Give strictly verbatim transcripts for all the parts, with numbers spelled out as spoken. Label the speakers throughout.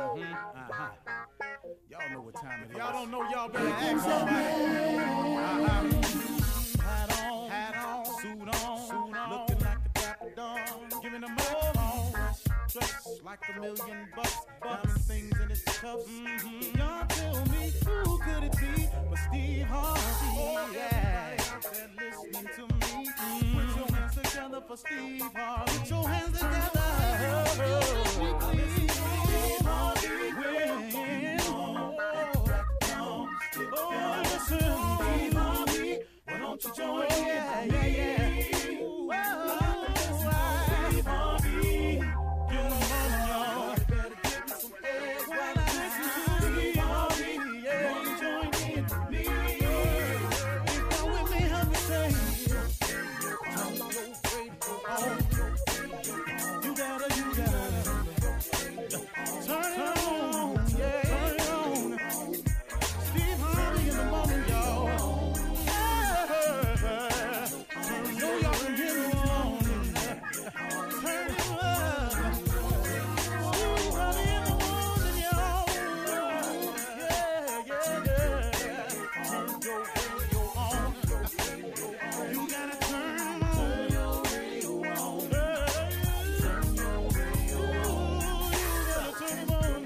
Speaker 1: Mm-hmm. Uh-huh. Y'all know what time it is. Y'all don't know, y'all better ask somebody. Uh-huh. Hat on, hat on, suit on, suit on, looking like a dapper dog, giving them all dressed like a million bucks, diamond things in its cuffs. Mm-hmm. Y'all tell me who could it be but Steve Harvey? Oh, yeah. Everybody out there listening to me, mm-hmm. Put your hands together for Steve Harvey. Put your hands together. Oh, oh, Steve Harvey. Oh, listen, Steve Harvey. Why don't you join in? Yeah, yeah, yeah. Ooh, oh, Steve Harvey. Get them on, y'all. Better give me some eggs while I listen to Steve Harvey. Yeah, won't you join in with me? If you're with me, help me say, turn your radio on. You gotta, you gotta turn it on. Yeah, turn it on. Steve Harvey in the morning, y'all. Yeah. So y'all can hear me on. Turn it up. Steve Harvey in the morning, y'all. Yeah, yeah, yeah. Turn your radio on. You gotta turn your radio on. Turn your radio on. You gotta turn it on.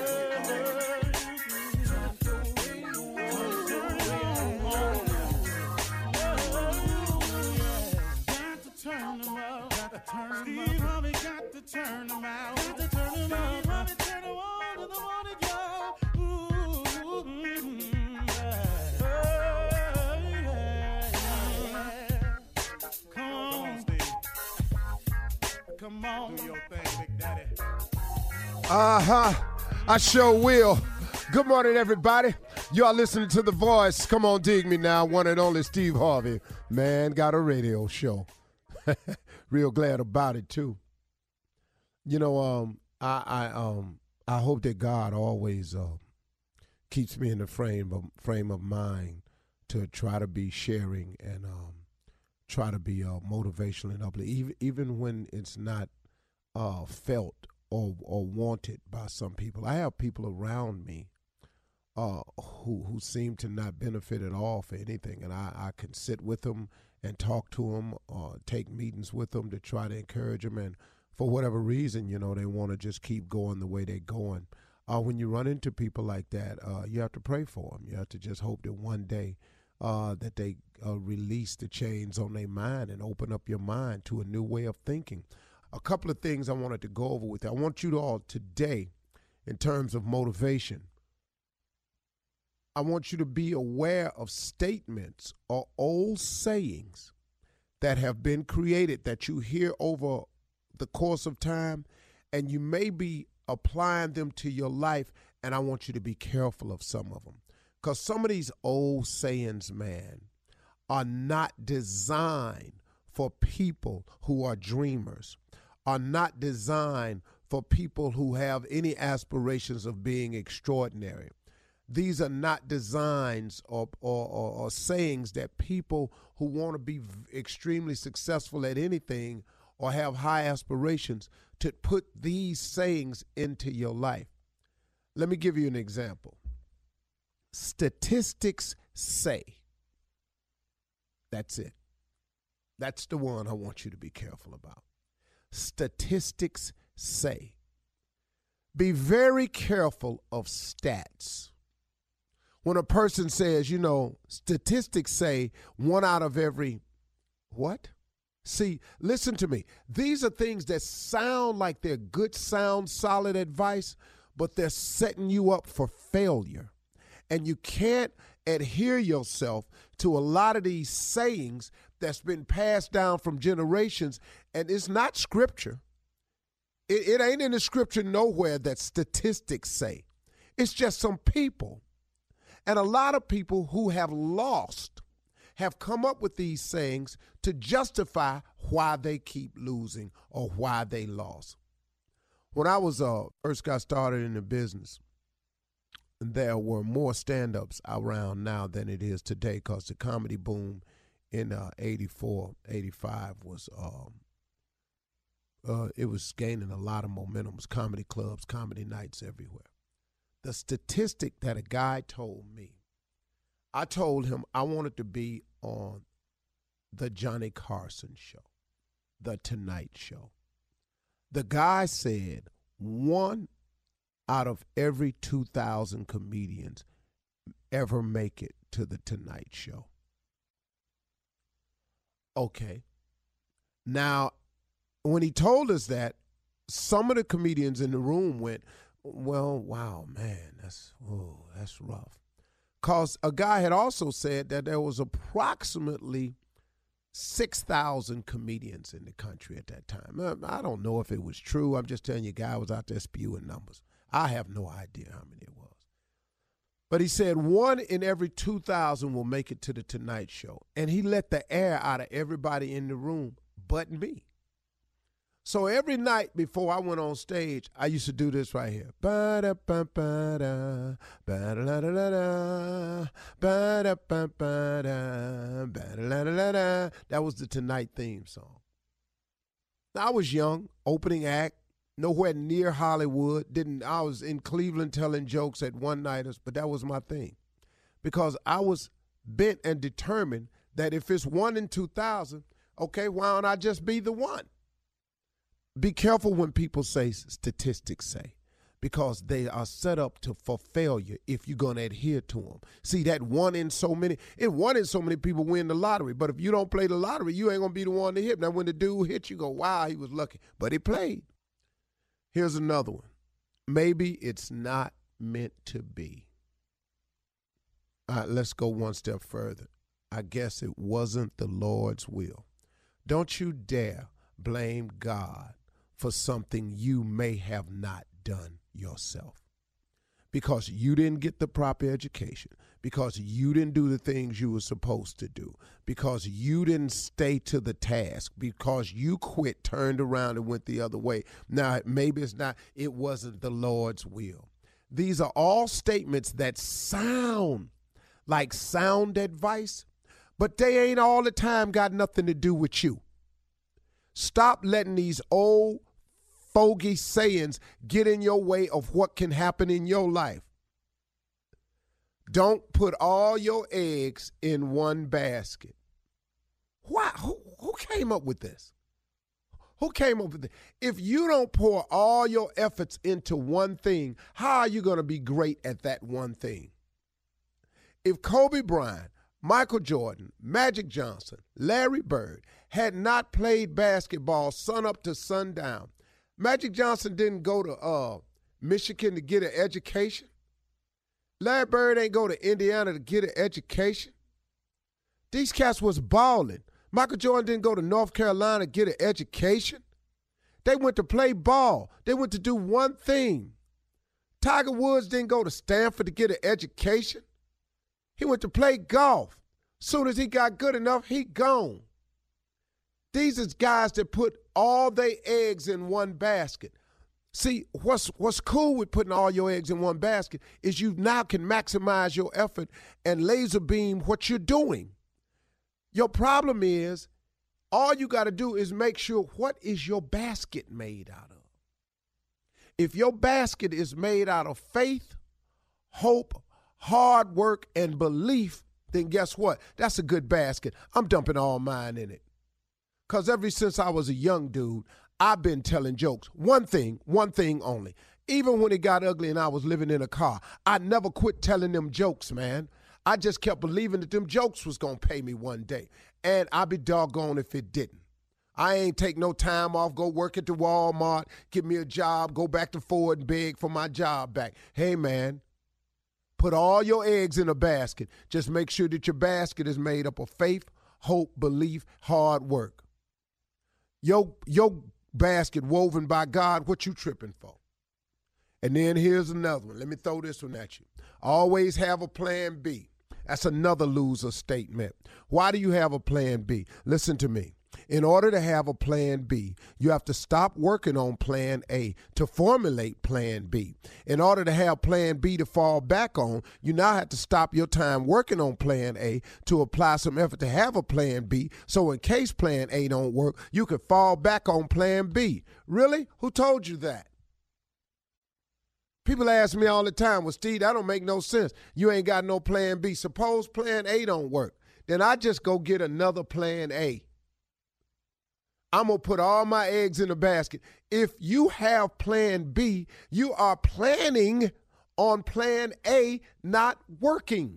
Speaker 1: Turn them up, got to turn them up. Steve Harvey got to turn them out. Got to turn them up. Steve Harvey turn them on to the morning, y'all. Ooh, mm, yeah. Yeah, yeah. Come on, Steve. Come on, do your thing, Big Daddy.
Speaker 2: Uh-huh. I sure will. Good morning, everybody. You are listening to The Voice. Come on, dig me now. One and only Steve Harvey. Man, got a radio show. Real glad about it too. You know, um, I, I, um, I hope that God always uh, keeps me in the frame of frame of mind to try to be sharing and um, try to be uh, motivational and uplifting, even even when it's not uh, felt or or wanted by some people. I have people around me uh, who who seem to not benefit at all for anything, and I, I can sit with them and talk to them or take meetings with them to try to encourage them. And for whatever reason, you know, they want to just keep going the way they're going. Uh, when you run into people like that, uh, you have to pray for them. You have to just hope that one day uh, that they uh, release the chains on their mind and open up your mind to a new way of thinking. A couple of things I wanted to go over with you. I want you to all today, in terms of motivation, I want you to be aware of statements or old sayings that have been created that you hear over the course of time, and you may be applying them to your life, and I want you to be careful of some of them. Because some of these old sayings, man, are not designed for people who are dreamers, are not designed for people who have any aspirations of being extraordinary. These are not designs or, or, or, or sayings that people who want to be extremely successful at anything or have high aspirations to put these sayings into your life. Let me give you an example. Statistics say. That's it. That's the one I want you to be careful about. Statistics say. Be very careful of stats. When a person says, you know, statistics say one out of every, what? See, listen to me. These are things that sound like they're good, sound, solid advice, but they're setting you up for failure. And you can't adhere yourself to a lot of these sayings that's been passed down from generations, and it's not scripture. It, it ain't in the scripture nowhere that statistics say. It's just some people. And a lot of people who have lost have come up with these sayings to justify why they keep losing or why they lost. When I was uh, first got started in the business, there were more stand-ups around now than it is today, because the comedy boom in uh, eighty-four, eighty-five was, um, uh, it was gaining a lot of momentum. It was comedy clubs, comedy nights everywhere. the statistic that a guy told me, I told him I wanted to be on the Johnny Carson show, the Tonight Show. The guy said one out of every two thousand comedians ever make it to the Tonight Show. Okay. Now, when he told us that, some of the comedians in the room went, well, wow, man, that's, oh, that's rough. Because a guy had also said that there was approximately six thousand comedians in the country at that time. I don't know if it was true. I'm just telling you, a guy was out there spewing numbers. I have no idea how many it was. But he said one in every two thousand will make it to the Tonight Show. And he let the air out of everybody in the room but me. So every night before I went on stage, I used to do this right here. Ba-da-ba-ba-da, ba-da-da-da-da, ba-da-ba-ba-da, ba-da-da-da-da. That was the Tonight theme song. Now, I was young, opening act, nowhere near Hollywood. Didn't I was in Cleveland telling jokes at one-nighters, but that was my thing. Because I was bent and determined that if it's one in two thousand, okay, why don't I just be the one? Be careful when people say statistics say, because they are set up to for failure if you're going to adhere to them. See, that one in so many, and one in so many people win the lottery. But if you don't play the lottery, you ain't going to be the one to hit. Now, when the dude hit you, go, wow, he was lucky. But he played. Here's another one. Maybe it's not meant to be. All right, let's go one step further. I guess it wasn't the Lord's will. Don't you dare blame God for something you may have not done yourself. Because you didn't get the proper education, because you didn't do the things you were supposed to do, because you didn't stay to the task, because you quit, turned around, and went the other way. Now, maybe it's not, it wasn't the Lord's will. These are all statements that sound like sound advice, but they ain't all the time got nothing to do with you. Stop letting these old fogey sayings get in your way of what can happen in your life. Don't put all your eggs in one basket. Why? Who, who came up with this? Who came up with it? If you don't pour all your efforts into one thing, how are you going to be great at that one thing? If Kobe Bryant, Michael Jordan, Magic Johnson, Larry Bird had not played basketball sun up to sundown, Magic Johnson didn't go to uh, Michigan to get an education. Larry Bird ain't go to Indiana to get an education. These cats was balling. Michael Jordan didn't go to North Carolina to get an education. They went to play ball. They went to do one thing. Tiger Woods didn't go to Stanford to get an education. He went to play golf. Soon as he got good enough, he gone. These is guys that put all their eggs in one basket. See, what's what's cool with putting all your eggs in one basket is you now can maximize your effort and laser beam what you're doing. Your problem is all you got to do is make sure what is your basket made out of. If your basket is made out of faith, hope, hard work, and belief, then guess what? That's a good basket. I'm dumping all mine in it. Because ever since I was a young dude, I've been telling jokes. One thing, one thing only. Even when it got ugly and I was living in a car, I never quit telling them jokes, man. I just kept believing that them jokes was going to pay me one day. And I'd be doggone if it didn't. I ain't take no time off, go work at the Walmart, get me a job, go back to Ford and beg for my job back. Hey, man, put all your eggs in a basket. Just make sure that your basket is made up of faith, hope, belief, hard work. Your, your basket woven by God, what you tripping for? And then here's another one. Let me throw this one at you. Always have a plan B. That's another loser statement. Why do you have a plan B? Listen to me. In order to have a plan B, you have to stop working on plan A to formulate plan B. In order to have plan B to fall back on, you now have to stop your time working on plan A to apply some effort to have a plan B. So in case plan A don't work, you can fall back on plan B. Really? Who told you that? People ask me all the time, well, Steve, that don't make no sense. You ain't got no plan B. Suppose plan A don't work. Then I just go get another plan A. I'm going to put all my eggs in a basket. If you have plan B, you are planning on plan A not working.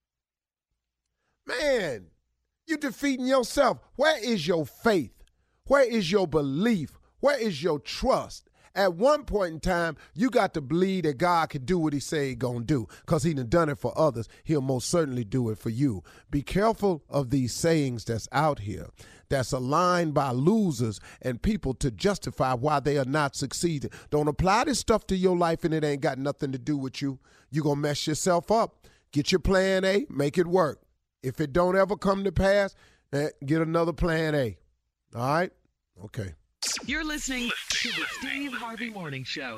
Speaker 2: Man, you're defeating yourself. Where is your faith? Where is your belief? Where is your trust? At one point in time, you got to believe that God can do what he say he gonna do, because he done done it for others. He'll most certainly do it for you. Be careful of these sayings that's out here that's aligned by losers and people to justify why they are not succeeding. Don't apply this stuff to your life and it ain't got nothing to do with you. You're gonna mess yourself up. Get your plan A, make it work. If it don't ever come to pass, eh, get another plan A. All right? Okay.
Speaker 3: You're listening to the Steve Harvey Morning Show.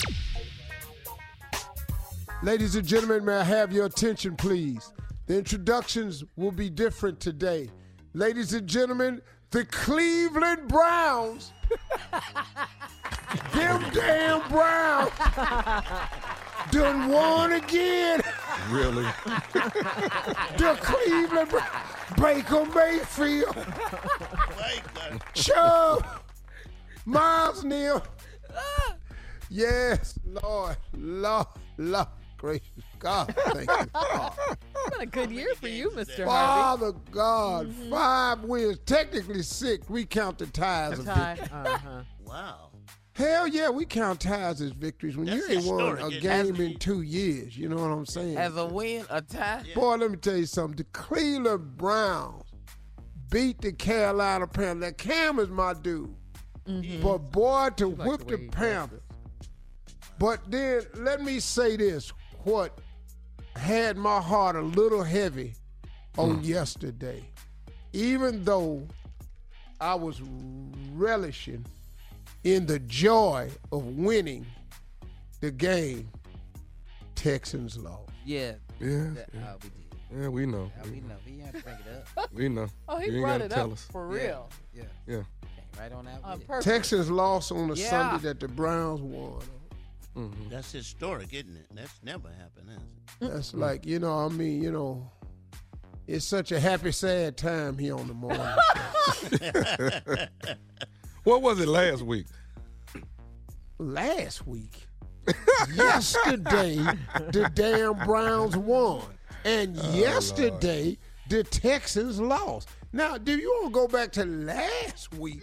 Speaker 2: Ladies and gentlemen, may I have your attention, please? The introductions will be different today. Ladies and gentlemen, the Cleveland Browns. Them damn Browns done won again.
Speaker 4: Really?
Speaker 2: The Cleveland Browns. Baker Mayfield. Chubb. Miles Neal. Yes, Lord, Lord, Lord, gracious God, thank you. God.
Speaker 5: It's been a good year for you, Mister Harvey.
Speaker 2: Father God, mm-hmm. five wins, technically six. We count the ties of victory.
Speaker 5: Uh-huh.
Speaker 1: Wow.
Speaker 2: Hell yeah, we count ties as victories when
Speaker 1: That's
Speaker 2: you ain't won
Speaker 1: historic,
Speaker 2: a
Speaker 1: isn't
Speaker 2: game
Speaker 1: it?
Speaker 2: in two years. You know what I'm saying?
Speaker 6: As a win, a tie.
Speaker 2: Boy, let me tell you something. The Cleveland Browns beat the Carolina Panthers. That Cam is my dude. Mm-hmm. But boy, to
Speaker 5: like
Speaker 2: whip
Speaker 5: the
Speaker 2: the
Speaker 5: way he
Speaker 2: Panthers. But then let me say this: what had my heart a little heavy on mm. yesterday, even though I was relishing in the joy of winning the game, Texans lost.
Speaker 6: Yeah.
Speaker 4: Yeah.
Speaker 6: That,
Speaker 4: yeah.
Speaker 6: uh, we did.
Speaker 4: Yeah, we know.
Speaker 6: Uh, we know. We have to bring it up.
Speaker 4: We know.
Speaker 5: Oh, he
Speaker 4: you ain't
Speaker 5: brought
Speaker 4: gotta
Speaker 5: it
Speaker 4: tell
Speaker 5: up
Speaker 4: us.
Speaker 5: for real.
Speaker 6: Yeah.
Speaker 4: Yeah.
Speaker 6: Came right on out
Speaker 5: On
Speaker 6: with it.
Speaker 5: purpose.
Speaker 2: Texans lost on a
Speaker 6: Yeah.
Speaker 2: Sunday that the Browns won.
Speaker 4: Mm-hmm.
Speaker 1: That's historic, isn't it? That's never happened, has it?
Speaker 2: That's like, you know, I mean, you know, it's such a happy, sad time here on the morning show.
Speaker 4: What was it last week?
Speaker 2: Last week, yesterday, the damn Browns won. And
Speaker 4: Oh,
Speaker 2: yesterday, the Texans lost. Now, do you want to go back to last week?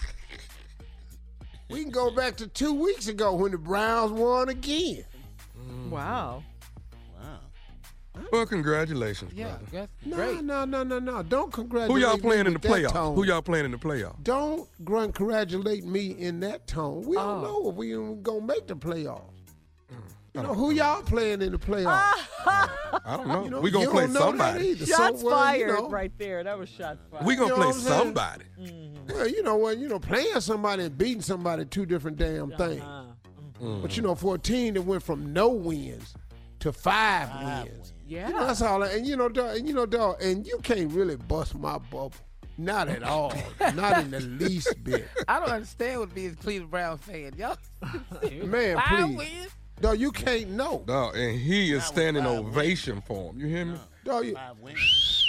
Speaker 2: We can go back to two weeks ago when the Browns won again.
Speaker 5: Wow.
Speaker 1: Wow.
Speaker 4: Well, congratulations,
Speaker 6: Yeah.
Speaker 4: brother.
Speaker 6: That's
Speaker 2: No,
Speaker 6: great.
Speaker 2: no, no, no, no. Don't congratulate
Speaker 4: Who y'all
Speaker 2: me
Speaker 4: playing in the
Speaker 2: with that
Speaker 4: playoffs?
Speaker 2: tone.
Speaker 4: Who y'all playing in the playoffs?
Speaker 2: Don't congratulate me in that tone. We
Speaker 5: Oh.
Speaker 2: don't know if we even gonna make the playoffs. You know, who y'all playing in the playoffs?
Speaker 4: I don't know.
Speaker 2: You know,
Speaker 4: we gonna
Speaker 2: you
Speaker 4: play
Speaker 2: don't know that
Speaker 4: somebody.
Speaker 2: either.
Speaker 5: Shots
Speaker 2: So, well,
Speaker 5: fired
Speaker 2: you know,
Speaker 5: right there. That was shots fired.
Speaker 4: We gonna
Speaker 2: You know
Speaker 4: play
Speaker 2: what I'm saying?
Speaker 4: somebody.
Speaker 2: Well, you know what? You know, playing somebody and beating somebody, two different damn things.
Speaker 5: Uh-huh.
Speaker 4: Mm.
Speaker 2: But you know, for a team that went from no wins to five,
Speaker 1: Five
Speaker 2: wins,
Speaker 1: wins.
Speaker 5: Yeah.
Speaker 2: you know, that's all. And you know, dog, and you know, dog, and you can't really bust my bubble. Not at all. Not in the least bit.
Speaker 6: I don't understand what being a Cleveland Brown fan. Y'all.
Speaker 2: Man,
Speaker 6: Five
Speaker 2: please.
Speaker 6: wins?
Speaker 2: Dog, you can't know.
Speaker 4: Dog, and he is
Speaker 1: That was
Speaker 4: standing
Speaker 1: five
Speaker 4: ovation for him. You hear me?
Speaker 2: Dog, you,
Speaker 1: Five wins.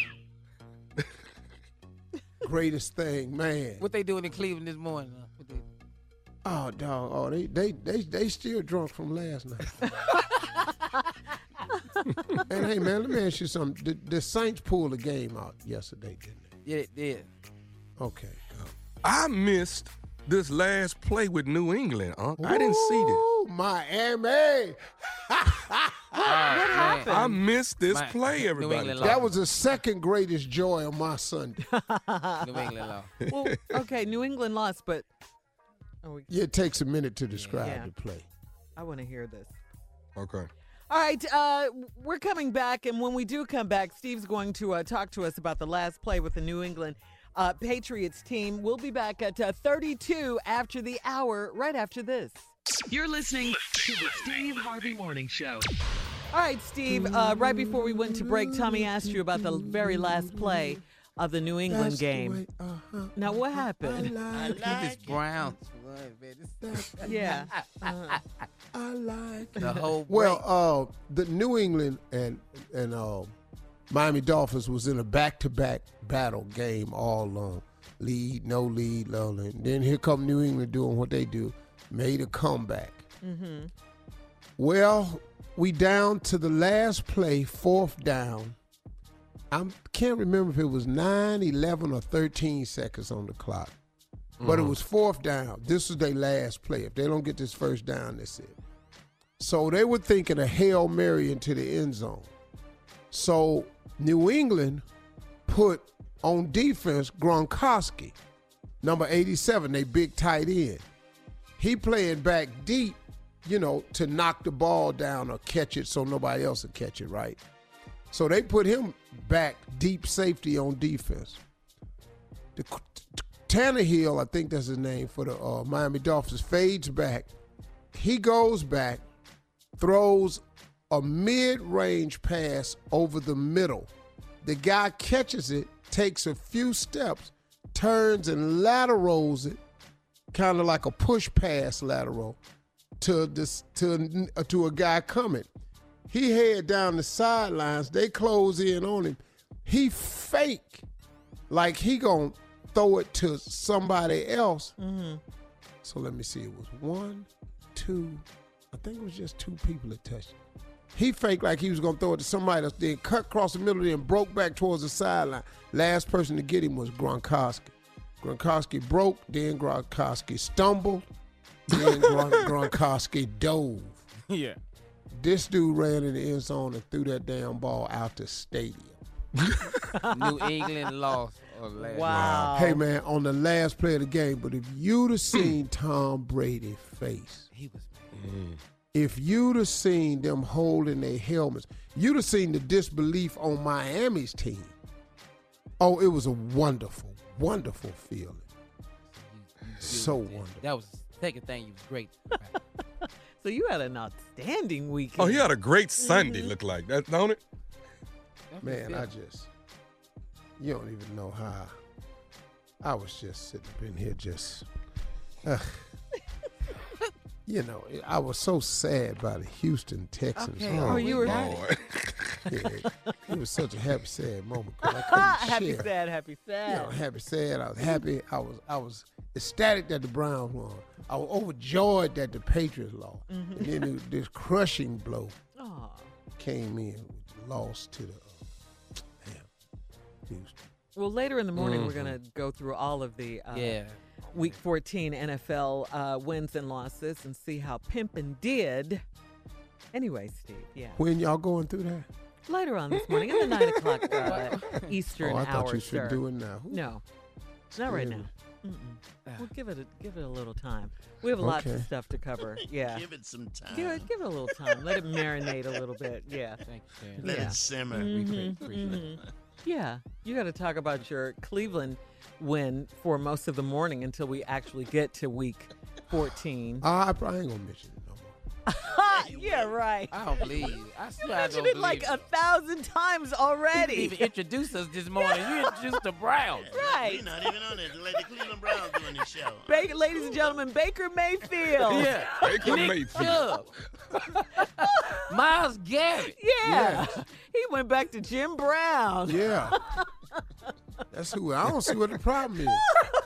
Speaker 2: greatest thing, man.
Speaker 6: What they doing in Cleveland this morning? huh? What they-
Speaker 2: Oh, dog. Oh, they they they they still drunk from last night. And hey, man, let me ask you something. The, the Saints pulled the game out yesterday, didn't they?
Speaker 6: Yeah, it did.
Speaker 2: Okay, go.
Speaker 4: I missed this last play with New England. Huh? I didn't see this.
Speaker 2: Ooh, Miami.
Speaker 6: What happened?
Speaker 4: I missed this
Speaker 6: My-
Speaker 4: play,
Speaker 6: New
Speaker 4: everybody.
Speaker 6: England
Speaker 2: That was the second greatest joy of my Sunday.
Speaker 6: New England law.
Speaker 5: Well, okay, New England lost, but oh, we,
Speaker 2: Yeah, it takes a minute to describe
Speaker 5: Yeah.
Speaker 2: the play.
Speaker 5: I want to hear this.
Speaker 4: Okay.
Speaker 5: All right, uh, we're coming back, and when we do come back, Steve's going to uh, talk to us about the last play with the New England uh, Patriots team. We'll be back at uh, thirty-two after the hour, right after this.
Speaker 3: You're listening to the Steve Harvey Morning Show.
Speaker 5: All right, Steve, uh, right before we went to break, Tommy asked you about the very last play of the New England
Speaker 2: That's the
Speaker 5: game.
Speaker 2: way- uh-huh,
Speaker 5: Now, what
Speaker 2: uh-huh,
Speaker 5: happened?
Speaker 2: I like
Speaker 6: Look at this
Speaker 2: it.
Speaker 6: Browns. Boy, man, this-
Speaker 5: Yeah. Uh,
Speaker 2: I like it.
Speaker 6: the whole
Speaker 2: Well,
Speaker 6: break.
Speaker 2: uh, the New England and and uh, Miami Dolphins was in a back-to-back battle game all along. Lead, no lead, low lead. Then here come New England doing what they do, made a comeback.
Speaker 5: mm-hmm.
Speaker 2: Well, we down to the last play, fourth down. I can't remember if it was nine, eleven, or thirteen seconds on the clock. But it was fourth down. This was their last play. If they don't get this first down, that's it. So they were thinking a Hail Mary into the end zone. So New England put on defense Gronkowski, number eighty-seven, they big tight end. He playing back deep, you know, to knock the ball down or catch it so nobody else will catch it, right? So they put him back deep safety on defense. The Tannehill, I think that's his name for the uh, Miami Dolphins, fades back. He goes back, throws a mid-range pass over the middle. The guy catches it, takes a few steps, turns and laterals it, kind of like a push pass lateral to this to uh, to a guy coming. He head down the sidelines. They close in on him. He fake like he gonna throw it to somebody else.
Speaker 5: Mm-hmm.
Speaker 2: So let me see. It was one, two. I think it was just two people that touched it. He faked like he was going to throw it to somebody else, then cut across the middle, then broke back towards the sideline. Last person to get him was Gronkowski. Gronkowski broke, then Gronkowski stumbled, then Gron- Gronkowski dove.
Speaker 6: Yeah.
Speaker 2: This dude ran in the end zone and threw that damn ball out the stadium.
Speaker 6: New England lost on last
Speaker 5: Wow.
Speaker 2: Hey, man, on the last play of the game, but if you'd have seen Tom Brady's face,
Speaker 6: He was
Speaker 2: if you'd have seen them holding their helmets, you'd have seen the disbelief on Miami's team. Oh, it was a wonderful, wonderful feeling. So wonderful.
Speaker 6: That was the second thing. You was great.
Speaker 5: So you had an outstanding weekend.
Speaker 4: Oh, he had a great Sunday, look like that, don't it?
Speaker 2: Man, I just, you don't even know how. I was just sitting up in here just, uh, you know, I was so sad by the Houston Texans.
Speaker 6: Okay.
Speaker 5: Oh, you were
Speaker 4: Lord.
Speaker 2: Yeah, it was such a happy, sad moment. 'Cause I couldn't
Speaker 5: happy
Speaker 2: share.
Speaker 5: sad, happy
Speaker 2: You
Speaker 5: sad.
Speaker 2: know, happy, sad. I was happy. I was, I was ecstatic that the Browns won. I was overjoyed that the Patriots lost.
Speaker 5: Mm-hmm.
Speaker 2: And then it- this crushing blow
Speaker 5: Aw.
Speaker 2: came in with the loss to the uh, damn, Houston.
Speaker 5: Well, later in the morning, we're going to go through all of the uh,
Speaker 6: Yeah.
Speaker 5: Week fourteen N F L uh, wins and losses and see how Pimpin did. Anyway, Steve, yeah.
Speaker 2: When y'all going through that?
Speaker 5: Later on this morning, in the nine o'clock uh, Eastern
Speaker 2: oh, I
Speaker 5: hour,
Speaker 2: thought you
Speaker 5: sir.
Speaker 2: should do it now. Ooh,
Speaker 5: No, not right now.
Speaker 2: scary.
Speaker 5: Mm-mm. We'll give it a, give it a little time. We have lots of
Speaker 2: Okay.
Speaker 5: stuff to cover. Yeah.
Speaker 7: Give it some time.
Speaker 5: Give it, give it a little time. Let it marinate a little bit. Yeah.
Speaker 6: Thank you, Sharon.
Speaker 7: Let
Speaker 5: Yeah.
Speaker 7: it simmer.
Speaker 5: Mhm, mhm. Yeah. You got to talk about your Cleveland win for most of the morning until we actually get to week fourteen.
Speaker 2: Ah, I probably ain't gonna mention it no more.
Speaker 5: yeah, right.
Speaker 6: I don't believe you. I swear I
Speaker 5: Mentioned
Speaker 6: don't
Speaker 5: it like
Speaker 6: believe
Speaker 5: a thousand times
Speaker 6: you.
Speaker 5: already.
Speaker 6: You didn't even introduce us this morning. You introduced the Browns.
Speaker 5: Right.
Speaker 7: We're not even on it. Like the Cleveland Browns doing this show.
Speaker 5: Ba- ladies and gentlemen, Baker Mayfield.
Speaker 6: Yeah.
Speaker 4: Baker
Speaker 6: Nick
Speaker 4: Mayfield.
Speaker 6: Chubb. Miles Garrett.
Speaker 5: Yeah. He went back to Jim Brown.
Speaker 2: Yeah. That's who. I don't see what the problem is.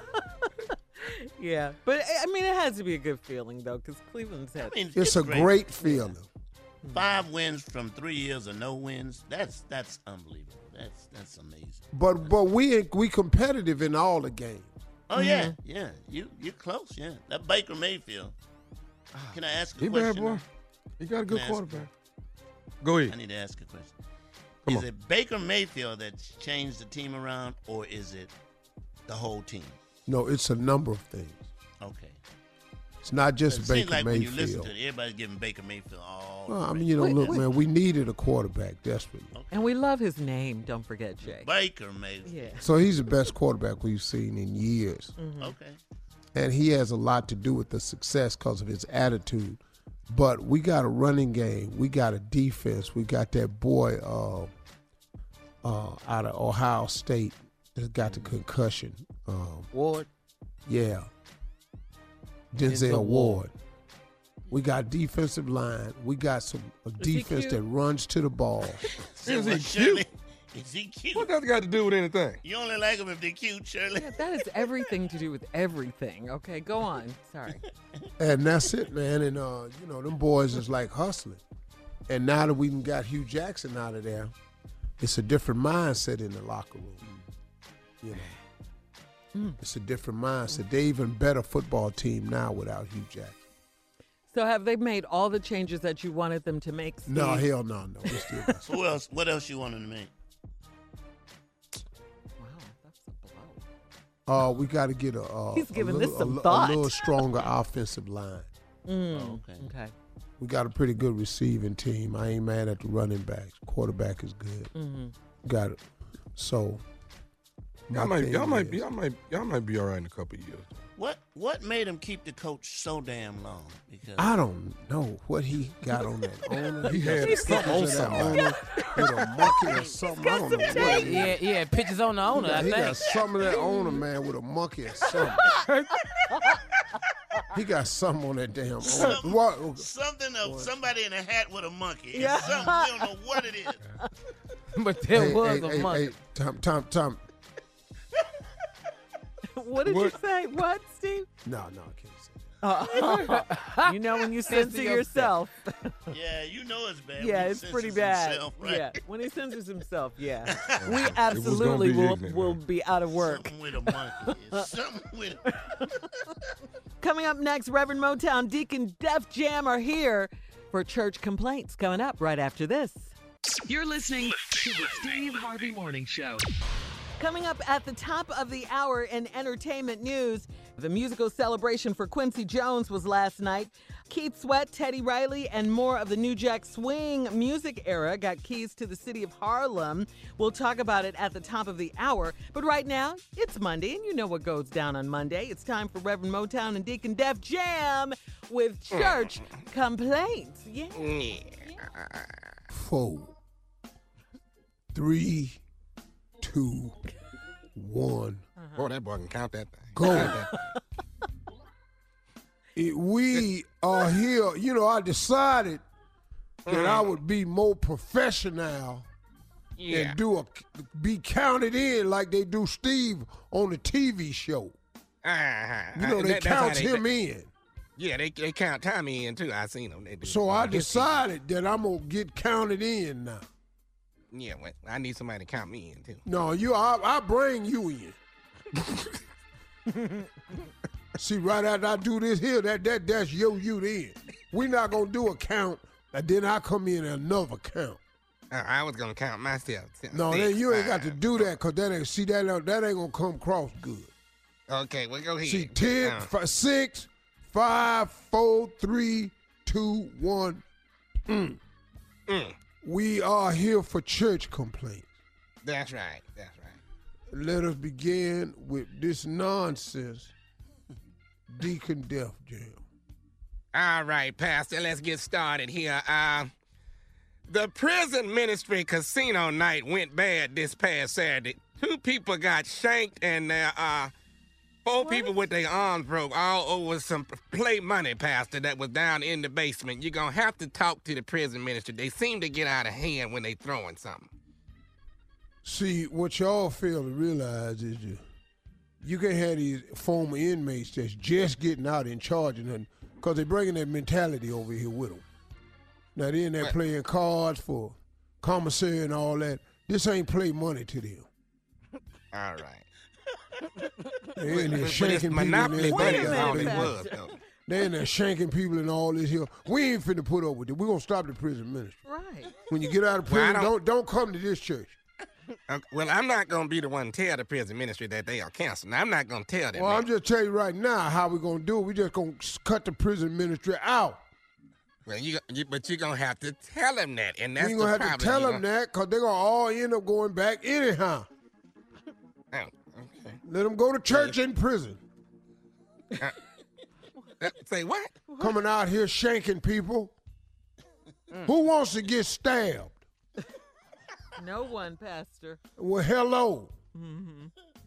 Speaker 5: Yeah. But, I mean, it has to be a good feeling, though, because Cleveland's had.
Speaker 7: I mean,
Speaker 2: It's a great feeling.
Speaker 7: Five wins from three years of no wins. That's that's unbelievable. That's that's amazing.
Speaker 2: But but we we competitive in all the games.
Speaker 7: Oh yeah, yeah. You you're close. Yeah. That Baker Mayfield. Can I ask a
Speaker 2: He bad
Speaker 7: question?
Speaker 2: boy. He got a good
Speaker 7: Can I ask-
Speaker 2: quarterback.
Speaker 4: Go
Speaker 7: I
Speaker 4: ahead.
Speaker 7: need to ask a question.
Speaker 4: Come
Speaker 7: is
Speaker 4: on.
Speaker 7: it Baker Mayfield that's changed the team around, or is it the whole team?
Speaker 2: No, it's a number of things.
Speaker 7: Okay.
Speaker 2: It's not just
Speaker 7: It seems
Speaker 2: Baker
Speaker 7: like when you listen
Speaker 2: Mayfield.
Speaker 7: to it, everybody's giving Baker Mayfield all.
Speaker 2: Well, I
Speaker 7: the
Speaker 2: mean, you know,
Speaker 5: Wait,
Speaker 2: look,
Speaker 5: wait.
Speaker 2: man, we needed a quarterback desperately.
Speaker 5: And we love his name, don't forget, Jay.
Speaker 7: Baker Mayfield.
Speaker 5: Yeah.
Speaker 2: So he's the best quarterback we've seen in years.
Speaker 7: Okay.
Speaker 2: And he has a lot to do with the success because of his attitude. But we got a running game. We got a defense. We got that boy uh, uh, out of Ohio State That's got the concussion. Um,
Speaker 6: Ward.
Speaker 2: yeah.
Speaker 6: Denzel
Speaker 2: Denzel
Speaker 6: Ward.
Speaker 2: Ward. We got defensive line. We got some a
Speaker 5: he
Speaker 2: defense
Speaker 5: cute?
Speaker 2: that runs to the ball.
Speaker 7: So
Speaker 4: Is he
Speaker 7: what,
Speaker 4: cute?
Speaker 7: Shirley? Is he cute?
Speaker 4: What that got to do with anything?
Speaker 7: You only like them if they're cute, Shirley.
Speaker 5: Yeah, that is everything to do with everything. Okay, go on. Sorry.
Speaker 2: And that's it, man. And, uh, you know, them boys is like hustling. And now that we done got Hugh Jackson out of there, it's a different mindset in the locker room. You know, it's a different mindset. They're even better football team now without Hugh Jackson.
Speaker 5: So have they made all the changes that you wanted them to make, Steve?
Speaker 2: No, hell no, no. We still got some-
Speaker 7: Who else? What else you want him to make?
Speaker 5: Wow, that's a blow.
Speaker 2: Uh, we got to get a, uh,
Speaker 5: He's giving
Speaker 2: a,
Speaker 5: this
Speaker 2: little,
Speaker 5: some
Speaker 2: a, li-
Speaker 5: thought.
Speaker 2: a little stronger offensive line.
Speaker 5: Mm,
Speaker 7: Oh, okay.
Speaker 5: okay.
Speaker 2: We got a pretty good receiving team. I ain't mad at the running backs. Quarterback is good.
Speaker 5: Mm-hmm.
Speaker 2: Got it. So
Speaker 4: Y'all
Speaker 2: my
Speaker 4: might,
Speaker 2: thing
Speaker 4: y'all might, be,
Speaker 2: is-
Speaker 4: y'all might, y'all might be all right in a couple of years.
Speaker 7: What What made him keep the coach so damn long? Because
Speaker 2: I don't know what he got on that owner. He had
Speaker 5: He's got-
Speaker 2: something on that owner with a monkey or something. I don't know what it is.
Speaker 6: Yeah, yeah, pictures on the owner, I
Speaker 2: He got
Speaker 6: think.
Speaker 2: some of that owner, man, with a monkey or something. He got something on that damn owner.
Speaker 7: Something-
Speaker 2: What?
Speaker 7: something of somebody in a hat with a monkey. It's
Speaker 5: Yeah.
Speaker 7: something we don't know what it is.
Speaker 6: But there
Speaker 2: Hey,
Speaker 6: was
Speaker 2: hey,
Speaker 6: a
Speaker 2: hey,
Speaker 6: monkey.
Speaker 2: hey, Tom, Tom, Tom.
Speaker 5: What did you
Speaker 4: What?
Speaker 5: say? What, Steve?
Speaker 2: No, no, I can't say that.
Speaker 5: Uh, you know when you censor
Speaker 6: Censor
Speaker 5: yourself.
Speaker 7: Yeah, you know it's bad.
Speaker 5: Yeah,
Speaker 7: when he
Speaker 5: it's pretty
Speaker 7: censors
Speaker 5: bad.
Speaker 7: himself, right?
Speaker 5: Yeah, when he censors himself, yeah. We
Speaker 4: gonna
Speaker 5: absolutely
Speaker 4: be
Speaker 5: will,
Speaker 4: ignorant,
Speaker 5: will
Speaker 4: man.
Speaker 5: be out of work.
Speaker 7: Something with a monkey. It's something with a
Speaker 5: Coming up next, Reverend Motown, Deacon Def Jam are here for church complaints. Coming up right after this.
Speaker 3: You're listening to the Steve Harvey Morning Show.
Speaker 5: Coming up at the top of the hour in entertainment news, the musical celebration for Quincy Jones was last night. Keith Sweat, Teddy Riley, and more of the New Jack Swing music era got keys to the city of Harlem. We'll talk about it at the top of the hour. But right now, it's Monday, and you know what goes down on Monday. It's time for Reverend Motown and Deacon Def Jam with church complaints. Yeah.
Speaker 2: Four, three, two, one.
Speaker 4: Boy, that boy can count that thing.
Speaker 2: Go. It- we are here. You know, I decided that I would be more professional
Speaker 6: Yeah.
Speaker 2: and do a be counted in like they do Steve on the T V show.
Speaker 6: Uh-huh.
Speaker 2: You know, they
Speaker 6: That- that's how
Speaker 2: count
Speaker 6: they-
Speaker 2: him in.
Speaker 6: Yeah, they they count Tommy in too. I seen them. They do.
Speaker 2: So I
Speaker 6: On his T V.
Speaker 2: decided that I'm gonna get counted in now.
Speaker 6: Yeah, well, I need somebody to count me in too.
Speaker 2: No, you. I, I bring you in. See, right after I do this here, that that that's yo you then. We not gonna do a count, and then I come in another count.
Speaker 6: Uh, I was gonna count myself.
Speaker 2: No,
Speaker 6: Six,
Speaker 2: then you ain't got to
Speaker 6: five,
Speaker 2: do that, cause that ain't see that ain't- that ain't gonna come across good.
Speaker 6: Okay, well go ahead.
Speaker 2: See, ten,
Speaker 6: Uh,
Speaker 2: fi- six, five, four, three, two, one. Mm.
Speaker 6: mm,
Speaker 2: We are here for church complaints.
Speaker 6: that's right. That's right.
Speaker 2: Let us begin with this nonsense, Deacon Def Jam.
Speaker 6: All right, Pastor, let's get started here. Uh, the prison ministry casino night went bad this past Saturday. Two people got shanked and there are four people with their arms broke all over some play money, Pastor, that was down in the basement. You're going to have to talk to the prison ministry. They seem to get out of hand when they throwing something.
Speaker 2: See, what y'all fail to realize is you, you can have these former inmates that's just getting out in charge of nothing because they're bringing that mentality over here with them. Now, then they're
Speaker 6: What?
Speaker 2: playing cards for commissary and all that. This ain't play money to them.
Speaker 6: All right.
Speaker 2: They're in there
Speaker 6: But it's
Speaker 2: shanking people.
Speaker 6: Monopoly
Speaker 2: and
Speaker 5: Wait
Speaker 6: money
Speaker 5: a
Speaker 6: is
Speaker 5: minute,
Speaker 6: all it
Speaker 5: Pastor.
Speaker 6: was, though.
Speaker 2: They're in there shanking people and all this here. We ain't finna put up with it. We're going to stop the prison ministry.
Speaker 5: Right.
Speaker 2: When you get out of
Speaker 6: Well, I
Speaker 2: prison,
Speaker 6: don't-
Speaker 2: don't, don't come to this church.
Speaker 6: Uh, well, I'm not going to be the one to tell the prison ministry that they are canceled. I'm not going to tell them
Speaker 2: Well,
Speaker 6: that.
Speaker 2: I'm just telling you right now how we're going to do it. we just going to cut the prison ministry out.
Speaker 6: Well, you, you but you're going to have to tell them that, and that's
Speaker 2: We ain't
Speaker 6: the
Speaker 2: going to have
Speaker 6: problem.
Speaker 2: to tell
Speaker 6: You
Speaker 2: them that because they're going to all end up going back anyhow.
Speaker 6: gonna- Oh, okay.
Speaker 2: Let them go to church in prison.
Speaker 6: Uh, say what?
Speaker 2: Coming out here shanking people. Who wants to get stabbed?
Speaker 5: No one, Pastor.
Speaker 2: Well, hello.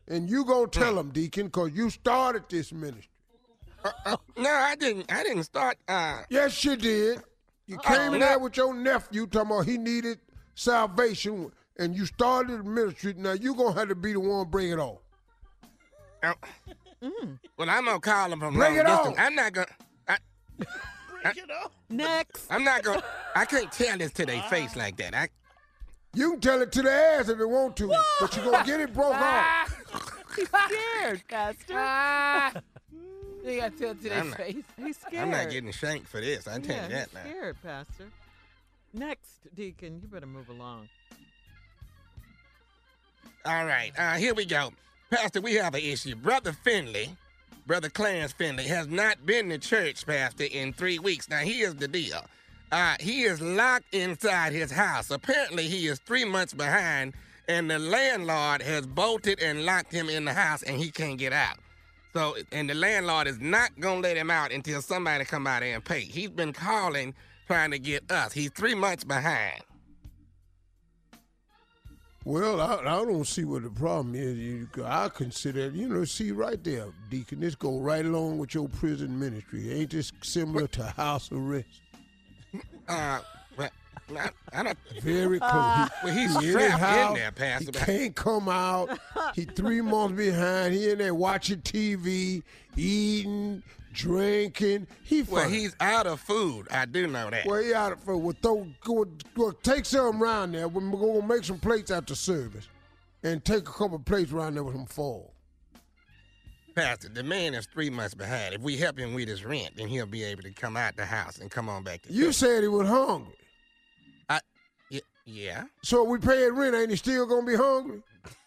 Speaker 2: and you gonna tell them, Deacon, because you started this ministry.
Speaker 6: Uh, uh, no, I didn't. I didn't start. Uh,
Speaker 2: Yes, you did. You came
Speaker 6: Oh,
Speaker 2: in
Speaker 6: no.
Speaker 2: there with your nephew talking about he needed salvation, and you started the ministry. Now you gonna have to be the one to bring it on.
Speaker 6: uh, Well, I'm gonna call him from
Speaker 2: Bring
Speaker 6: long
Speaker 2: it on.
Speaker 6: distance. I'm not gonna. I,
Speaker 7: Bring it on.
Speaker 5: Next.
Speaker 6: I'm not gonna. I can't tell this to their face like that. I.
Speaker 2: You can tell it to the ass if you want to, but you gonna get it broke off.
Speaker 5: He's scared, Pastor.
Speaker 8: You got to tell it to their
Speaker 6: I'm not-
Speaker 8: face.
Speaker 5: He's scared.
Speaker 6: I'm not getting shanked for this. I tell
Speaker 5: yeah,
Speaker 6: you that
Speaker 5: he's
Speaker 6: now.
Speaker 5: scared, Pastor. Next, Deacon, you better move along.
Speaker 6: All right, uh, here we go. Pastor, we have an issue. Brother Finley, Brother Clarence Finley, has not been to church, Pastor, in three weeks. Now, here's the deal. Uh, he is locked inside his house. Apparently, he is three months behind, and the landlord has bolted and locked him in the house, and he can't get out. So, and the landlord is not going to let him out until somebody come out there and pay. He's been calling, trying to get us. He's three months behind.
Speaker 2: Well, I, I don't see what the problem is. You, I consider, you know, see right there, Deacon, this go right along with your prison ministry. Ain't this similar to house arrest?
Speaker 6: Uh, well, I, I don't.
Speaker 2: Very close.
Speaker 6: Well, he's
Speaker 2: He in his
Speaker 6: strapped in
Speaker 2: house,
Speaker 6: there, Pastor.
Speaker 2: He can't come out. He three months behind. He in there watching T V, eating, drinking. He
Speaker 6: Well,
Speaker 2: fine.
Speaker 6: he's out of food. I do know that.
Speaker 2: Well, he out of food. Well, throw, go, go, take some around there. We're going to make some plates after service. And take a couple plates around there with some foil.
Speaker 6: Pastor, the man is three months behind. If we help him with his rent, then he'll be able to come out the house and come on back to
Speaker 2: You
Speaker 6: church.
Speaker 2: said he was hungry.
Speaker 6: I, y- yeah.
Speaker 2: So if we pay rent, ain't he still going to be hungry?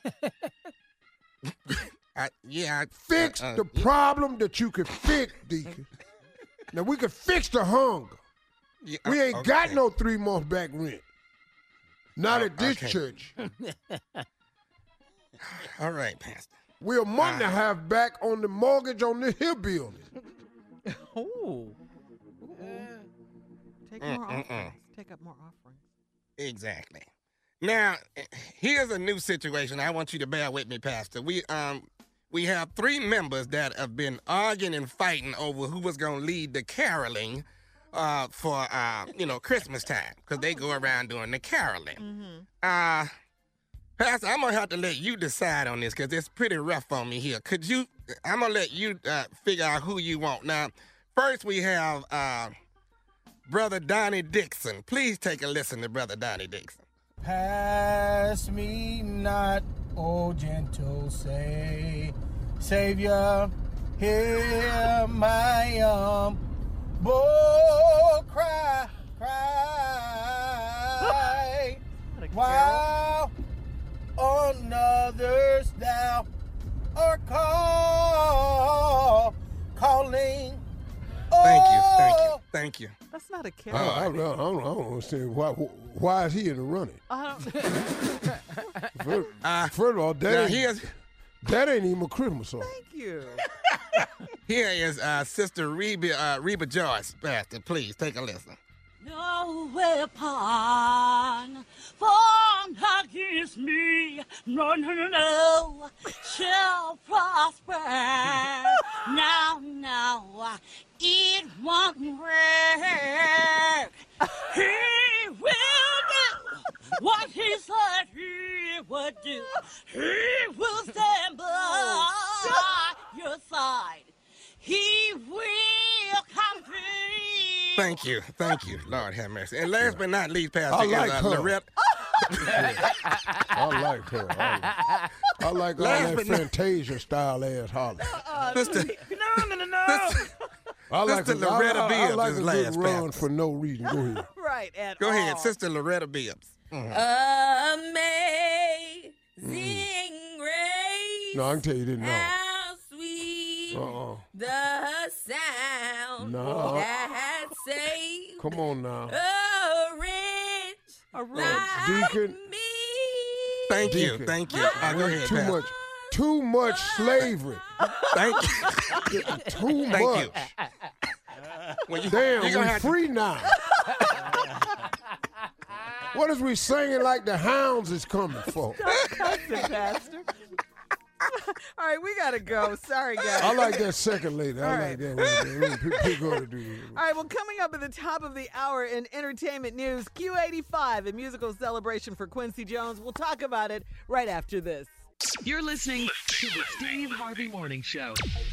Speaker 6: I, yeah. I,
Speaker 2: Fix
Speaker 6: uh, uh,
Speaker 2: the problem that you can fix, Deacon. Now, we can fix the hunger.
Speaker 6: yeah,
Speaker 2: We ain't
Speaker 6: okay.
Speaker 2: got no three months back rent. Not
Speaker 6: Oh,
Speaker 2: at this
Speaker 6: okay.
Speaker 2: church.
Speaker 6: All right, Pastor.
Speaker 2: We're a month and a
Speaker 6: Ah.
Speaker 2: half back on the mortgage on this here building.
Speaker 5: Ooh. Take
Speaker 6: Mm,
Speaker 5: more
Speaker 6: mm,
Speaker 5: offerings. Take up more offerings.
Speaker 6: Exactly. Now, here's a new situation. I want you to bear with me, Pastor. We um we have three members that have been arguing and fighting over who was going to lead the caroling uh, for uh, you know Christmas time because they go around doing the caroling.
Speaker 5: Mm-hmm.
Speaker 6: Uh, Pastor, I'm gonna have to let you decide on this because it's pretty rough on me here. Could you? I'm gonna let you uh, figure out who you want. Now, first we have uh, Brother Donnie Dixon. Please take a listen to Brother Donnie Dixon.
Speaker 9: Pass me not, O gentle say, Savior, hear my um, boy cry, cry, while on others thou art call, calling.
Speaker 6: Thank you, thank you,
Speaker 9: Oh,
Speaker 6: thank you.
Speaker 5: That's not a
Speaker 2: I,
Speaker 5: carol.
Speaker 2: I, I, don't, I don't understand why. Why is he in the running?
Speaker 5: I don't.
Speaker 2: First,
Speaker 6: Uh,
Speaker 2: first of all, that
Speaker 6: Now
Speaker 2: ain't,
Speaker 6: here's
Speaker 2: that ain't even a Christmas song.
Speaker 5: Thank you.
Speaker 6: here is uh, Sister Reba uh, Reba Joyce, Pastor. Please take a listen.
Speaker 10: No weapon formed against me, no, no, no, no, shall prosper. Now, now, it won't work. He will do what he said he would do. He will stand by your side. He will come through.
Speaker 6: Thank you, thank you. Lord have mercy. And last but not least, Pastor,
Speaker 2: I like
Speaker 6: is uh,
Speaker 2: her.
Speaker 6: Loretta.
Speaker 2: I like her. I, I like all
Speaker 6: Last
Speaker 2: that
Speaker 6: but not-
Speaker 2: Fantasia style ass holler.
Speaker 6: Sister,
Speaker 9: no, no, no, no.
Speaker 6: Sister,
Speaker 2: I like
Speaker 6: Sister
Speaker 2: a,
Speaker 6: Loretta
Speaker 2: I, I, I
Speaker 6: Bibbs
Speaker 2: like
Speaker 6: is
Speaker 2: a
Speaker 6: last,
Speaker 2: good run
Speaker 6: Pastor.
Speaker 2: for no reason. Go ahead.
Speaker 5: Right at
Speaker 6: Go
Speaker 5: all.
Speaker 6: ahead, Sister Loretta Bibbs. Mhm.
Speaker 10: Amazing grace.
Speaker 2: No, I can tell you didn't know.
Speaker 10: How sweet
Speaker 2: Uh-uh.
Speaker 10: the sound
Speaker 2: No.
Speaker 10: that saved
Speaker 2: Come on now.
Speaker 10: a wretch
Speaker 5: A
Speaker 10: like
Speaker 2: Deacon.
Speaker 10: me.
Speaker 6: Thank you,
Speaker 2: Deacon.
Speaker 6: thank you. Uh, go ahead,
Speaker 2: Too
Speaker 6: Pastor.
Speaker 2: much. Too much slavery.
Speaker 6: Thank you.
Speaker 2: Too
Speaker 6: Thank
Speaker 2: much.
Speaker 6: you. Well, you
Speaker 2: Damn,
Speaker 6: you're
Speaker 2: we
Speaker 6: gonna have to-
Speaker 2: free now. What is we singing like the hounds is coming for?
Speaker 5: Listen, Pastor. All right, we got to go. Sorry, guys.
Speaker 2: I like that second lady. I
Speaker 5: All
Speaker 2: like
Speaker 5: right.
Speaker 2: that. When, when people people go to do
Speaker 5: All right, well, coming up at the top of the hour in entertainment news, Q eighty-five, a musical celebration for Quincy Jones. We'll talk about it right after this.
Speaker 3: You're listening to the Steve Harvey Morning Show.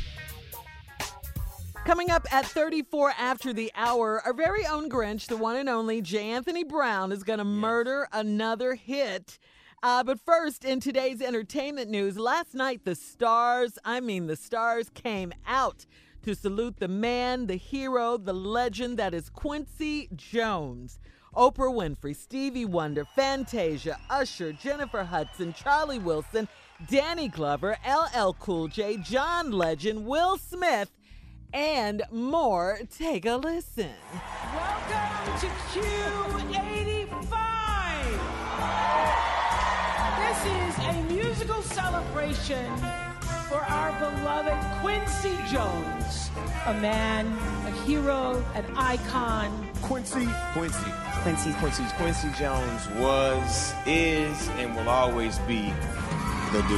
Speaker 5: Coming up at thirty-four after the hour, our very own Grinch, the one and only J. Anthony Brown, is going to murder another hit. Uh, but first, in today's entertainment news, last night the stars, I mean the stars, came out to salute the man, the hero, the legend that is Quincy Jones. Oprah Winfrey, Stevie Wonder, Fantasia, Usher, Jennifer Hudson, Charlie Wilson, Danny Glover, L L Cool J, John Legend, Will Smith, and more. Take a listen.
Speaker 11: Welcome to Q eighty-five. This is a musical celebration for our beloved Quincy Jones, a man, a hero, an icon.
Speaker 9: Quincy, Quincy, Quincy, Quincy, Quincy Jones was, is, and will always be the dude.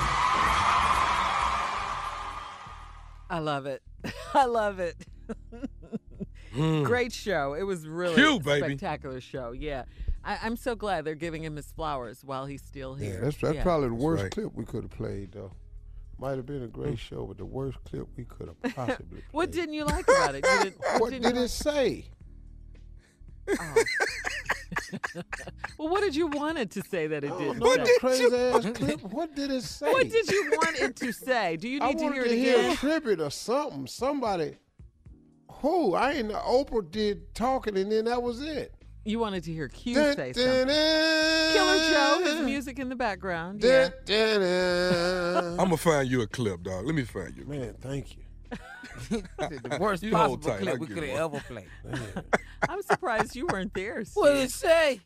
Speaker 5: I love it. I love it.
Speaker 4: Mm.
Speaker 5: Great show. It was really
Speaker 4: Cute,
Speaker 5: a
Speaker 4: baby.
Speaker 5: spectacular show. Yeah. I, I'm so glad they're giving him his flowers while he's still
Speaker 2: Yeah,
Speaker 5: here.
Speaker 2: that's, that's
Speaker 5: Yeah.
Speaker 2: probably the worst
Speaker 4: right.
Speaker 2: clip we could have played, though. Might have been a great show, but the worst clip we could have possibly played.
Speaker 5: What didn't you like about it? You did,
Speaker 2: What
Speaker 5: didn't
Speaker 2: did
Speaker 5: you
Speaker 2: it say?
Speaker 5: like- Well, what did you want it to say that it
Speaker 2: Oh,
Speaker 5: didn't
Speaker 2: no,
Speaker 5: say?
Speaker 2: that crazy ass clip. What did it say?
Speaker 5: What did you want it to say? Do you
Speaker 2: I
Speaker 5: need to
Speaker 2: wanted
Speaker 5: hear it
Speaker 2: to hear
Speaker 5: again?
Speaker 2: a tribute or something. Somebody. Who? I ain't know. Oprah did talking, and then that was it.
Speaker 5: You wanted to hear Q
Speaker 2: Dun,
Speaker 5: say
Speaker 2: dun,
Speaker 5: something.
Speaker 2: dun.
Speaker 5: Killer Joe, his music in the background.
Speaker 2: Dun,
Speaker 5: Yeah.
Speaker 2: dun, dun.
Speaker 4: I'm gonna find you a clip, dog. Let me find you.
Speaker 2: Man, thank you.
Speaker 8: The worst
Speaker 4: You hold
Speaker 8: possible
Speaker 4: tight,
Speaker 8: clip
Speaker 4: I'll
Speaker 8: we
Speaker 4: get
Speaker 8: could
Speaker 4: one.
Speaker 8: have ever played.
Speaker 2: Man.
Speaker 5: I'm surprised you weren't there, Steve.
Speaker 8: What did it say?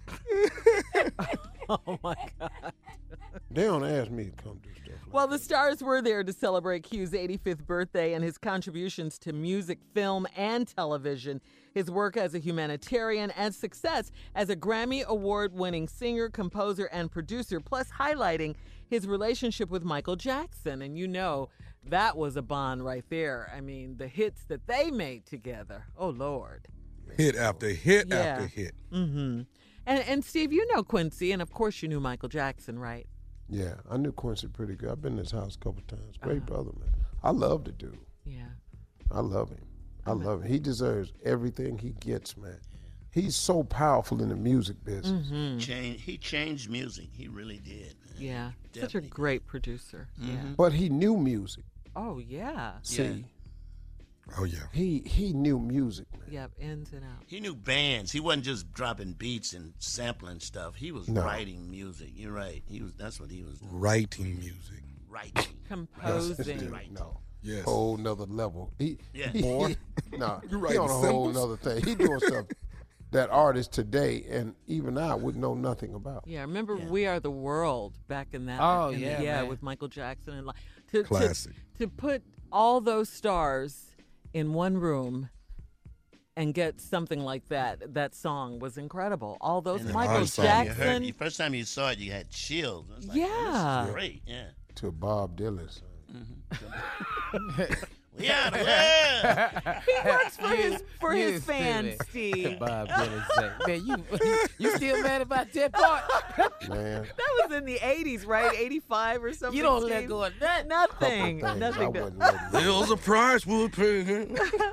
Speaker 5: Oh, my God.
Speaker 2: They don't ask me to come do stuff. Like
Speaker 5: Well, the stars were there to celebrate Q's eighty-fifth birthday and his contributions to music, film, and television. His work as a humanitarian and success as a Grammy Award-winning singer, composer, and producer, plus highlighting his relationship with Michael Jackson. And you know, that was a bond right there. I mean, the hits that they made together. Oh, Lord.
Speaker 4: Hit after hit
Speaker 5: Yeah.
Speaker 4: after hit.
Speaker 5: Mm-hmm. And, and Steve, you know Quincy, and of course you knew Michael Jackson, right?
Speaker 2: Yeah, I knew Quincy pretty good. I've been in his house a couple times. Great
Speaker 5: Uh-huh.
Speaker 2: brother, man. I love the dude.
Speaker 5: Yeah.
Speaker 2: I love him. I love him. He deserves everything he gets, man. He's so powerful in the music business.
Speaker 5: Mm-hmm.
Speaker 7: Change, he changed music. He really did. Man.
Speaker 5: Yeah. Such a
Speaker 7: Definitely.
Speaker 5: great producer. Yeah.
Speaker 2: But he knew music.
Speaker 5: Oh, yeah.
Speaker 2: See,
Speaker 4: Oh yeah.
Speaker 2: he he knew music, man.
Speaker 5: Yep, ins and outs.
Speaker 7: He knew bands. He wasn't just dropping beats and sampling stuff. He was
Speaker 2: No.
Speaker 7: writing music. You're right. He was. That's what he was doing.
Speaker 4: Writing music.
Speaker 7: Writing.
Speaker 5: Composing.
Speaker 7: Right.
Speaker 2: No.
Speaker 4: Yes.
Speaker 2: Whole nother level. He,
Speaker 7: Yeah.
Speaker 2: he,
Speaker 4: More?
Speaker 2: nah,
Speaker 4: You
Speaker 2: he
Speaker 4: writing
Speaker 2: on a whole
Speaker 4: symbols?
Speaker 2: nother thing. He doing stuff that artists today and even I would know nothing about.
Speaker 5: Yeah, remember
Speaker 7: Yeah.
Speaker 5: We Are the World back in that.
Speaker 8: Oh,
Speaker 5: in the-
Speaker 8: yeah,
Speaker 5: yeah,
Speaker 8: man.
Speaker 5: with Michael Jackson and like to, to
Speaker 4: Classic.
Speaker 5: to put all those stars in one room and get something like that. That song was incredible. All those
Speaker 7: And the
Speaker 5: Michael
Speaker 4: first time you
Speaker 7: You heard,
Speaker 5: Jackson.
Speaker 7: the first time you saw it, you had chills. I was like,
Speaker 5: Yeah.
Speaker 7: oh, this is great. Yeah.
Speaker 2: To Bob Dylan. son.
Speaker 7: We are the world.
Speaker 5: He works for his for
Speaker 8: You
Speaker 5: his fans,
Speaker 8: stupid.
Speaker 5: Steve.
Speaker 8: Bob Dylan said, man, you you still mad about that part?
Speaker 2: Man,
Speaker 5: That was in the eighties, right? eighty-five or something.
Speaker 8: You don't let
Speaker 5: Steve?
Speaker 8: go of that.
Speaker 5: Nothing.
Speaker 2: couple things
Speaker 5: Nothing.
Speaker 2: I
Speaker 5: to-
Speaker 2: wouldn't let him know.
Speaker 4: There's a price we'll pay.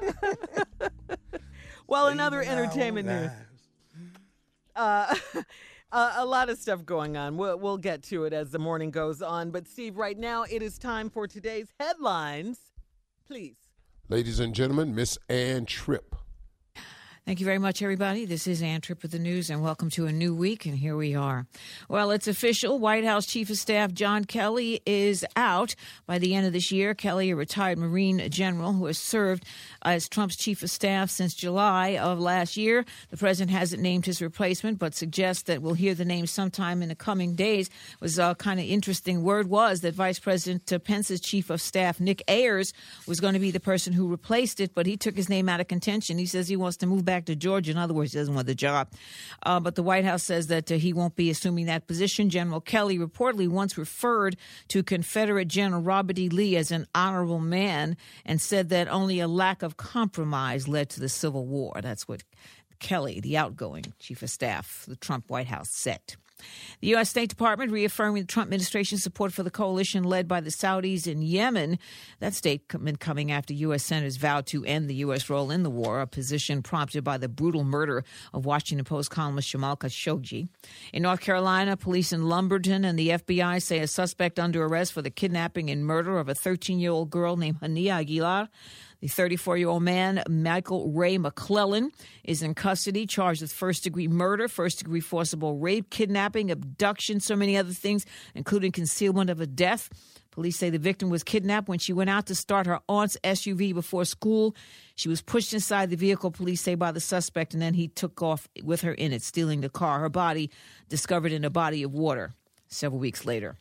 Speaker 5: Well, another entertainment news. Uh, uh, a lot of stuff going on. We'll, we'll get to it as the morning goes on. But, Steve, right now it is time for today's headlines. Please.
Speaker 2: Ladies and gentlemen, Miss Ann Tripp.
Speaker 12: Thank you very much, everybody. This is Ann Tripp with the news, and welcome to a new week, and here we are. Well, it's official. White House Chief of Staff John Kelly is out by the end of this year. Kelly, a retired Marine general who has served as Trump's chief of staff since July of last year. The president hasn't named his replacement, but suggests that we'll hear the name sometime in the coming days. It was uh, kind of interesting. Word was that Vice President Pence's chief of staff, Nick Ayers, was going to be the person who replaced it, but he took his name out of contention. He says he wants to move back back to Georgia. In other words, he doesn't want the job. Uh, but the White House says that uh, he won't be assuming that position. General Kelly reportedly once referred to Confederate General Robert E. Lee as an honorable man and said that only a lack of compromise led to the Civil War. That's what Kelly, the outgoing chief of staff, the Trump White House, said. The U S. State Department reaffirming the Trump administration's support for the coalition led by the Saudis in Yemen. That statement coming after U S. senators vowed to end the U S role in the war, a position prompted by the brutal murder of Washington Post columnist Jamal Khashoggi. In North Carolina, police in Lumberton and the F B I say a suspect under arrest for the kidnapping and murder of a thirteen-year-old girl named Hania Aguilar. The thirty-four-year-old man, Michael Ray McClellan, is in custody, charged with first-degree murder, first-degree forcible rape, kidnapping, abduction, so many other things, including concealment of a death. Police say the victim was kidnapped when she went out to start her aunt's S U V before school. She was pushed inside the vehicle, police say, by the suspect, and then he took off with her in it, stealing the car. Her body discovered in a body of water several weeks later.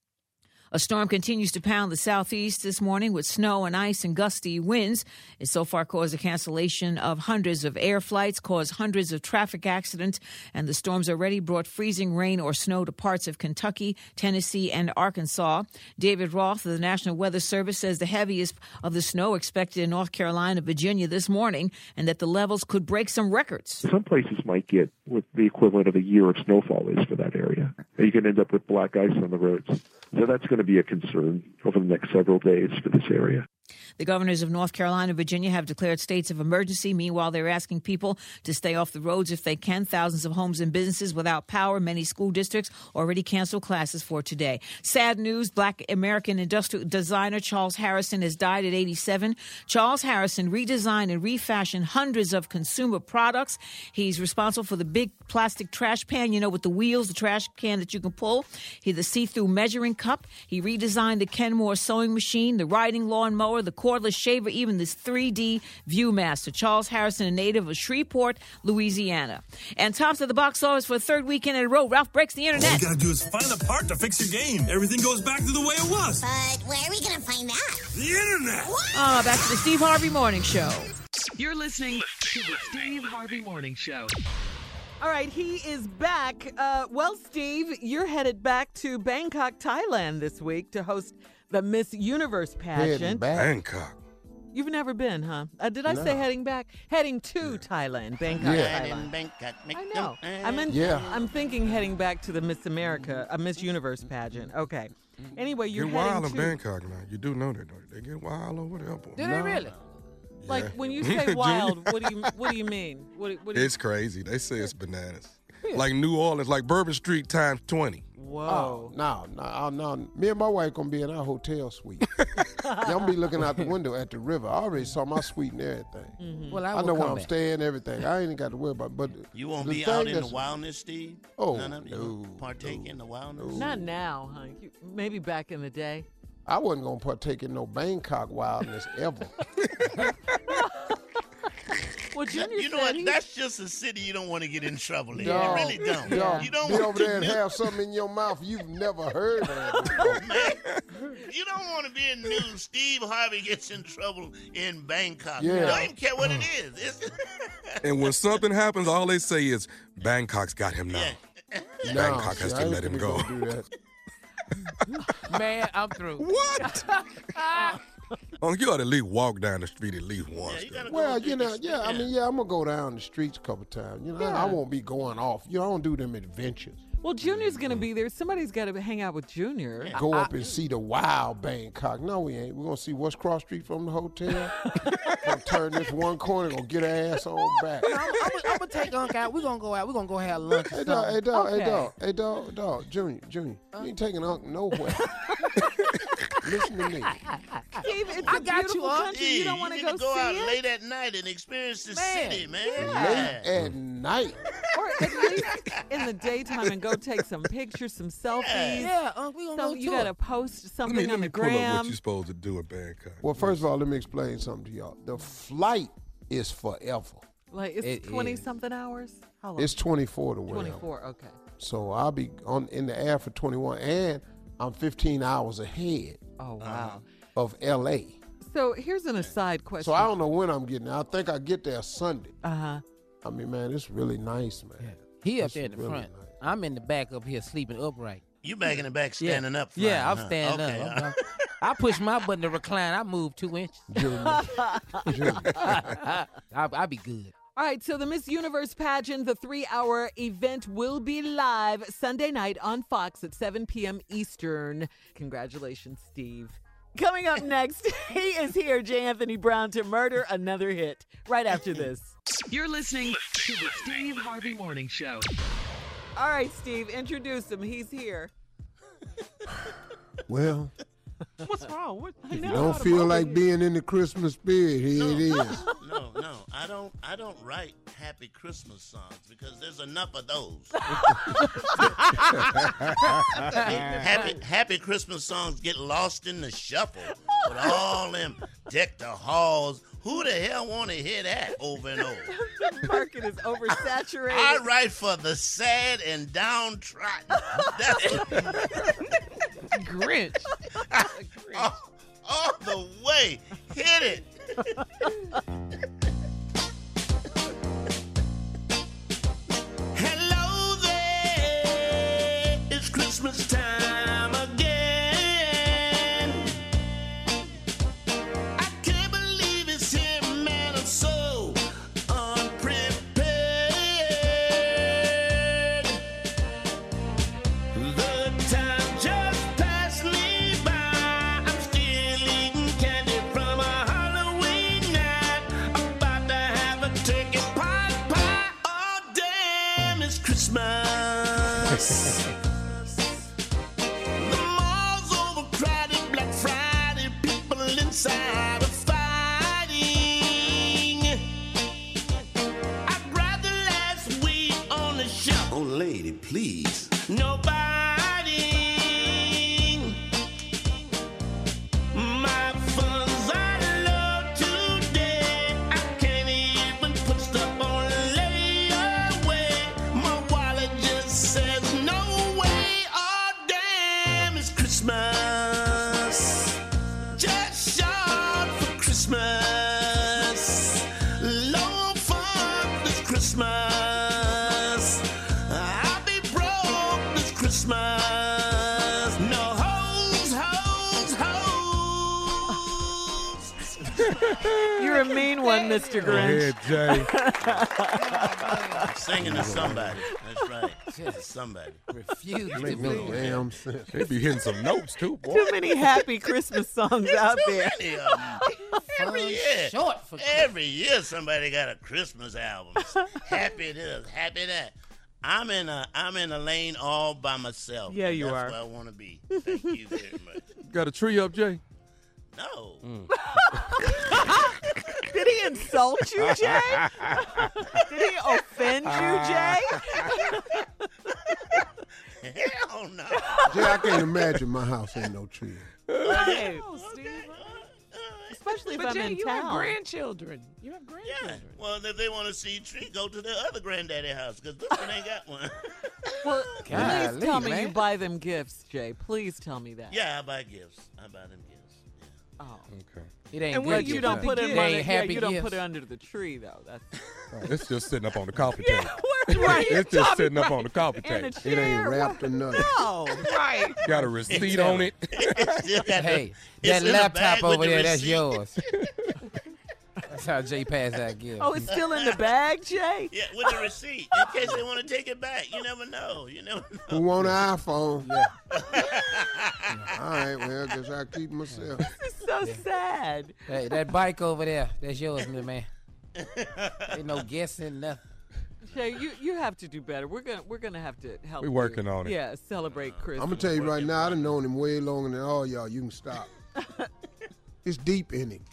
Speaker 12: A storm continues to pound the southeast this morning with snow and ice and gusty winds. It so far caused the cancellation of hundreds of air flights, caused hundreds of traffic accidents, and the storms already brought freezing rain or snow to parts of Kentucky, Tennessee, and Arkansas. David Roth of the National Weather Service says the heaviest of the snow expected in North Carolina, Virginia this morning, and that the levels could break some records.
Speaker 13: Some places might get what the equivalent of a year of snowfall is for that area. You can end up with black ice on the roads. So that's going to be a concern over the next several days for this area.
Speaker 12: The governors of North Carolina and Virginia have declared states of emergency. Meanwhile, they're asking people to stay off the roads if they can. Thousands of homes and businesses without power. Many school districts already canceled classes for today. Sad news, Black American industrial designer Charles Harrison has died at eighty-seven. Charles Harrison redesigned and refashioned hundreds of consumer products. He's responsible for the big plastic trash pan, you know, with the wheels, the trash can that you can pull. He the see-through measuring cup. He redesigned the Kenmore sewing machine, the riding lawnmower, the cordless shaver, even this three D Viewmaster. Charles Harrison, a native of Shreveport, Louisiana. And tops of the box office for a third weekend in a row. Ralph breaks the internet.
Speaker 14: All you gotta do is find a part to fix your game. Everything goes back to the way it was.
Speaker 10: But where are we gonna find that?
Speaker 14: The internet.
Speaker 12: Ah, back to the Steve Harvey Morning Show.
Speaker 3: You're listening to the Steve Harvey Morning Show.
Speaker 5: All right, he is back. Uh, well, Steve, you're headed back to Bangkok, Thailand this week to host the Miss Universe pageant.
Speaker 4: Bangkok.
Speaker 5: You've never been, huh? Uh, did I
Speaker 2: No.
Speaker 5: say heading back? Heading to Thailand, Bangkok,
Speaker 2: Yeah.
Speaker 5: Thailand.
Speaker 7: Bangkok,
Speaker 5: I know. I meant,
Speaker 2: Yeah.
Speaker 5: I'm thinking heading back to the Miss America, a Miss Universe pageant. Okay. Anyway, you're
Speaker 4: Get
Speaker 5: heading
Speaker 4: wild in
Speaker 5: to.
Speaker 4: Bangkok now. You do know that, don't you? They get wild over there, boy.
Speaker 8: Do they really?
Speaker 5: Like
Speaker 4: Yeah.
Speaker 5: when you say wild, what do you what do you mean? What, what do you,
Speaker 4: It's crazy. They say it's bananas. Like New Orleans, like Bourbon Street times twenty.
Speaker 5: Whoa.
Speaker 2: Oh, no, no, no. Me and my wife gonna be in our hotel suite. I'm gonna be looking out the window at the river. I already saw my suite and everything.
Speaker 5: Mm-hmm.
Speaker 8: Well, I,
Speaker 2: I
Speaker 8: will
Speaker 2: know where
Speaker 8: come
Speaker 2: I'm
Speaker 8: back.
Speaker 2: staying, everything. I ain't got to worry about it. But
Speaker 7: You won't
Speaker 2: the
Speaker 7: be
Speaker 2: thing
Speaker 7: out in the
Speaker 2: that's-
Speaker 7: wildness, Steve?
Speaker 2: Oh,
Speaker 7: None of you
Speaker 2: no,
Speaker 7: won't partake in the wildness?
Speaker 5: Not now, huh? You, maybe back in the day.
Speaker 2: I wasn't gonna partake in no Bangkok wildness ever.
Speaker 5: Well, Junior
Speaker 7: You know
Speaker 5: said
Speaker 7: what?
Speaker 5: he-
Speaker 7: That's just a city you don't want to get in trouble in.
Speaker 2: Dog,
Speaker 7: You really don't.
Speaker 2: dog,
Speaker 7: You don't
Speaker 2: be
Speaker 7: want
Speaker 2: over
Speaker 7: to
Speaker 2: there and
Speaker 7: do-
Speaker 2: have something in your mouth you've never heard of before.
Speaker 7: You don't want to be in news. Steve Harvey gets in trouble in Bangkok.
Speaker 2: Yeah.
Speaker 7: Don't even care what it is. It's
Speaker 4: And when something happens, all they say is, Bangkok's got him now.
Speaker 2: Nah,
Speaker 4: Bangkok
Speaker 2: see,
Speaker 4: has
Speaker 2: I
Speaker 4: to
Speaker 2: ain't
Speaker 4: let him
Speaker 2: finna
Speaker 4: go.
Speaker 2: do that.
Speaker 8: Man, I'm through.
Speaker 4: What? Oh, you ought to at least walk down the street at least once.
Speaker 7: Yeah, you gotta
Speaker 2: Well,
Speaker 7: go
Speaker 2: you
Speaker 7: do
Speaker 2: know,
Speaker 7: this-
Speaker 2: yeah, I mean, yeah, I'm gonna go down the streets a couple times. You know, I, I won't be going off. You know, I don't do them adventures.
Speaker 5: Well, Junior's going to be there. Somebody's got to hang out with Junior.
Speaker 2: Go up and see the wild Bangkok. No, we ain't. We're gonna see what's cross street from the hotel. Gonna turn this one corner, gonna get her ass on back.
Speaker 8: I'm, I'm, I'm gonna take Unc out. We're gonna go out. We're gonna go have lunch. Or
Speaker 2: Hey dog, hey
Speaker 8: something.
Speaker 2: dog,
Speaker 5: Okay.
Speaker 2: hey dog, hey dog, dog, Junior, Junior, you ain't taking Unc nowhere. Listen to me.
Speaker 5: Steve, it's
Speaker 8: I
Speaker 5: a
Speaker 8: got you,
Speaker 5: beautiful
Speaker 8: Unc.
Speaker 5: country.
Speaker 7: Yeah,
Speaker 5: You don't want to
Speaker 7: need
Speaker 5: go,
Speaker 7: to go
Speaker 5: see
Speaker 7: out
Speaker 5: it?
Speaker 7: late at night and experience the
Speaker 8: Man.
Speaker 7: city, man.
Speaker 2: Late at night.
Speaker 5: Or at least in the daytime and go take some pictures, some selfies.
Speaker 8: Yeah, Unc, we gonna
Speaker 5: Some,
Speaker 8: go
Speaker 5: you
Speaker 8: to
Speaker 5: got to
Speaker 8: it.
Speaker 5: post
Speaker 4: Let
Speaker 5: something
Speaker 4: me, let
Speaker 5: on
Speaker 4: me
Speaker 5: the
Speaker 4: pull up what
Speaker 5: gram.
Speaker 4: you're supposed to do at Bangkok.
Speaker 2: Well, first of all, let me explain something to y'all. The flight is forever.
Speaker 5: Like, it's
Speaker 8: It
Speaker 5: twenty-something hours? How long?
Speaker 2: It's twenty-four to whatever.
Speaker 5: twenty-four, okay.
Speaker 2: So I'll be on in the air for twenty-one, and I'm fifteen hours ahead
Speaker 5: Oh, wow.
Speaker 2: of L A.
Speaker 5: So here's an aside question.
Speaker 2: So I don't know when I'm getting there. I think I get there Sunday.
Speaker 5: Uh-huh.
Speaker 2: I mean, man, it's really nice, man.
Speaker 8: Yeah. He up
Speaker 2: It's
Speaker 8: there in the
Speaker 2: really
Speaker 8: front.
Speaker 2: nice.
Speaker 8: I'm in the back up here sleeping upright.
Speaker 7: You back in the back standing
Speaker 8: yeah.
Speaker 7: up. Flying,
Speaker 8: yeah, I'm
Speaker 7: huh?
Speaker 8: standing
Speaker 7: okay.
Speaker 8: up. I'm- I push my button to recline. I move two inches. I, I'll be good.
Speaker 5: All right, so the Miss Universe pageant, the three-hour event, will be live Sunday night on Fox at seven p.m. Eastern. Congratulations, Steve. Coming up next, he is here, J. Anthony Brown, to murder another hit right after this.
Speaker 3: You're listening to the Steve Harvey Morning Show.
Speaker 5: All right, Steve, introduce him. He's here.
Speaker 2: Well,
Speaker 5: What's wrong? What, I
Speaker 2: if you
Speaker 5: know
Speaker 2: don't
Speaker 5: how to
Speaker 2: feel
Speaker 5: motivate
Speaker 2: like
Speaker 5: you.
Speaker 2: being in the Christmas spirit, here it is.
Speaker 7: No, no, I don't. I don't write happy Christmas songs because there's enough of those. happy, happy Christmas songs get lost in the shuffle with all them deck the halls. Who the hell want to hear that over and over?
Speaker 5: The market is oversaturated.
Speaker 7: I write for the sad and downtrodden. That's what
Speaker 8: Grinch.
Speaker 7: all, all the way. Hit it. Hello there. It's Christmas time again. I can't believe it's here, man. I'm so unprepared. The time just passed me by. I'm still eating candy from a Halloween night. I'm about to have a turkey pot pie. Oh, damn, it's Christmas. The mall's overcrowded, Black Friday, people inside are fighting. I grabbed the last week on the shelf. Oh, lady, please. Nobody. My funds are low today. I can't even put stuff on layaway. My wallet just says no way. Oh, damn, it's Christmas. Just short for Christmas. Low fun this Christmas. I'll be broke this Christmas. No hoes, hoes, hoes.
Speaker 5: You're a mean one, Mister
Speaker 4: Go ahead,
Speaker 5: Grinch.
Speaker 4: Jay.
Speaker 7: Singing to somebody. That's right. To somebody.
Speaker 8: Refuse to
Speaker 2: Make no
Speaker 8: move.
Speaker 2: damn sense.
Speaker 4: They be hitting some notes, too, boy.
Speaker 5: Too many happy Christmas songs out there.
Speaker 7: Many of 'em. Every year.
Speaker 8: Short for
Speaker 7: Every year somebody got a Christmas album. Happy this, happy that. I'm in a I'm in a lane all by myself.
Speaker 5: Yeah, you
Speaker 7: That's
Speaker 5: are.
Speaker 7: where I want to be. Thank you very much.
Speaker 4: Got a tree up, Jay?
Speaker 7: No.
Speaker 5: Did he insult you, Jay? Did he offend you, Jay?
Speaker 7: Hell no.
Speaker 2: Jay, I can't imagine my house ain't no tree.
Speaker 5: Hey, especially if
Speaker 8: But
Speaker 5: I'm
Speaker 8: Jay,
Speaker 5: in
Speaker 8: you
Speaker 5: town.
Speaker 8: have grandchildren. You have
Speaker 7: Yeah.
Speaker 8: grandchildren.
Speaker 7: Well, if they want to see tree, go to their other granddaddy house because this one ain't got one.
Speaker 5: Well,
Speaker 8: Golly,
Speaker 5: please tell me
Speaker 8: man.
Speaker 5: you buy them gifts, Jay. Please tell me that.
Speaker 7: Yeah, I buy gifts. I buy them gifts.
Speaker 5: Oh.
Speaker 4: Okay.
Speaker 8: It ain't
Speaker 5: And
Speaker 8: good
Speaker 5: what you
Speaker 8: gifts,
Speaker 5: don't
Speaker 8: though.
Speaker 5: put it
Speaker 8: They
Speaker 5: on
Speaker 8: ain't
Speaker 5: yeah,
Speaker 8: happy
Speaker 5: you don't
Speaker 8: gifts.
Speaker 5: put it under the tree though. That's
Speaker 4: Right, it's just sitting up on the coffee
Speaker 5: yeah,
Speaker 4: table.
Speaker 5: we're right.
Speaker 4: It's just sitting up on the coffee
Speaker 5: in a
Speaker 4: table.
Speaker 5: chair.
Speaker 2: It ain't wrapped or nothing.
Speaker 5: No, right.
Speaker 4: Got a receipt on it.
Speaker 7: Still got
Speaker 8: Hey,
Speaker 7: the-
Speaker 8: that
Speaker 7: it's in the
Speaker 8: laptop
Speaker 7: bag with
Speaker 8: over
Speaker 7: the
Speaker 8: there, that's
Speaker 7: receipt.
Speaker 8: yours. That's how Jay passed that gift.
Speaker 5: Oh, it's still in the bag, Jay.
Speaker 7: Yeah, with the receipt in case they want to take it back. You never know. You never know.
Speaker 2: Who want an iPhone?
Speaker 8: Yeah.
Speaker 2: All right, well, guess I keep myself.
Speaker 5: This is so sad.
Speaker 8: Hey, that bike over there, that's yours, my man. Ain't no guessing nothing.
Speaker 5: Jay, you, you have to do better. We're gonna we're gonna have to help.
Speaker 4: We
Speaker 5: you.
Speaker 4: working on it.
Speaker 5: Yeah, celebrate Christmas.
Speaker 2: I'm gonna tell you right now, I've known him way longer than all y'all. You can stop. It's deep in him.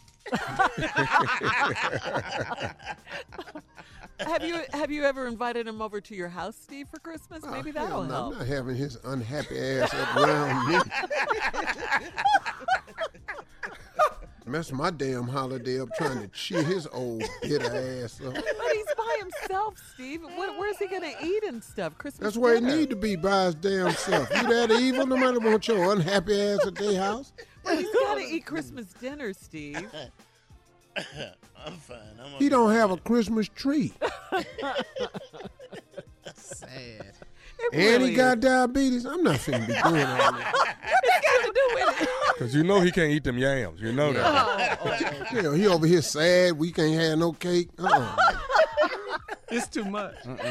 Speaker 5: Have you have you ever invited him over to your house, Steve, for Christmas? Maybe
Speaker 2: Oh,
Speaker 5: that'll
Speaker 2: hell no,
Speaker 5: help.
Speaker 2: I'm not having his unhappy ass up around me. Mess my damn holiday up trying to cheer his old bitter ass up.
Speaker 5: But he's by himself, Steve. What, where's he gonna eat and stuff? Christmas.
Speaker 2: That's where he
Speaker 5: dinner.
Speaker 2: need to be by his damn self. You that evil? No matter what your unhappy ass at their house.
Speaker 5: But he's gotta eat Christmas dinner, Steve.
Speaker 15: I'm fine. I'm
Speaker 2: He don't have a Christmas tree.
Speaker 8: Sad.
Speaker 5: It
Speaker 2: And
Speaker 5: really
Speaker 2: he got
Speaker 5: is.
Speaker 2: diabetes. I'm not finna be doing all that.
Speaker 5: What does it got to do with it?
Speaker 4: Because you know he can't eat them yams. You know that.
Speaker 5: Oh, oh, oh.
Speaker 2: Hell, he over here sad. We can't have no cake. Uh-uh.
Speaker 8: It's too much.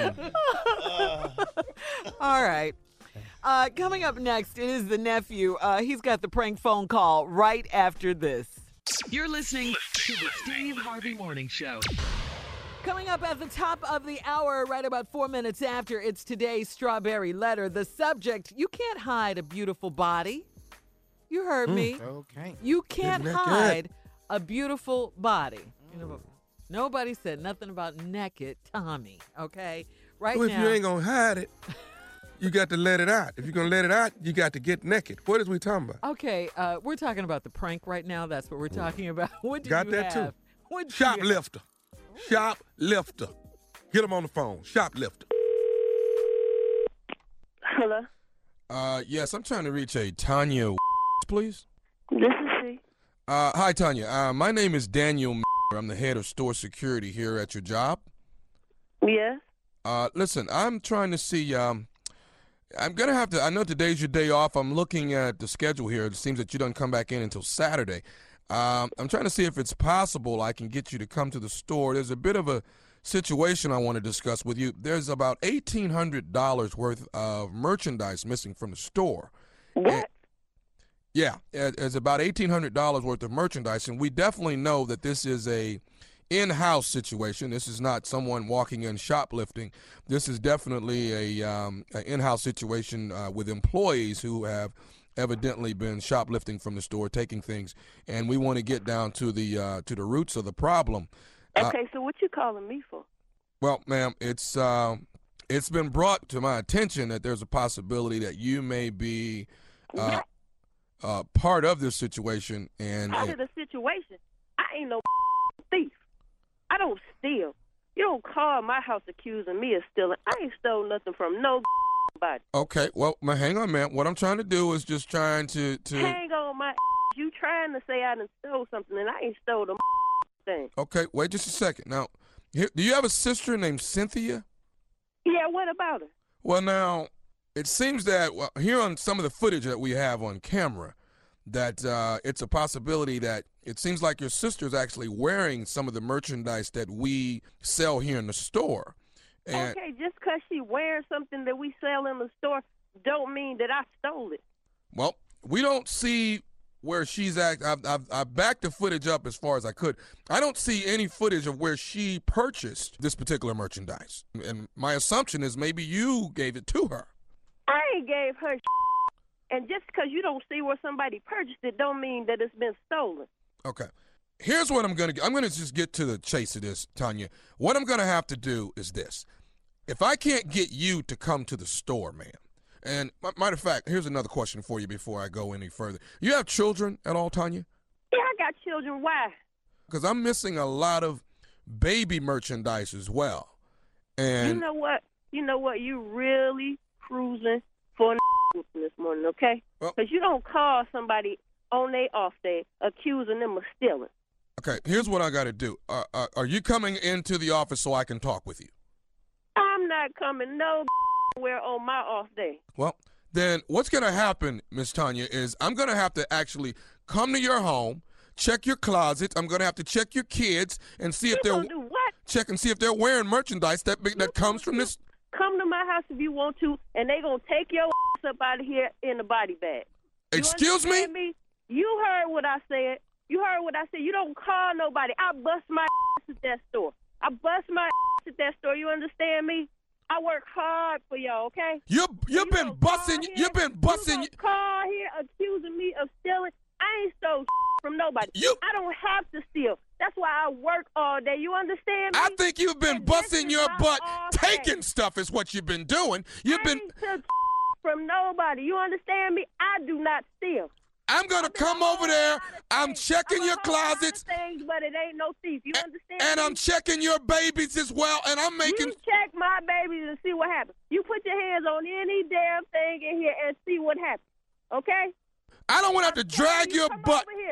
Speaker 5: All right. Uh, coming up next is the nephew. Uh, he's got the prank phone call right after this.
Speaker 3: You're listening to the Steve Harvey Morning Show.
Speaker 5: Coming up at the top of the hour, right about four minutes after, it's today's Strawberry Letter. The subject, you can't hide a beautiful body. You heard me.
Speaker 8: Okay.
Speaker 5: You can't
Speaker 4: Get naked.
Speaker 5: hide a beautiful body. You know, nobody said nothing about naked Tommy, okay? Right
Speaker 4: Well, if
Speaker 5: now.
Speaker 4: you ain't going to hide it, you got to let it out. If you're going to let it out, you got to get naked. What is we talking about?
Speaker 5: Okay, uh, we're talking about the prank right now. That's what we're talking about. What do
Speaker 4: Got
Speaker 5: you
Speaker 4: that
Speaker 5: have?
Speaker 4: too.
Speaker 5: What do you have?
Speaker 4: Shoplifter. Shoplifter. Get him on the phone. Shoplifter.
Speaker 16: Hello,
Speaker 17: Uh, yes, I'm trying to reach a Tanya, please.
Speaker 16: this is she.
Speaker 17: Uh, hi, Tanya. Uh, my name is Daniel. I'm the head of store security here at your job.
Speaker 16: Yes.
Speaker 17: Uh, listen, I'm trying to see. Um, I'm gonna have to. I know today's your day off. I'm looking at the schedule here. It seems that you don't come back in until Saturday. Um, I'm trying to see if it's possible I can get you to come to the store. There's a bit of a situation I want to discuss with you. There's about eighteen hundred dollars worth of merchandise missing from the store.
Speaker 16: What?
Speaker 17: And- yeah, it- it's about eighteen hundred dollars worth of merchandise, and we definitely know that this is a in-house situation. This is not someone walking in shoplifting. This is definitely a, um, an in-house situation uh, with employees who have evidently been shoplifting from the store, taking things, and we want to get down to the uh, to the roots of the problem. Uh,
Speaker 16: Okay, so what you calling me for?
Speaker 17: well, ma'am, it's uh, it's been brought to my attention that there's a possibility that you may be uh, uh, part of this situation, and
Speaker 16: Part of the situation. I ain't no thief. I don't steal. You don't call my house accusing me of stealing. I ain't stole nothing from no body.
Speaker 17: okay, well, ma- hang on, ma'am. What I'm trying to do is just trying to to.
Speaker 16: Hang on my you trying to say I done stole something and I ain't stole the thing.
Speaker 17: Okay, wait just a second. Now, here, do you have a sister named Cynthia?
Speaker 16: Yeah, what about her?
Speaker 17: Well, now, it seems that well, here on some of the footage that we have on camera, that uh, it's a possibility that it seems like your sister's actually wearing some of the merchandise that we sell here in the store. And,
Speaker 16: Okay, just because she wearing something that we sell in the store don't mean that I stole it.
Speaker 17: well, we don't see where she's at. I've, I've, I've backed the footage up as far as I could. I don't see any footage of where she purchased this particular merchandise. And my assumption is maybe you gave it to her.
Speaker 16: I ain't gave her and just because you don't see where somebody purchased it don't mean that it's been stolen.
Speaker 17: Okay. Here's what I'm going to I'm going to just get to the chase of this, Tanya. What I'm going to have to do is this. If I can't get you to come to the store, man, and m- matter of fact, here's another question for you before I go any further. You have children at all, Tanya?
Speaker 16: Yeah, I got children. Why?
Speaker 17: Because I'm missing a lot of baby merchandise as well. And
Speaker 16: You know what? You know what? You really cruising for a this morning, okay? Because you don't call somebody on their off day accusing them of stealing.
Speaker 17: okay, here's what I got to do. Uh, uh, are you coming into the office so I can talk with you?
Speaker 16: I'm not coming nowhere on my off day.
Speaker 17: Well, then what's going to happen, Miss Tanya, is I'm going to have to actually come to your home, check your closet. I'm going to have to check your kids and see if
Speaker 16: You
Speaker 17: they're
Speaker 16: gonna do what?
Speaker 17: check and see if they're wearing merchandise that that comes from this.
Speaker 16: Come to my house if you want to, and they gonna take your ass up out of here in a body bag. You
Speaker 17: Excuse me?
Speaker 16: understand me? You heard what I said. You heard what I said. You don't call nobody. I bust my ass at that store. I bust my ass at that store. You understand me? I work hard for y'all, okay?
Speaker 17: You you've been busting. You've been busting.
Speaker 16: You call here accusing me of stealing. I ain't stole from nobody.
Speaker 17: You-
Speaker 16: I don't have to steal. That's why I work all day. You understand me?
Speaker 17: I think you've been busting your
Speaker 16: my
Speaker 17: butt,
Speaker 16: off
Speaker 17: taking stuff is what you've been doing. You've been.
Speaker 16: took from nobody. You understand me? I do not steal.
Speaker 17: I'm gonna come over there. I'm checking your closets,
Speaker 16: Things, but it ain't no thief. You understand?
Speaker 17: and
Speaker 16: me?
Speaker 17: I'm checking your babies as well. And I'm making.
Speaker 16: You check my babies and see what happens. You put your hands on any damn thing in here and see what happens. Okay?
Speaker 17: I don't want to have to drag your
Speaker 16: Come
Speaker 17: butt.
Speaker 16: over here.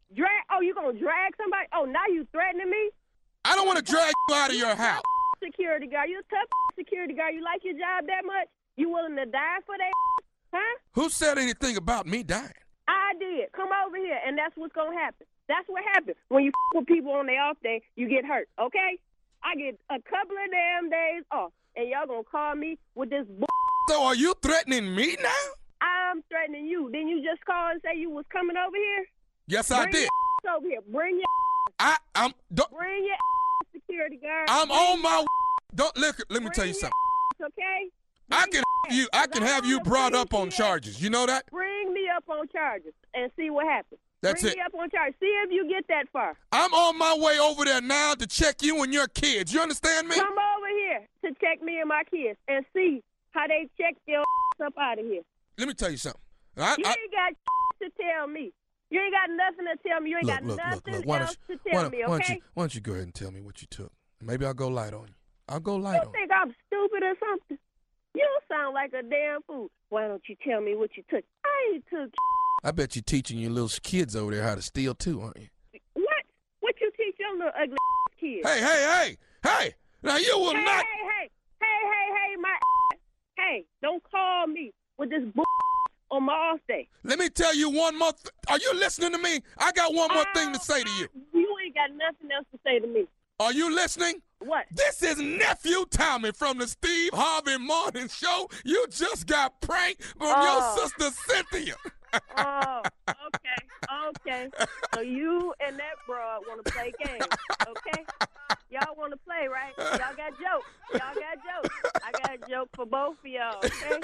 Speaker 16: Drag? Oh, you gonna drag somebody? Oh, now you threatening me?
Speaker 17: I don't want to drag you out of your house.
Speaker 16: Security guard, you a tough security guard. You like your job that much? You willing to die for that? Huh?
Speaker 17: Who said anything about me dying?
Speaker 16: I did. Come over here, and that's what's gonna happen. That's what happens when you f- with people on their off day. You get hurt. Okay? I get a couple of damn days off, and y'all gonna call me with this bull.
Speaker 17: So are you threatening me now?
Speaker 16: I'm threatening you. Didn't you just call and say you was coming over here?
Speaker 17: Yes,
Speaker 16: Bring
Speaker 17: I did.
Speaker 16: Your over here. Bring your.
Speaker 17: I I'm don't,
Speaker 16: Bring your security guard.
Speaker 17: I'm
Speaker 16: Bring
Speaker 17: on my.
Speaker 16: your,
Speaker 17: Don't look. Let me
Speaker 16: Bring
Speaker 17: tell you
Speaker 16: your
Speaker 17: something.
Speaker 16: Okay.
Speaker 17: I can you. I can have you brought up on charges. You know that?
Speaker 16: Bring me up on charges and see what happens.
Speaker 17: That's
Speaker 16: Bring
Speaker 17: it.
Speaker 16: me up on charges. See if you get that far.
Speaker 17: I'm on my way over there now to check you and your kids. You understand me?
Speaker 16: Come over here to check me and my kids and see how they check your up out of here.
Speaker 17: Let me tell you something. I,
Speaker 16: you
Speaker 17: I,
Speaker 16: ain't got to tell me. You ain't got nothing to tell me. You ain't
Speaker 17: look,
Speaker 16: got
Speaker 17: look,
Speaker 16: nothing
Speaker 17: look, look. Why
Speaker 16: else
Speaker 17: don't,
Speaker 16: to
Speaker 17: you,
Speaker 16: tell
Speaker 17: why,
Speaker 16: me, okay?
Speaker 17: why, don't you, why don't you go ahead and tell me what you took? Maybe I'll go light on you. I'll go light
Speaker 16: You
Speaker 17: on
Speaker 16: think I'm stupid or something? You sound like a damn fool. Why don't you tell me what you took? I ain't took.
Speaker 17: I bet you're teaching your little kids over there how to steal too, aren't you?
Speaker 16: What? What you teach your little ugly kids?
Speaker 17: Hey, hey, hey, hey! Now you will
Speaker 16: hey,
Speaker 17: not.
Speaker 16: Hey, hey, hey, hey, hey, my. Hey, don't call me with this bull on my off day.
Speaker 17: Let me tell you one more. Th- Are you listening to me? I got one more thing to say to you.
Speaker 16: You ain't got nothing else to say to me.
Speaker 17: Are you listening?
Speaker 16: What?
Speaker 17: This is Nephew Tommy from the Steve Harvey Morning Show. You just got pranked from
Speaker 16: Oh.
Speaker 17: your sister Cynthia.
Speaker 16: Oh, okay, okay. So you and that broad want to play games, okay? Y'all want to play, right? Y'all got jokes. Y'all got jokes. I got a joke for both of y'all, okay?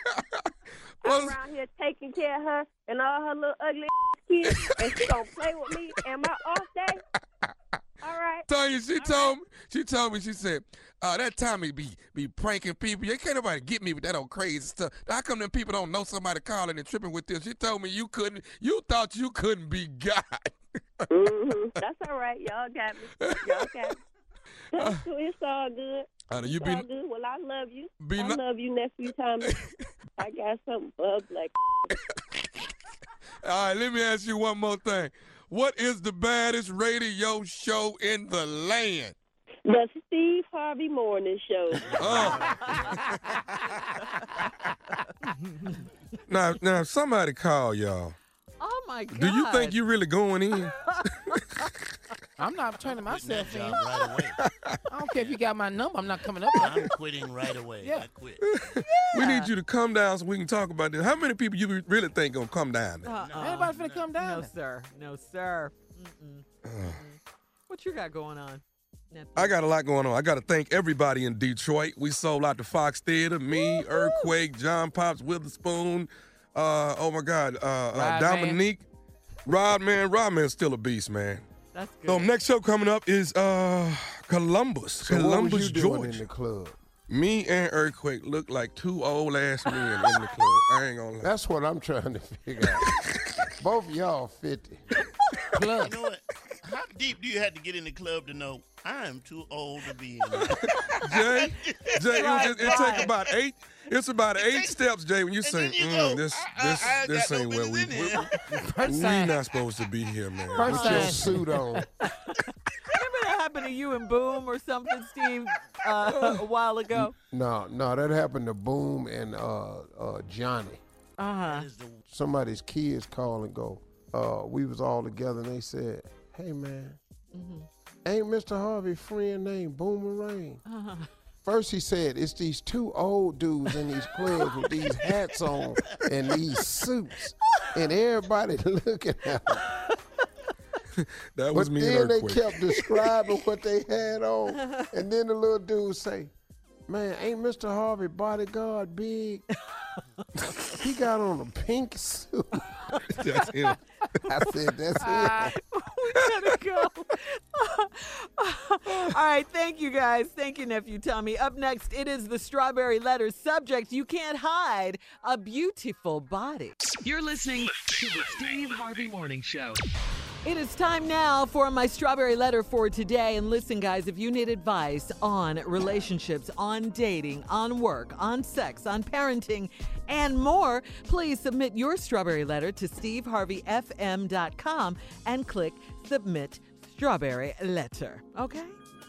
Speaker 16: I'm around here taking care of her and all her little ugly kids, and she gonna play with me and my off day? All right.
Speaker 17: Tanya, she
Speaker 16: All
Speaker 17: told
Speaker 16: right.
Speaker 17: me, she told me, she said, uh, that Tommy be be pranking people. You can't nobody get me with that old crazy stuff. How come them people don't know somebody calling and tripping with this? She told me you couldn't, you thought you couldn't be God.
Speaker 16: Mm-hmm. That's all right. Y'all got me. Y'all got me. That's cool. It's all good.
Speaker 17: Uh, you
Speaker 16: It's
Speaker 17: be,
Speaker 16: all good. Well, I love you.
Speaker 17: be
Speaker 16: I
Speaker 17: not-
Speaker 16: love you, nephew Tommy. I got something bug like.
Speaker 17: All right, let me ask you one more thing. What is the baddest radio show in the land?
Speaker 16: The Steve Harvey Morning Show.
Speaker 17: Oh.
Speaker 4: Now, now, if somebody call y'all.
Speaker 5: Oh my God.
Speaker 4: Do you think you really going in?
Speaker 8: I'm not turning myself in.
Speaker 15: Job right away.
Speaker 8: I don't care if you got my number. I'm not coming up.
Speaker 15: I'm quitting right away.
Speaker 8: Yeah.
Speaker 15: I quit.
Speaker 4: We need you to come down so we can talk about this. How many people you really think gonna come down there?
Speaker 5: Uh-uh.
Speaker 8: Everybody finna come down.
Speaker 5: No, sir. No, sir. Mm-mm. Mm-mm. What you got going on? Nothing.
Speaker 4: I got a lot going on. I got to thank everybody in Detroit. We sold out the Fox Theater. Me,
Speaker 5: Woo-hoo.
Speaker 4: Earthquake, John Pops, Witherspoon. Uh, oh my God, uh, uh,
Speaker 8: Rod
Speaker 4: Dominique, Rodman. Rodman's still a beast, man.
Speaker 5: That's good.
Speaker 4: So next show coming up is uh, Columbus,
Speaker 2: So
Speaker 4: Columbus,
Speaker 2: what was you doing
Speaker 4: Georgia.
Speaker 2: in the club?
Speaker 4: Me and Earthquake look like two old ass men in the club. I ain't gonna lie.
Speaker 2: That's what I'm trying to figure out. Both of y'all fifty.
Speaker 8: Plus,
Speaker 15: You know what? How deep do you have to get in the club to know I'm too old to be in there?
Speaker 4: Jay, Jay, it, was, it, it
Speaker 5: Right.
Speaker 4: take about eight. It's about eight
Speaker 15: takes-
Speaker 4: steps, Jay. When you
Speaker 15: and
Speaker 4: say,
Speaker 15: then you
Speaker 4: mm,
Speaker 15: go,
Speaker 4: this,
Speaker 15: I-
Speaker 4: this,
Speaker 15: I- I
Speaker 4: this
Speaker 15: got no
Speaker 4: ain't where we,
Speaker 15: business in
Speaker 4: we,
Speaker 8: first
Speaker 4: we
Speaker 8: time.
Speaker 4: not supposed to be here, man.
Speaker 8: First
Speaker 2: With your
Speaker 8: time.
Speaker 2: suit on.
Speaker 5: Remember that happened to you and Boom or something, Steve, uh, a while ago?
Speaker 2: No, no, that happened to Boom and uh, uh, Johnny.
Speaker 5: Uh-huh.
Speaker 15: That is the-
Speaker 2: Somebody's kids call and go, uh, we was all together and they said, hey, man, ain't Mister Harvey friend named Boomerang?
Speaker 5: Uh-huh.
Speaker 2: First he said, it's these two old dudes in these clubs with these hats on and these suits. And everybody looking at them.
Speaker 4: That was
Speaker 2: But
Speaker 4: me
Speaker 2: then
Speaker 4: and
Speaker 2: they
Speaker 4: Earthquake.
Speaker 2: kept describing what they had on. And then the little dude say, man, ain't Mister Harvey bodyguard big? He got on a pink suit.
Speaker 4: That's him.
Speaker 2: I said, that's it.
Speaker 5: We gotta go. All right, thank you guys. Thank you, nephew Tommy. Up next, it is the Strawberry Letters subject. You can't hide a beautiful body.
Speaker 3: You're listening to the Steve Harvey Morning Show.
Speaker 5: It is time now for my strawberry letter for today. And listen, guys, if you need advice on relationships, on dating, on work, on sex, on parenting, and more, please submit your strawberry letter to steve harvey f m dot com and click Submit Strawberry Letter. Okay?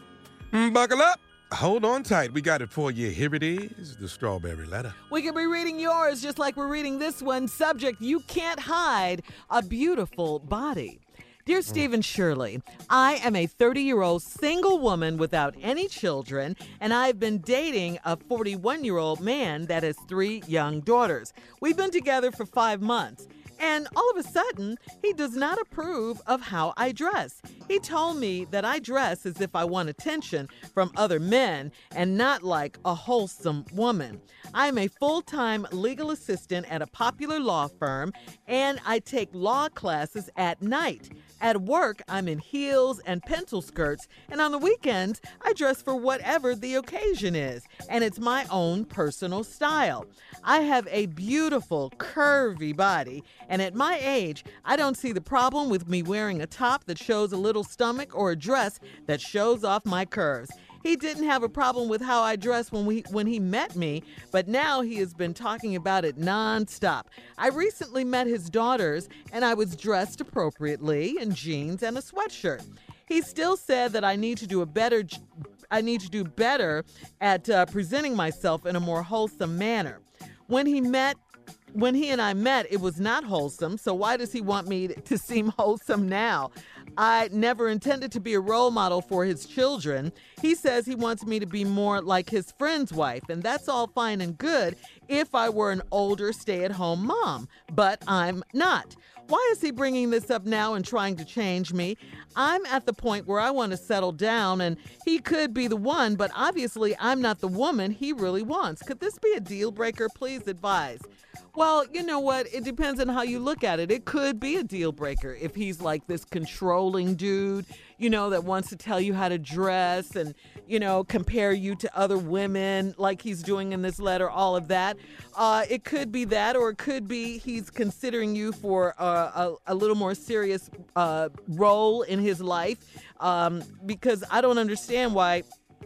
Speaker 4: Mm, buckle up. Hold on tight. We got it for you. Here it is, the strawberry letter.
Speaker 5: We could be reading yours just like we're reading this one. Subject, you can't hide a beautiful body. Dear Stephen Shirley, I am a thirty-year-old single woman without any children, and I've been dating a forty-one-year-old man that has three young daughters. We've been together for five months. And all of a sudden, he does not approve of how I dress. He told me that I dress as if I want attention from other men and not like a wholesome woman. I'm a full-time legal assistant at a popular law firm, and I take law classes at night. At work, I'm in heels and pencil skirts, and on the weekends, I dress for whatever the occasion is, and it's my own personal style. I have a beautiful, curvy body, and at my age, I don't see the problem with me wearing a top that shows a little stomach or a dress that shows off my curves. He didn't have a problem with how I dress when we when he met me, but now he has been talking about it nonstop. I recently met his daughters, and I was dressed appropriately in jeans and a sweatshirt. He still said that I need to do a better I need to do better at uh, presenting myself in a more wholesome manner. When he met When he and I met, it was not wholesome, so why does he want me to seem wholesome now? I never intended to be a role model for his children. He says he wants me to be more like his friend's wife, and that's all fine and good if I were an older stay-at-home mom, but I'm not. Why is he bringing this up now and trying to change me? I'm at the point where I want to settle down, and he could be the one, but obviously I'm not the woman he really wants. Could this be a deal breaker? Please advise. Well, you know what? It depends on how you look at it. It could be a deal breaker if he's like this controlling dude, you know, that wants to tell you how to dress and, you know, compare you to other women like he's doing in this letter, all of that. Uh, it could be that, or it could be he's considering you for uh, a, a little more serious uh, role in his life, um, because I don't understand why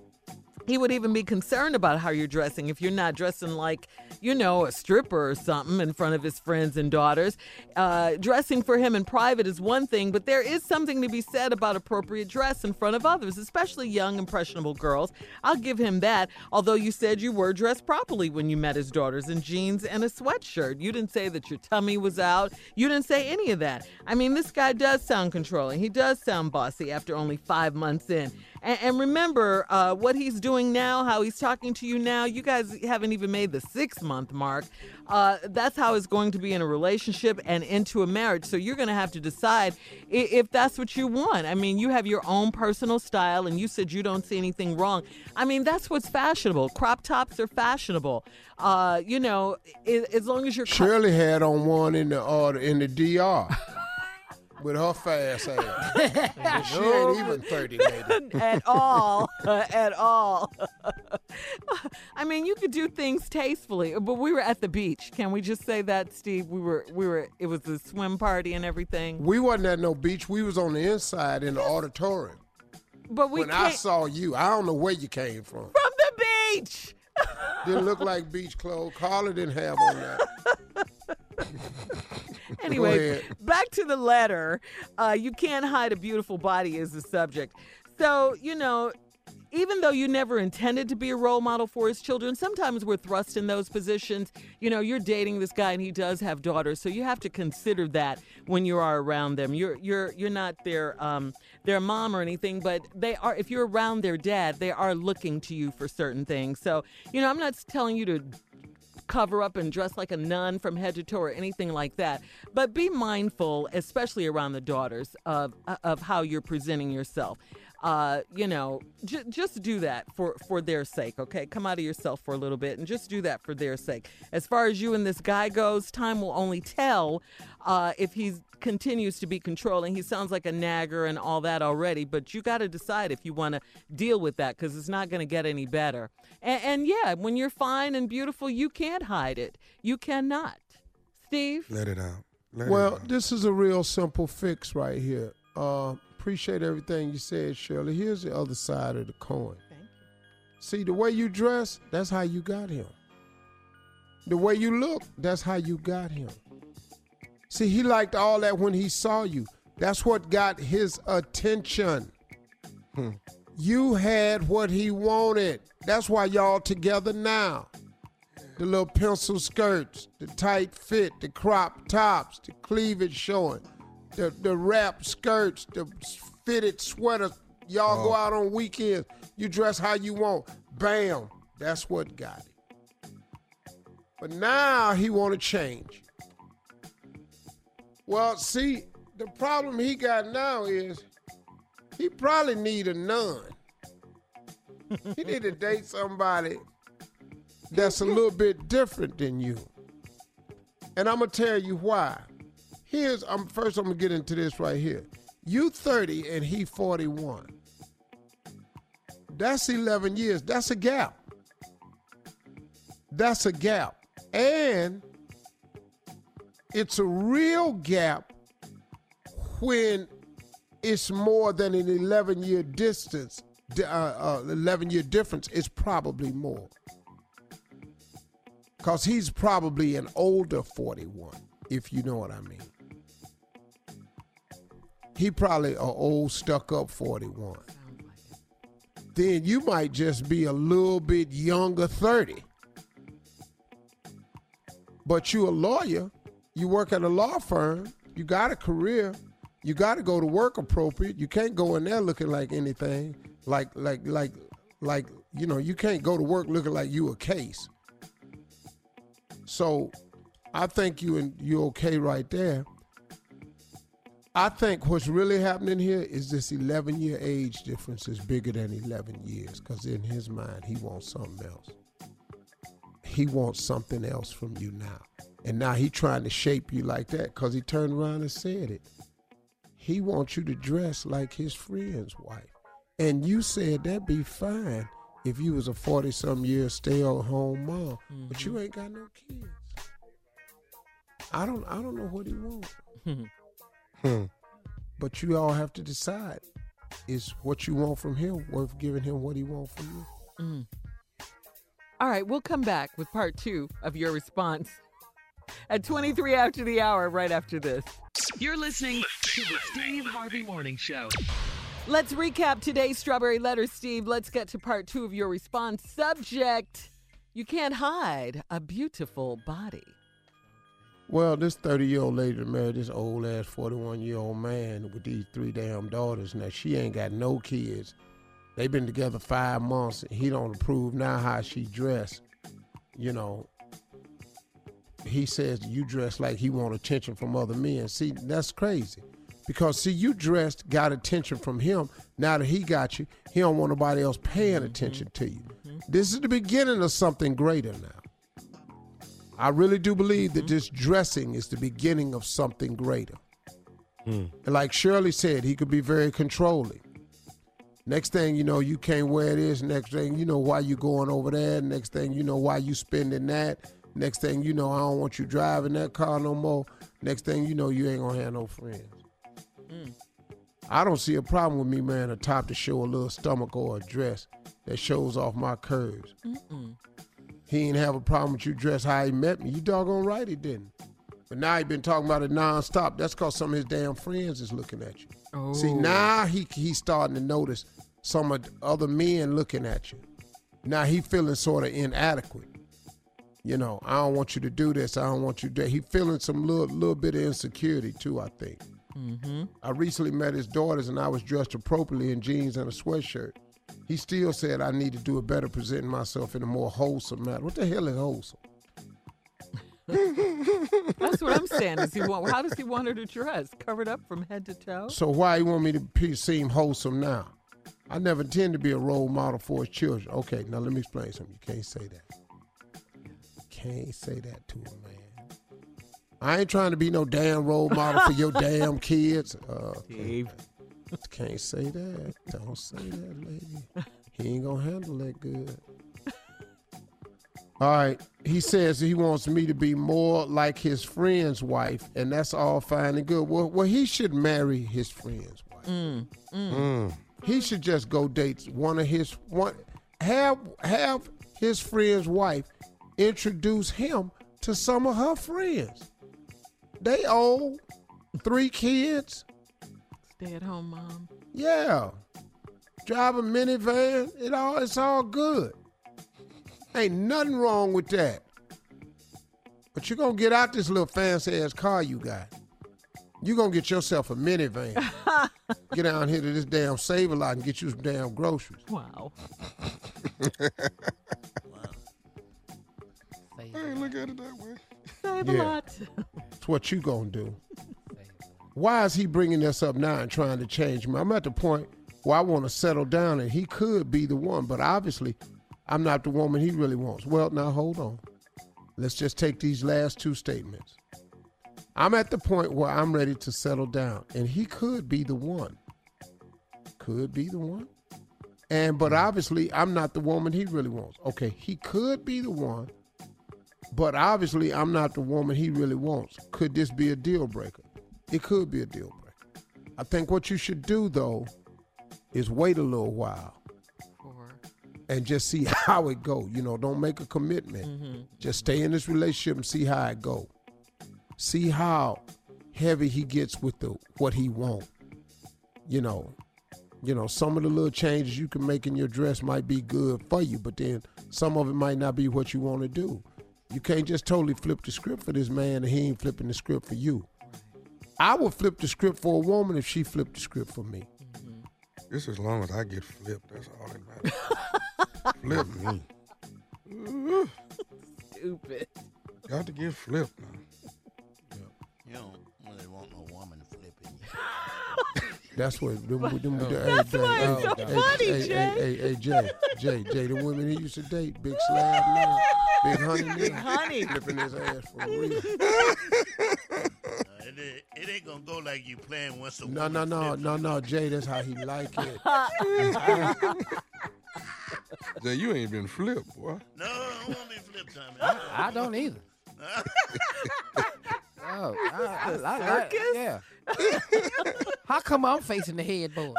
Speaker 5: he would even be concerned about how you're dressing if you're not dressing like, you know, a stripper or something in front of his friends and daughters. Uh, dressing for him in private is one thing, but there is something to be said about appropriate dress in front of others, especially young, impressionable girls. I'll give him that, although you said you were dressed properly when you met his daughters in jeans and a sweatshirt. You didn't say that your tummy was out. You didn't say any of that. I mean, this guy does sound controlling. He does sound bossy after only five months in. And, and remember uh, what he's doing now, how he's talking to you now. You guys haven't even made the six-month mark. Uh, that's how it's going to be in a relationship and into a marriage. So you're going to have to decide if, if that's what you want. I mean, you have your own personal style, and you said you don't see anything wrong. I mean, that's what's fashionable. Crop tops are fashionable. Uh, you know, as long as you're...
Speaker 2: Shirley had on one in the uh, in the D R. With her fast ass. And she ain't even thirty, lady.
Speaker 5: At all. At all. I mean, you could do things tastefully, but we were at the beach. Can we just say that, Steve? We were, we were, it was a swim party and everything.
Speaker 2: We wasn't at no beach. We was on the inside in the auditorium.
Speaker 5: But we
Speaker 2: When
Speaker 5: can't...
Speaker 2: I saw you, I don't know where you came from.
Speaker 5: From the beach!
Speaker 2: Didn't look like beach clothes. Carla didn't have on that.
Speaker 5: Anyway, back to the letter. Uh, you can't hide a beautiful body is the subject. So, you know, even though you never intended to be a role model for his children, sometimes we're thrust in those positions. You know, you're dating this guy and he does have daughters, so you have to consider that when you are around them. You're you're you're not their um their mom or anything, but they are. If you're around their dad, they are looking to you for certain things. So, you know, I'm not telling you to cover up and dress like a nun from head to toe or anything like that. But be mindful, especially around the daughters, of of how you're presenting yourself. Uh, you know, j- just do that for, for their sake, okay? Come out of yourself for a little bit and just do that for their sake. As far as you and this guy goes, time will only tell uh, if he continues to be controlling. He sounds like a nagger and all that already, but you got to decide if you want to deal with that, because it's not going to get any better. And, and yeah, when you're fine and beautiful, you can't hide it. You cannot. Steve?
Speaker 4: Let it out. Let
Speaker 2: well,
Speaker 4: it out.
Speaker 2: this is a real simple fix right here. Uh, appreciate everything you said, Shirley. Here's the other side of the coin.
Speaker 5: Thank you.
Speaker 2: See, the way you dress, that's how you got him. The way you look, that's how you got him. See, he liked all that when he saw you. That's what got his attention. Hmm. You had what he wanted. That's why y'all together now. The little pencil skirts, the tight fit, the crop tops, the cleavage showing, the, the wrap skirts, the fitted sweaters. Y'all oh. go out on weekends. You dress how you want. Bam. That's what got it. But now he want to change. Well, see, the problem he got now is he probably need a nun. He need to date somebody that's a little bit different than you. And I'm going to tell you why. Here's, I'm first I'm going to get into this right here. You thirty and he forty-one. That's eleven years. That's a gap. That's a gap. And it's a real gap when it's more than an eleven-year distance, uh, uh, eleven-year difference. It's probably more. Because he's probably an older forty-one, if you know what I mean. He probably an old, stuck-up forty-one. Then you might just be a little bit younger thirty. But you a lawyer. You work at a law firm. You got a career. You got to go to work appropriate. You can't go in there looking like anything. Like, like, like, like, you know, you can't go to work looking like you a case. So I think you and you're okay right there. I think what's really happening here is this eleven-year age difference is bigger than eleven years because in his mind, he wants something else. He wants something else from you now. And now he trying to shape you like that because he turned around and said it. He wants you to dress like his friend's wife. And you said that'd be fine if you was a forty-some-year stay-at-home mom. Mm-hmm. But you ain't got no kids. I don't I don't know what he wants. hmm. But you all have to decide. Is what you want from him worth giving him what he wants from you?
Speaker 5: Mm. All right, we'll come back with part two of your response at twenty-three after the hour, right after this.
Speaker 3: You're listening to the Steve Harvey Morning Show.
Speaker 5: Let's recap today's Strawberry Letter, Steve. Let's get to part two of your response. Subject, you can't hide a beautiful body.
Speaker 2: Well, this thirty-year-old lady married this old-ass forty-one-year-old man with these three damn daughters. Now, she ain't got no kids. They've been together five months. He don't approve now how she dressed. You know, he says you dress like he want attention from other men. See, that's crazy. Because, see, you dressed, got attention from him. Now that he got you, he don't want nobody else paying mm-hmm. attention to you. Mm-hmm. This is the beginning of something greater now. I really do believe mm-hmm. that this dressing is the beginning of something greater. Mm. And like Shirley said, he could be very controlling. Next thing you know, you can't wear this. Next thing you know, why you going over there. Next thing you know, why you spending that. Next thing you know, I don't want you driving that car no more. Next thing you know, you ain't gonna have no friends. Mm. I don't see a problem with me wearing a top to show a little stomach or a dress that shows off my curves. Mm-mm. He ain't have a problem with you dress how he met me. You doggone right he didn't. But now he been talking about it nonstop. That's because some of his damn friends is looking at you. Oh. See, now he he's starting to notice some of the other men looking at you. Now he feeling sort of inadequate. You know, I don't want you to do this. I don't want you to do that. He feeling some little, little bit of insecurity too, I think. Mm-hmm. I recently met his daughters and I was dressed appropriately in jeans and a sweatshirt. He still said I need to do a better presenting myself in a more wholesome manner. What the hell is wholesome?
Speaker 5: That's what I'm saying. Does he want, how does he want her to dress? Covered up from head to toe?
Speaker 2: So why you want me to be, seem wholesome now? I never intend to be a role model for his children. Okay, now let me explain something. You can't say that. You can't say that to a man. I ain't trying to be no damn role model for your damn kids. Uh, Steve. Can't say that. Don't say that, lady. He ain't gonna handle that good. All right. He says he wants me to be more like his friend's wife, and that's all fine and good. Well, well he should marry his friend's wife.
Speaker 5: Mm, mm.
Speaker 2: Mm. He should just go date one of his one. Have have his friend's wife introduce him to some of her friends. They old, three kids.
Speaker 5: Stay at home, mom.
Speaker 2: Yeah, drive a minivan. It all it's all good. Ain't nothing wrong with that. But you're gonna get out this little fancy ass car you got. You're gonna get yourself a minivan. Get down here to this damn Save-A-Lot and get you some damn groceries.
Speaker 5: Wow.
Speaker 4: I ain't look at it that way.
Speaker 5: Save-A-Lot.
Speaker 2: It's what you gonna do. Why is he bringing this up now and trying to change me? I'm at the point where I want to settle down, and he could be the one, but obviously I'm not the woman he really wants. Well, now hold on. Let's just take these last two statements. I'm at the point where I'm ready to settle down, and he could be the one. Could be the one. And but obviously I'm not the woman he really wants. Okay, he could be the one, but obviously I'm not the woman he really wants. Could this be a deal breaker? It could be a deal breaker. I think what you should do, though, is wait a little while and just see how it go. You know, don't make a commitment.
Speaker 5: Mm-hmm.
Speaker 2: Just stay in this relationship and see how it go. See how heavy he gets with the what he want. You know, you know, some of the little changes you can make in your dress might be good for you, but then some of it might not be what you want to do. You can't just totally flip the script for this man and he ain't flipping the script for you. I would flip the script for a woman if she flipped the script for me.
Speaker 4: Mm-hmm. Just as long as I get flipped, that's all that matters. Flip me. Ooh.
Speaker 5: Stupid.
Speaker 4: Got to get flipped now.
Speaker 15: You don't really want no woman flipping you.
Speaker 2: That's what. Them, them, them,
Speaker 5: That's
Speaker 2: hey,
Speaker 5: why
Speaker 2: Jay,
Speaker 5: it's so
Speaker 2: hey,
Speaker 5: funny,
Speaker 2: hey,
Speaker 5: Jay.
Speaker 2: Hey, hey, hey, Jay, Jay, Jay, the women he used to date, big slab now, big honey,
Speaker 5: Big
Speaker 2: now,
Speaker 5: honey.
Speaker 2: flipping his ass for real.
Speaker 15: Uh, it, ain't- it ain't gonna go like you playing once a
Speaker 2: No, no, no, no, no, Jay, that's how he like it.
Speaker 4: Jay, you ain't been flipped, boy.
Speaker 15: No, I don't want to be flipped, Tommy.
Speaker 8: I don't either. Oh, I, I, I, I,
Speaker 5: Circus?
Speaker 8: yeah. How come I'm facing the headboard?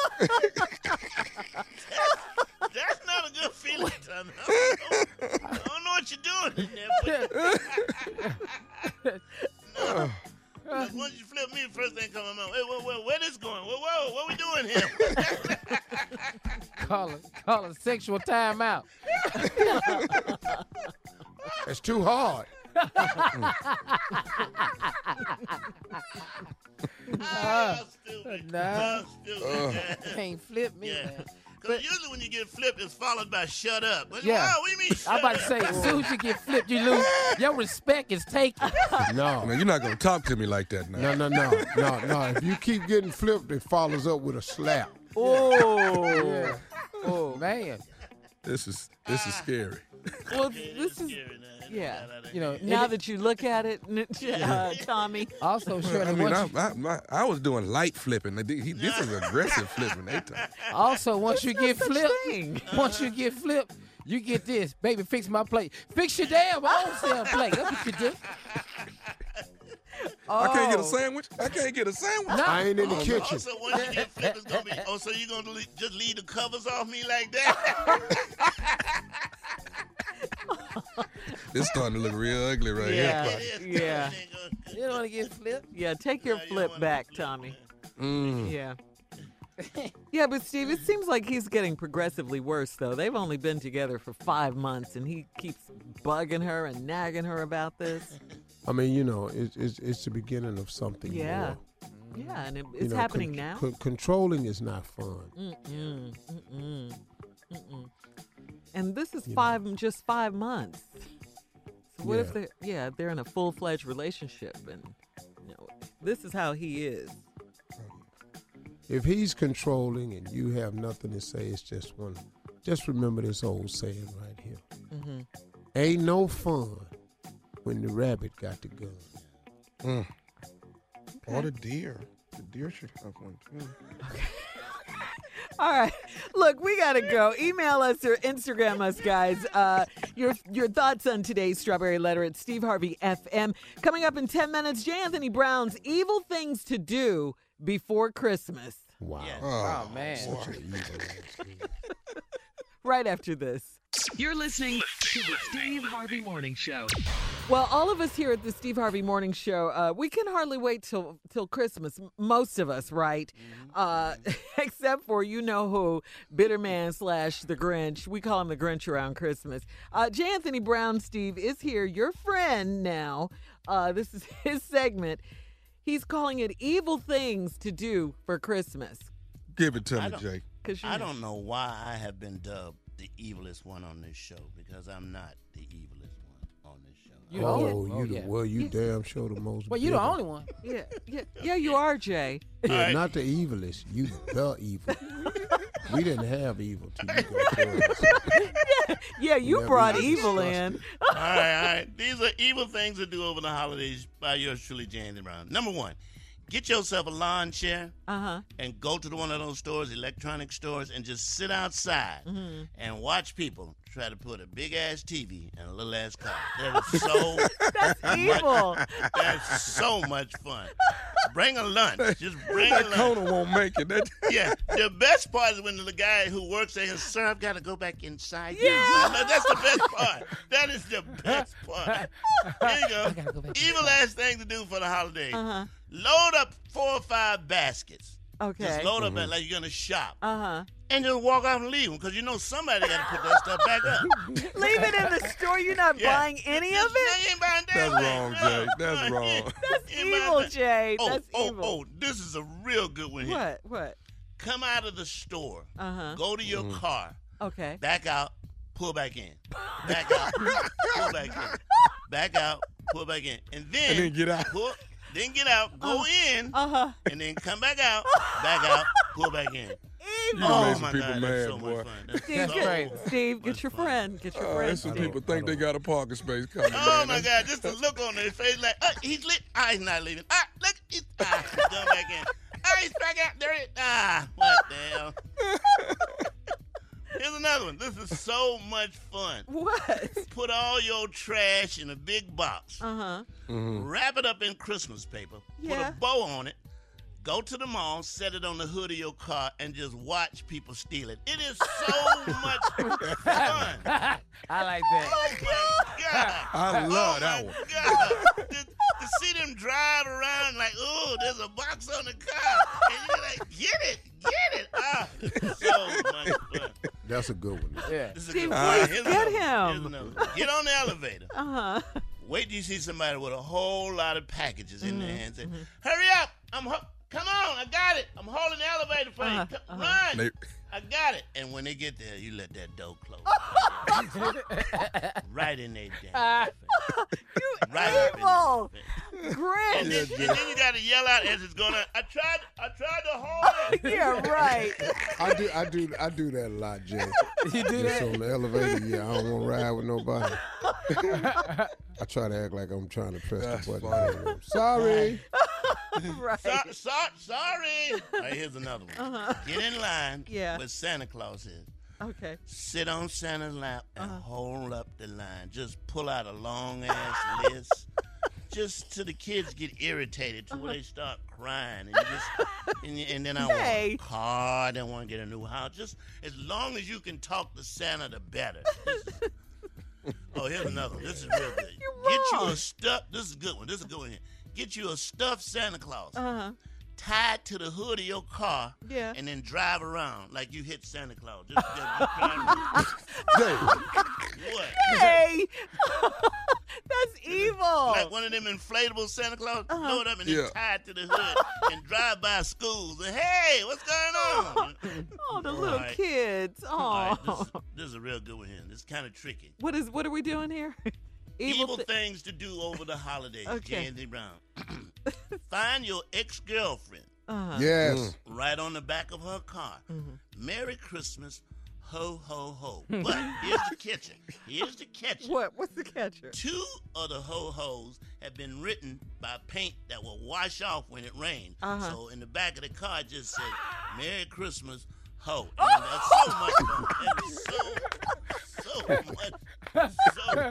Speaker 15: That's not a good feeling, Tommy. I don't, know, I don't know what you're doing in there. But no. Because once you flip me, the first thing coming out, hey, whoa, whoa, where this going? Whoa, whoa, what we doing here?
Speaker 8: Call it, call it sexual timeout.
Speaker 2: It's too hard.
Speaker 8: uh,
Speaker 15: Stupid.
Speaker 8: nah,
Speaker 15: Stupid.
Speaker 8: can't flip me.
Speaker 15: Yeah.
Speaker 8: Man.
Speaker 15: Because usually when you get flipped, it's followed by shut up. But,
Speaker 8: Yeah.
Speaker 15: wow, what do you mean shut
Speaker 8: I'm about to say,
Speaker 15: up?
Speaker 8: as soon as you get flipped, you lose. Your respect is taken.
Speaker 2: No.
Speaker 4: Man, you're not going to talk to me like that now.
Speaker 2: No, no, no, no, no. If you keep getting flipped, it follows up with a slap.
Speaker 5: Oh.
Speaker 8: Yeah. Oh, man.
Speaker 4: This is this is scary.
Speaker 5: Well, this is, yeah.
Speaker 8: You know,
Speaker 5: Now
Speaker 8: it-
Speaker 5: that you look at it, uh, Tommy.
Speaker 8: Also,
Speaker 4: I
Speaker 8: Shirley,
Speaker 4: mean,
Speaker 8: once
Speaker 4: I,
Speaker 8: you,
Speaker 4: I, my, I was doing light flipping. He, this is aggressive flipping. They talk.
Speaker 8: also once you get
Speaker 5: such
Speaker 8: flipped,
Speaker 5: thing.
Speaker 8: once you get flipped, you get this, baby. Fix my plate. Fix your damn own damn plate. That's what you do.
Speaker 4: I can't get a
Speaker 8: Oh.
Speaker 4: sandwich. I can't get a sandwich.
Speaker 8: No.
Speaker 2: I ain't in the
Speaker 15: Oh,
Speaker 2: kitchen.
Speaker 15: so once you get flipped, it's going to be, oh, so you're going to le- just leave the covers off me like that?
Speaker 4: It's starting to look real ugly right
Speaker 5: Yeah.
Speaker 4: here.
Speaker 15: It is.
Speaker 5: Yeah.
Speaker 15: It ain't gonna-
Speaker 8: You don't want to get flipped.
Speaker 5: Yeah, take your
Speaker 15: Yeah, you
Speaker 5: flip
Speaker 15: wanna
Speaker 5: back,
Speaker 15: flip,
Speaker 5: Tommy.
Speaker 4: Mm.
Speaker 5: Yeah. Yeah, but Steve, it seems like he's getting progressively worse, though. They've only been together for five months, and he keeps bugging her and nagging her about this.
Speaker 2: I mean, you know, it's it's, it's the beginning of something
Speaker 5: Yeah.
Speaker 2: more.
Speaker 5: Yeah, and it,
Speaker 2: You
Speaker 5: it's
Speaker 2: know,
Speaker 5: happening
Speaker 2: con-
Speaker 5: now.
Speaker 2: con- controlling is not fun.
Speaker 5: Mm-mm, mm-mm, mm-mm. And this is
Speaker 2: You
Speaker 5: five, just five months. So what if
Speaker 2: Yeah.
Speaker 5: they're, yeah, they're in a full-fledged relationship, and you know, this is how he is.
Speaker 2: If he's controlling and you have nothing to say, it's just one. Just remember this old saying right here.
Speaker 5: Mm-hmm.
Speaker 2: Ain't no fun when the rabbit got the gun.
Speaker 4: Mm. Or the deer. The deer should have one too.
Speaker 5: All right. Look, we got to go. Email us or Instagram us, guys. Uh, your your thoughts on today's Strawberry Letter at Steve Harvey F M. Coming up in ten minutes, J. Anthony Brown's Evil Things to Do Before Christmas.
Speaker 2: Wow.
Speaker 15: Yeah.
Speaker 8: Oh, man.
Speaker 2: Such an evil ass dude.
Speaker 5: Right after this.
Speaker 3: You're listening to the Steve Harvey Morning Show.
Speaker 5: Well, all of us here at the Steve Harvey Morning Show, uh, we can hardly wait till till Christmas. M- Most of us, right? Uh, except for you know who, Bitter Man slash the Grinch. We call him the Grinch around Christmas. Uh, J. Anthony Brown, Steve, is here, your friend now. Uh, this is his segment. He's calling it evil things to do for Christmas.
Speaker 4: Give it to
Speaker 15: I
Speaker 4: me,
Speaker 15: don't-
Speaker 4: Jay.
Speaker 5: 'Cause you
Speaker 15: I
Speaker 5: know.
Speaker 15: don't know why I have been dubbed the evilest one on this show because I'm not the evilest one on this show.
Speaker 8: You the
Speaker 2: Oh,
Speaker 8: only-
Speaker 2: you
Speaker 8: oh,
Speaker 2: the
Speaker 8: yeah.
Speaker 2: well, you damn sure the most.
Speaker 8: Well, you the
Speaker 2: bitter.
Speaker 8: only one.
Speaker 5: Yeah, yeah, yeah, you are, Jay.
Speaker 2: Yeah,
Speaker 15: All right.
Speaker 2: not the evilest. You the evil. We didn't have evil till you got yours.
Speaker 5: Yeah, you
Speaker 2: Never
Speaker 5: brought
Speaker 2: even
Speaker 5: evil
Speaker 2: discussed
Speaker 5: in.
Speaker 2: it.
Speaker 15: all right, all right. These are evil things to do over the holidays by yours truly, J. Anthony Brown. Number one, get yourself a lawn chair
Speaker 5: Uh-huh.
Speaker 15: and go to the one of those stores, electronic stores, and just sit outside
Speaker 5: Mm-hmm.
Speaker 15: and watch people try to put a big ass T V in a little ass car. That is so
Speaker 5: That's evil.
Speaker 15: That's so much fun. Bring a lunch. Just bring a
Speaker 4: That
Speaker 15: lunch.
Speaker 4: Kona won't make it. That,
Speaker 15: Yeah, the best part is when the guy who works there says, "Sir, I've got to go back inside."
Speaker 5: Yeah.
Speaker 15: You. That's the best part. That is the best part. There you go.
Speaker 8: gotta go back
Speaker 15: Evil ass thing to do for the holidays.
Speaker 5: Uh-huh.
Speaker 15: Load up four or five baskets.
Speaker 5: Okay.
Speaker 15: Just load up like you're gonna shop,
Speaker 5: Uh-huh.
Speaker 15: and just walk out and leave them because you know somebody got to put that stuff back up.
Speaker 5: Leave it in the store. You're not
Speaker 15: Yeah.
Speaker 5: buying any
Speaker 15: Just-
Speaker 5: of
Speaker 15: no,
Speaker 5: it?
Speaker 15: you ain't buying
Speaker 4: that's
Speaker 15: damn
Speaker 4: wrong,
Speaker 15: thing.
Speaker 4: Jay.
Speaker 15: No.
Speaker 4: That's wrong.
Speaker 5: That's
Speaker 15: You ain't buying
Speaker 5: evil,
Speaker 15: that.
Speaker 5: Jay.
Speaker 15: Oh,
Speaker 5: That's
Speaker 15: oh,
Speaker 5: evil.
Speaker 15: oh! This is a real good one here.
Speaker 5: What? What?
Speaker 15: Come out of the store,
Speaker 5: Uh-huh.
Speaker 15: go to your car,
Speaker 5: Okay.
Speaker 15: back out, pull back in, back out, pull back in, back out, pull back in, and then,
Speaker 4: And then get out.
Speaker 15: Pull, then get out, go in,
Speaker 5: Uh-huh.
Speaker 15: and then come back out, back out, pull back in.
Speaker 4: You
Speaker 15: Oh
Speaker 4: made some
Speaker 15: my
Speaker 4: people
Speaker 15: God,
Speaker 4: mad,
Speaker 15: that's so
Speaker 4: boy.
Speaker 15: much fun. That's
Speaker 5: Steve,
Speaker 15: so
Speaker 5: get,
Speaker 15: much
Speaker 5: Steve, get your
Speaker 15: fun.
Speaker 5: friend. Get your
Speaker 4: Uh,
Speaker 5: friend.
Speaker 4: there's some
Speaker 5: Steve.
Speaker 4: people think they got a parking space coming.
Speaker 15: Oh
Speaker 4: man.
Speaker 15: my God! Just the look on their face, like, oh, he's lit. Ah, he's not leaving. Ah, look, he's ah, he's going back in. Ah, he's back out there. Ah, what the hell? Here's another one. This is so much fun.
Speaker 5: What?
Speaker 15: Put all your trash in a big box.
Speaker 5: Uh-huh.
Speaker 15: Wrap it up in Christmas paper.
Speaker 5: Yeah.
Speaker 15: Put a bow on it. Go to the mall, set it on the hood of your car, and just watch people steal it. It is so much fun.
Speaker 8: I like that.
Speaker 15: Oh my God!
Speaker 4: I love
Speaker 15: oh
Speaker 4: that
Speaker 15: my
Speaker 4: one.
Speaker 15: God. To, to see them drive around like, oh, there's a box on the car, and you're like, get it, get it. Ah, so much fun.
Speaker 2: That's a good one.
Speaker 8: Yeah.
Speaker 15: This is a
Speaker 5: Steve,
Speaker 15: good one.
Speaker 5: please
Speaker 15: Here's
Speaker 5: get
Speaker 15: another one.
Speaker 5: him.
Speaker 15: Here's another one. Get on the elevator.
Speaker 5: Uh-huh.
Speaker 15: Wait till you see somebody with a whole lot of packages in
Speaker 5: Mm-hmm.
Speaker 15: their hands. Say, hurry up! I'm ho- come on! I got it! I'm holding the elevator for you.
Speaker 5: Uh-huh,
Speaker 15: Come-
Speaker 5: uh-huh.
Speaker 15: Run!
Speaker 4: They-
Speaker 15: I got it! And when they get there, you let that door close. Right in their damn face. Right up in
Speaker 5: Evil.
Speaker 15: their face.
Speaker 5: Grinch.
Speaker 15: And then, and then you got to yell out as it's going on. I tried. I tried to hold it.
Speaker 5: Yeah, right.
Speaker 2: I do, I do, I do that a lot, Jay.
Speaker 8: You do
Speaker 2: Just
Speaker 8: that?
Speaker 2: on the elevator, yeah. I don't want to ride with nobody. I try to act like I'm trying to press
Speaker 4: That's
Speaker 2: the button.
Speaker 4: funny.
Speaker 2: Sorry.
Speaker 5: Right.
Speaker 15: So, so, sorry. All right, here's another one.
Speaker 5: Uh-huh.
Speaker 15: Get in line
Speaker 5: Yeah.
Speaker 15: where Santa Claus is.
Speaker 5: Okay.
Speaker 15: Sit on Santa's lap and
Speaker 5: Uh-huh.
Speaker 15: hold up the line. Just pull out a long ass list. Just till the kids get irritated to where they start crying, and you just and, you- and then I want
Speaker 5: Yay.
Speaker 15: a car. Then want to get a new house. Just as long as you can talk to Santa, the better. This is- oh, here's another one. This is real good.
Speaker 5: You're
Speaker 15: Get you
Speaker 5: wrong.
Speaker 15: a stuffed. This is a good one. This is a good one here. Get you a stuffed Santa Claus.
Speaker 5: Uh-huh.
Speaker 15: Tied to the hood of your car,
Speaker 5: Yeah.
Speaker 15: and then drive around like you hit Santa Claus. Just, just, just trying
Speaker 2: Jay,
Speaker 15: what?
Speaker 5: Hey. That's evil.
Speaker 15: Like one of them inflatable Santa Claus,
Speaker 5: Uh-huh.
Speaker 15: load up and
Speaker 4: Yeah.
Speaker 15: then tied to the hood and drive by schools and hey, what's going on?
Speaker 5: Oh, the little
Speaker 15: right.
Speaker 5: kids. Oh.
Speaker 15: All right, this, is, this is a real good one here. This is kind of tricky.
Speaker 5: What is? What are we doing here?
Speaker 15: Evil,
Speaker 5: thi-
Speaker 15: things to do over the holidays.
Speaker 5: Okay.
Speaker 15: Andy Brown. Find your ex-girlfriend.
Speaker 5: Uh-huh.
Speaker 2: yes.
Speaker 15: Right on the back of her car.
Speaker 5: Mm-hmm.
Speaker 15: Merry Christmas, ho, ho, ho. But here's the catcher. Here's the catcher.
Speaker 5: What? What's the catcher?
Speaker 15: Two of the ho-hos have been written by paint that will wash off when it rains.
Speaker 5: Uh-huh.
Speaker 15: So in the back of the car it just said, Merry Christmas, ho. And that's so much fun. That is so, so much, so.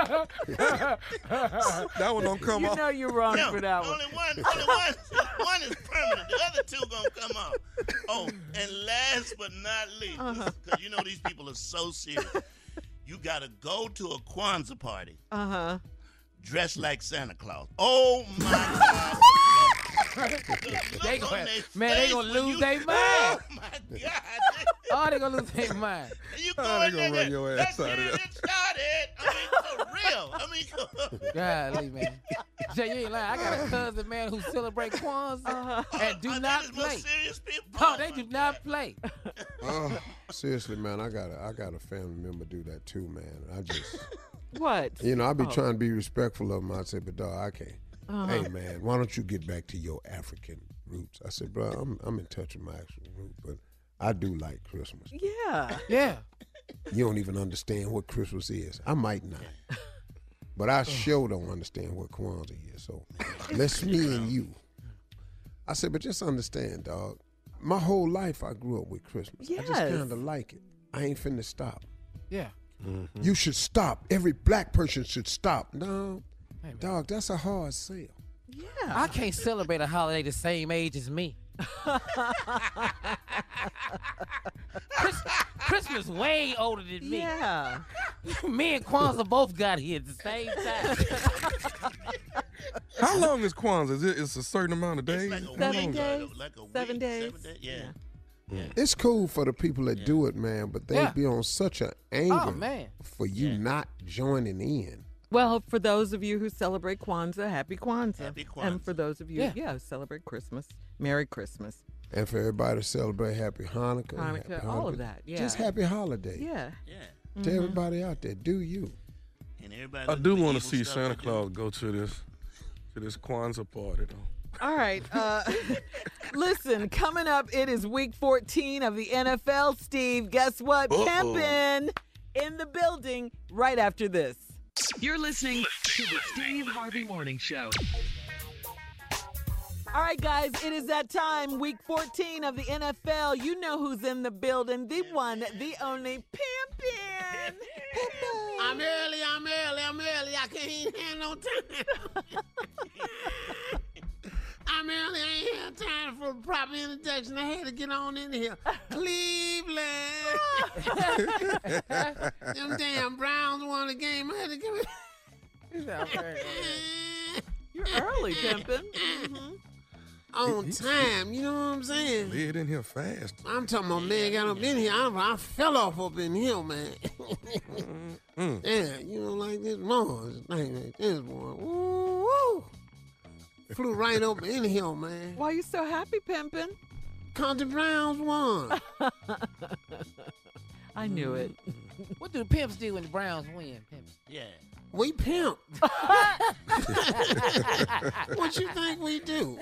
Speaker 4: That one don't come
Speaker 5: You
Speaker 4: off.
Speaker 5: know you're wrong
Speaker 15: No,
Speaker 5: for that one.
Speaker 15: only one, only one, one is permanent. The other two gonna come off. Oh, and last but not least, because
Speaker 5: Uh-huh.
Speaker 15: you know these people are so serious. You got to go to a Kwanzaa party
Speaker 5: Uh-huh.
Speaker 15: dressed like Santa Claus. Oh, my God.
Speaker 8: They
Speaker 15: Look
Speaker 8: gonna,
Speaker 15: on their
Speaker 8: man, they
Speaker 15: face
Speaker 8: gonna
Speaker 15: when
Speaker 8: lose
Speaker 15: you-
Speaker 8: their mind.
Speaker 15: Oh, my God.
Speaker 8: Oh, they gonna lose their mind.
Speaker 15: And you
Speaker 17: Oh,
Speaker 15: go
Speaker 17: they
Speaker 15: in
Speaker 17: gonna
Speaker 15: there,
Speaker 17: run your
Speaker 15: let's
Speaker 17: ass out of
Speaker 15: get
Speaker 17: there.
Speaker 15: it started. I mean, for real. I mean,
Speaker 8: Golly, man. Jay, you ain't lying. I got a cousin, man, who celebrate Kwanzaa
Speaker 5: Uh-huh.
Speaker 8: and do
Speaker 15: I
Speaker 8: not
Speaker 15: think it's more
Speaker 8: play.
Speaker 15: serious people.
Speaker 8: No, they do not play.
Speaker 2: Oh, seriously, man, I got a, I got a family member do that too, man. I just,
Speaker 5: What?
Speaker 2: you know, I be
Speaker 5: Oh.
Speaker 2: trying to be respectful of him. I say, but dog, I can't.
Speaker 5: Uh-huh.
Speaker 2: Hey, man, why don't you get back to your African roots? I said, bro, I'm, I'm in touch with my actual root, but I do like Christmas.
Speaker 5: Yeah.
Speaker 8: Yeah.
Speaker 2: You don't even understand what Christmas is. I might not. But I sure don't understand what Kwanzaa is. So let's me and you. I said, but just understand, dog. My whole life I grew up with Christmas. I just
Speaker 5: Yes.
Speaker 2: kind of like it. I ain't finna stop.
Speaker 8: Yeah.
Speaker 2: You should stop. Every black person should stop. No,
Speaker 8: Hey, man.
Speaker 2: dog, that's a hard sell.
Speaker 5: Yeah.
Speaker 8: I can't celebrate a holiday the same age as me. Chris, Christmas way older than me.
Speaker 5: Yeah.
Speaker 8: Me and Kwanzaa both got here at the same time.
Speaker 17: How long is Kwanzaa? Is it? It's a certain amount of days.
Speaker 15: It's like a
Speaker 5: Seven
Speaker 15: week,
Speaker 5: days.
Speaker 15: Like a week,
Speaker 5: Seven days.
Speaker 15: Seven days. Yeah.
Speaker 2: It's cool for the people that do it, man, but they
Speaker 8: Yeah.
Speaker 2: be on such an anger
Speaker 8: Oh, man.
Speaker 2: for you not joining in.
Speaker 5: Well, for those of you who celebrate Kwanzaa, happy Kwanzaa.
Speaker 15: Happy
Speaker 5: And
Speaker 15: Kwanzaa.
Speaker 5: for those of you,
Speaker 8: Yeah.
Speaker 5: yeah, who celebrate Christmas, Merry Christmas.
Speaker 2: And for everybody to celebrate Happy Hanukkah.
Speaker 5: Hanukkah,
Speaker 2: happy
Speaker 5: all of
Speaker 2: Hanukkah.
Speaker 5: that, yeah.
Speaker 2: Just happy holiday.
Speaker 5: Yeah.
Speaker 15: Yeah.
Speaker 2: To everybody out there, do you.
Speaker 15: And everybody.
Speaker 17: I
Speaker 15: look
Speaker 17: do
Speaker 15: at the
Speaker 17: want to
Speaker 15: evil
Speaker 17: see
Speaker 15: stuff
Speaker 17: Santa
Speaker 15: they do.
Speaker 17: Claus go to this to this Kwanzaa party though.
Speaker 5: All right. Uh, listen, coming up, it is week fourteen of the N F L, Steve. Guess what?
Speaker 17: Uh-oh.
Speaker 5: Pimpin' in the building right after this.
Speaker 3: You're listening to the Steve Harvey Morning Show.
Speaker 5: All right, guys, it is that time, week fourteen of the N F L. You know who's in the building, the one, the only Pimpin'.
Speaker 18: I'm early, I'm early, I'm early. I can't have no time. I'm early, I ain't have time for a proper introduction. I had to get on in here. Cleveland. Them damn Browns won the game. I had to give it.
Speaker 5: You're early, Pimpin'. Mm-hmm.
Speaker 18: On time, you know what I'm saying?
Speaker 17: Lay it in here fast.
Speaker 18: I'm talking about man got up in here. I, I fell off up in here, man.
Speaker 17: Mm.
Speaker 18: Yeah, you know, like this morning, thing like this one. Woo, woo. Flew right up in here, man.
Speaker 5: Why you so happy, Pimpin'?
Speaker 18: Cause the Browns won.
Speaker 5: I knew it.
Speaker 8: What do the pimps do when the Browns win? Pimp?
Speaker 15: Yeah.
Speaker 18: We pimp. What you think we do?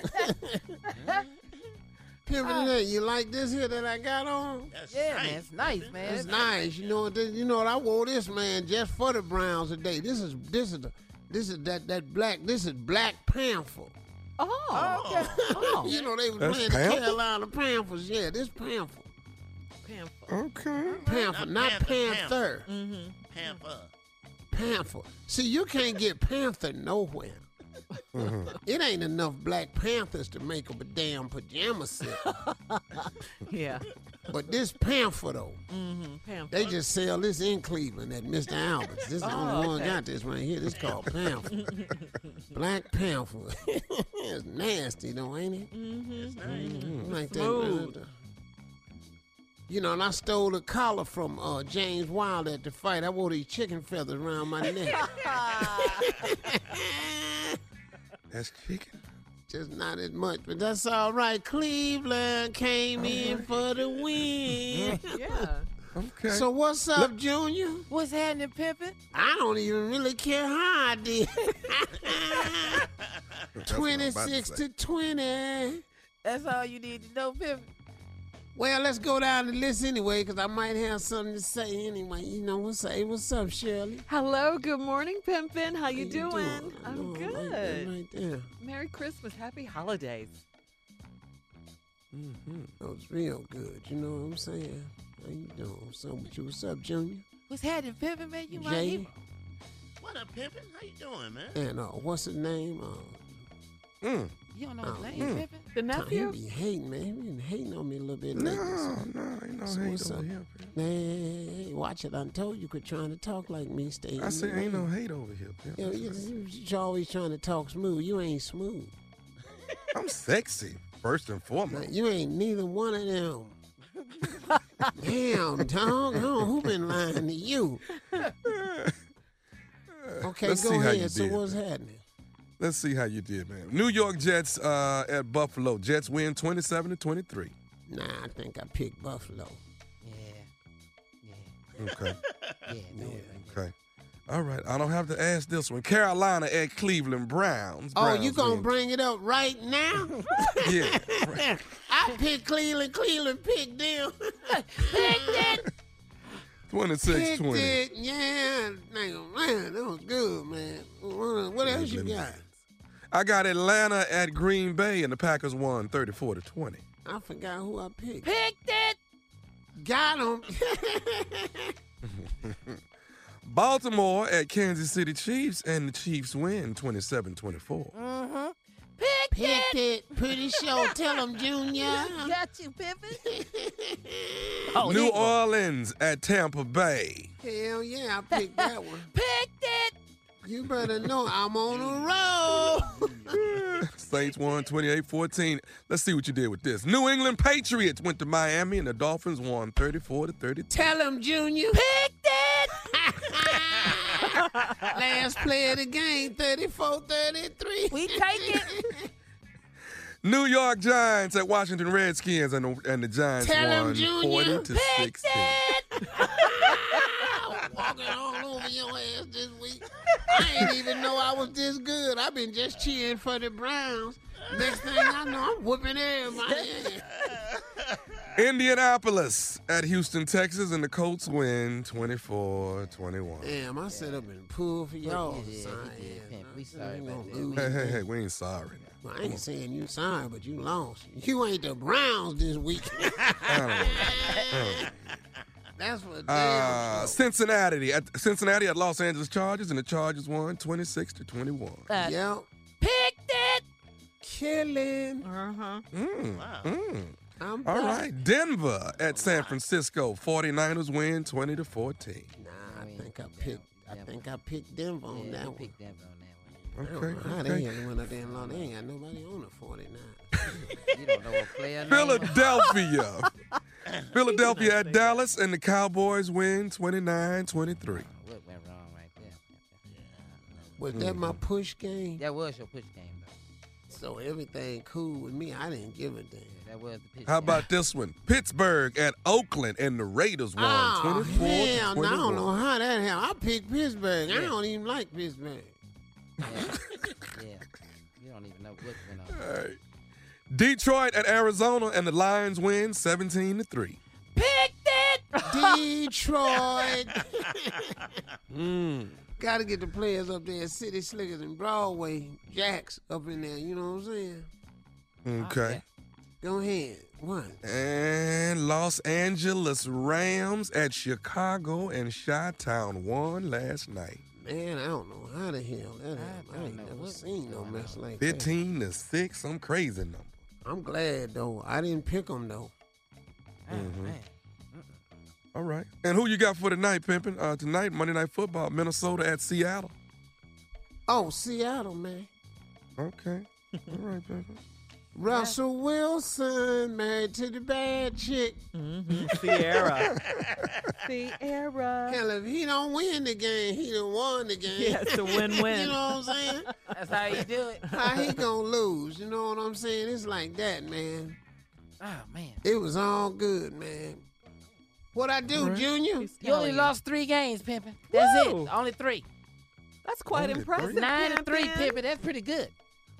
Speaker 18: Pimping it up. You like this here that I got on?
Speaker 15: That's
Speaker 8: Yeah,
Speaker 15: nice.
Speaker 8: man, it's nice, man.
Speaker 18: It's nice. You know what? This, you know what? I wore this, man, just for the Browns today. This is this is the, this is that that black. This is Black Panther.
Speaker 5: Oh.
Speaker 8: Okay.
Speaker 5: Oh.
Speaker 18: You know they was
Speaker 17: That's
Speaker 18: playing
Speaker 17: Panther?
Speaker 18: the Carolina Panthers. Yeah, this Panther.
Speaker 5: Panther.
Speaker 17: Okay.
Speaker 18: Panther,
Speaker 15: Not
Speaker 18: not
Speaker 15: Panther,
Speaker 18: Panther.
Speaker 5: Mm-hmm.
Speaker 15: Pamper.
Speaker 18: Panther. See, you can't get Panther nowhere.
Speaker 17: Mhm.
Speaker 18: It ain't enough Black Panthers to make up a damn pajama set.
Speaker 5: Yeah.
Speaker 18: But this Panther, though,
Speaker 5: Mm-hmm. Panther.
Speaker 18: they just sell this in Cleveland at Mister Albert's. This is the
Speaker 5: Oh,
Speaker 18: only one
Speaker 5: okay.
Speaker 18: got this right here. This called Panther. Black Panther. It's nasty, though, ain't it?
Speaker 5: Mm-hmm.
Speaker 18: Like that,
Speaker 5: Smooth.
Speaker 18: man. You know, and I stole a collar from uh, James Wilder at the fight. I wore these chicken feathers around my neck.
Speaker 17: That's chicken.
Speaker 18: Just not as much, but that's all right. Cleveland came in for the win.
Speaker 5: Yeah.
Speaker 17: Okay.
Speaker 18: So what's up, Junior?
Speaker 8: What's happening, pimpin'?
Speaker 18: I don't even really care how I did.
Speaker 17: That's what I'm about
Speaker 18: twenty-six
Speaker 17: say.
Speaker 18: to twenty.
Speaker 8: That's all you need to know, pimpin'.
Speaker 18: Well, let's go down the list anyway, because I might have something to say anyway. You know, what's up? What's up, Shirley?
Speaker 5: Hello, good morning, Pimpin'. How you
Speaker 18: How
Speaker 5: doing?
Speaker 18: I
Speaker 5: I'm
Speaker 18: know, right there,
Speaker 5: good.
Speaker 18: Right there.
Speaker 5: Merry Christmas. Happy holidays.
Speaker 17: Mm-hmm.
Speaker 18: That was real good. You know what I'm saying? How you doing? What's up with you? What's up, Junior?
Speaker 8: What's happening, pimpin', man? You my
Speaker 18: Jay?
Speaker 8: hero.
Speaker 15: What up, pimpin'? How you doing, man?
Speaker 18: And uh, what's his name? Uh,
Speaker 17: Mm.
Speaker 8: You don't know his
Speaker 18: Oh,
Speaker 8: name,
Speaker 18: mm.
Speaker 8: Pimpin'?
Speaker 5: The
Speaker 18: He
Speaker 5: nephew?
Speaker 18: be hating, man. He been hating on me a little bit
Speaker 17: No,
Speaker 18: lately. So.
Speaker 17: no, ain't no
Speaker 18: So
Speaker 17: hate
Speaker 18: what's
Speaker 17: over
Speaker 18: up?
Speaker 17: here. Pimp.
Speaker 18: Hey, watch it. I told you quit trying to talk like me. Stay.
Speaker 17: I
Speaker 18: in
Speaker 17: said
Speaker 18: your
Speaker 17: ain't no
Speaker 18: lane.
Speaker 17: hate over here. Pimp.
Speaker 18: You, you, you, you always trying to talk smooth. You ain't smooth.
Speaker 17: I'm sexy, first and
Speaker 18: Now,
Speaker 17: foremost.
Speaker 18: you ain't neither one of them. Damn, dog. Oh, who been lying to you? Okay,
Speaker 17: Let's
Speaker 18: go
Speaker 17: see how you
Speaker 18: ahead. So
Speaker 17: did,
Speaker 18: what's
Speaker 17: man.
Speaker 18: happening?
Speaker 17: Let's see how you did, man. New York Jets uh, at Buffalo. Jets win twenty-seven to twenty-three.
Speaker 18: Nah, I think I picked Buffalo.
Speaker 8: Yeah.
Speaker 17: Okay.
Speaker 8: Yeah. No,
Speaker 17: Okay. All right. I don't have to ask this one. Carolina at Cleveland Browns.
Speaker 18: Oh,
Speaker 17: Browns
Speaker 18: you gonna
Speaker 17: win.
Speaker 18: bring it up right now?
Speaker 17: Yeah.
Speaker 18: I picked Cleveland. Cleveland picked them. Picked it.
Speaker 17: twenty-six
Speaker 18: Picked
Speaker 17: twenty.
Speaker 18: it. Yeah. Nigga, man, that was good, man. What what else you got?
Speaker 17: I got Atlanta at Green Bay, and the Packers won thirty-four to twenty.
Speaker 18: I forgot who I picked.
Speaker 8: Picked it.
Speaker 18: Got him.
Speaker 17: Baltimore at Kansas City Chiefs, and the Chiefs win twenty-seven twenty-four.
Speaker 8: Mm-hmm.
Speaker 18: Picked it. Pretty sure. Tell him, Junior.
Speaker 8: Got you, Pimpin'.
Speaker 17: New Orleans at Tampa Bay.
Speaker 18: Hell yeah, I picked that one.
Speaker 8: Picked it.
Speaker 18: You better know I'm on a roll.
Speaker 17: Saints won twenty-eight fourteen. Let's see what you did with this. New England Patriots went to Miami, and the Dolphins won thirty-four to thirty-two.
Speaker 18: Tell him, Junior.
Speaker 8: Picked it.
Speaker 18: Last play of the game, thirty-four thirty-three.
Speaker 8: We take it.
Speaker 17: New York Giants at Washington Redskins, and the, and the Giants
Speaker 18: Tell him,
Speaker 17: won
Speaker 18: Junior.
Speaker 17: forty to
Speaker 18: Picked
Speaker 17: sixteen.
Speaker 18: it. Walking all over your ass this week. I ain't even know I was this good. I've been just cheering for the Browns. Next thing I know, I'm whooping everybody.
Speaker 17: Indianapolis at Houston, Texas, and the Colts win twenty-four twenty-one.
Speaker 18: Damn, I set up and pulled for y'all.
Speaker 8: Yeah,
Speaker 18: son.
Speaker 8: he did, Pimp. We sorry
Speaker 18: ain't
Speaker 8: about
Speaker 18: gonna
Speaker 8: that.
Speaker 18: lose.
Speaker 17: Hey, hey, hey, we ain't sorry.
Speaker 18: Well, I ain't saying you sorry, but you lost. You ain't the Browns this week. That's what damn
Speaker 17: Uh, Cincinnati at Cincinnati at Los Angeles Chargers, and the Chargers won twenty-six to twenty-one.
Speaker 8: Uh,
Speaker 18: Yep.
Speaker 8: Picked it.
Speaker 18: Killing.
Speaker 5: Uh-huh.
Speaker 17: Mm, mm.
Speaker 18: I'm
Speaker 17: All
Speaker 18: back.
Speaker 17: right, Denver at San Francisco. forty-niners win twenty to fourteen.
Speaker 18: Nah, I think I picked. I think I picked Denver on
Speaker 8: Yeah,
Speaker 18: that
Speaker 8: we
Speaker 18: one.
Speaker 8: picked Denver on that
Speaker 18: I don't
Speaker 17: Okay,
Speaker 18: know how
Speaker 17: okay.
Speaker 18: they hell went up there and lost. They ain't got nobody on the forty-nine.
Speaker 8: one. You don't know what player name.
Speaker 17: Philadelphia. Philadelphia at Dallas, and the Cowboys win twenty-nine twenty-three.
Speaker 8: What went wrong right there?
Speaker 18: Was that my push game?
Speaker 8: That was your push game, though.
Speaker 18: So everything cool with me. I didn't give a damn.
Speaker 8: Yeah, that was the pitch.
Speaker 17: How
Speaker 8: game.
Speaker 17: about this one? Pittsburgh at Oakland, and the Raiders won
Speaker 18: Oh,
Speaker 17: twenty-four to
Speaker 18: hell, no, I don't know
Speaker 17: twenty-one.
Speaker 18: how that happened. I picked Pittsburgh. I
Speaker 8: Yeah.
Speaker 18: don't even like Pittsburgh.
Speaker 8: Yeah. Yeah. You don't even know what went on.
Speaker 17: All right. Detroit at Arizona, and the Lions win seventeen to three.
Speaker 8: Picked it.
Speaker 18: Detroit.
Speaker 17: Mm.
Speaker 18: Got to get the players up there. City Slickers and Broadway Jacks up in there. You know what I'm saying?
Speaker 17: Okay.
Speaker 18: Go ahead. What?
Speaker 17: And Los Angeles Rams at Chicago, and Chi-Town won last night.
Speaker 18: Man, I don't know how the hell that happened. I,
Speaker 8: don't
Speaker 18: ain't
Speaker 8: know
Speaker 18: never
Speaker 8: what's
Speaker 18: seen no
Speaker 8: going
Speaker 18: mess
Speaker 8: on.
Speaker 18: like that.
Speaker 17: fifteen to six, some crazy number.
Speaker 18: I'm glad, though. I didn't pick them, though.
Speaker 8: Oh,
Speaker 17: Mhm.
Speaker 8: man.
Speaker 17: All right. And who you got for tonight, Pimpin'? Uh, tonight, Monday Night Football, Minnesota at Seattle.
Speaker 18: Oh, Seattle, man.
Speaker 17: Okay. All right, Pimpin'.
Speaker 18: Russell Wilson married to the bad chick.
Speaker 5: Mm-hmm. Sierra. Sierra.
Speaker 18: Hell, if he don't win the game, he done won the game.
Speaker 5: Yeah, it's a win-win.
Speaker 18: You know what I'm saying?
Speaker 8: That's how you do it.
Speaker 18: How he gonna lose? You know what I'm saying? It's like that, man.
Speaker 8: Oh, man.
Speaker 18: It was all good, man. What I do, Junior?
Speaker 8: You only lost three games, Pimpin'. That's
Speaker 5: Woo.
Speaker 8: it. Only three.
Speaker 5: That's quite
Speaker 17: Only
Speaker 5: impressive.
Speaker 17: three?
Speaker 8: Nine and three,
Speaker 5: Pimpin'.
Speaker 8: Pimpin'. That's pretty good.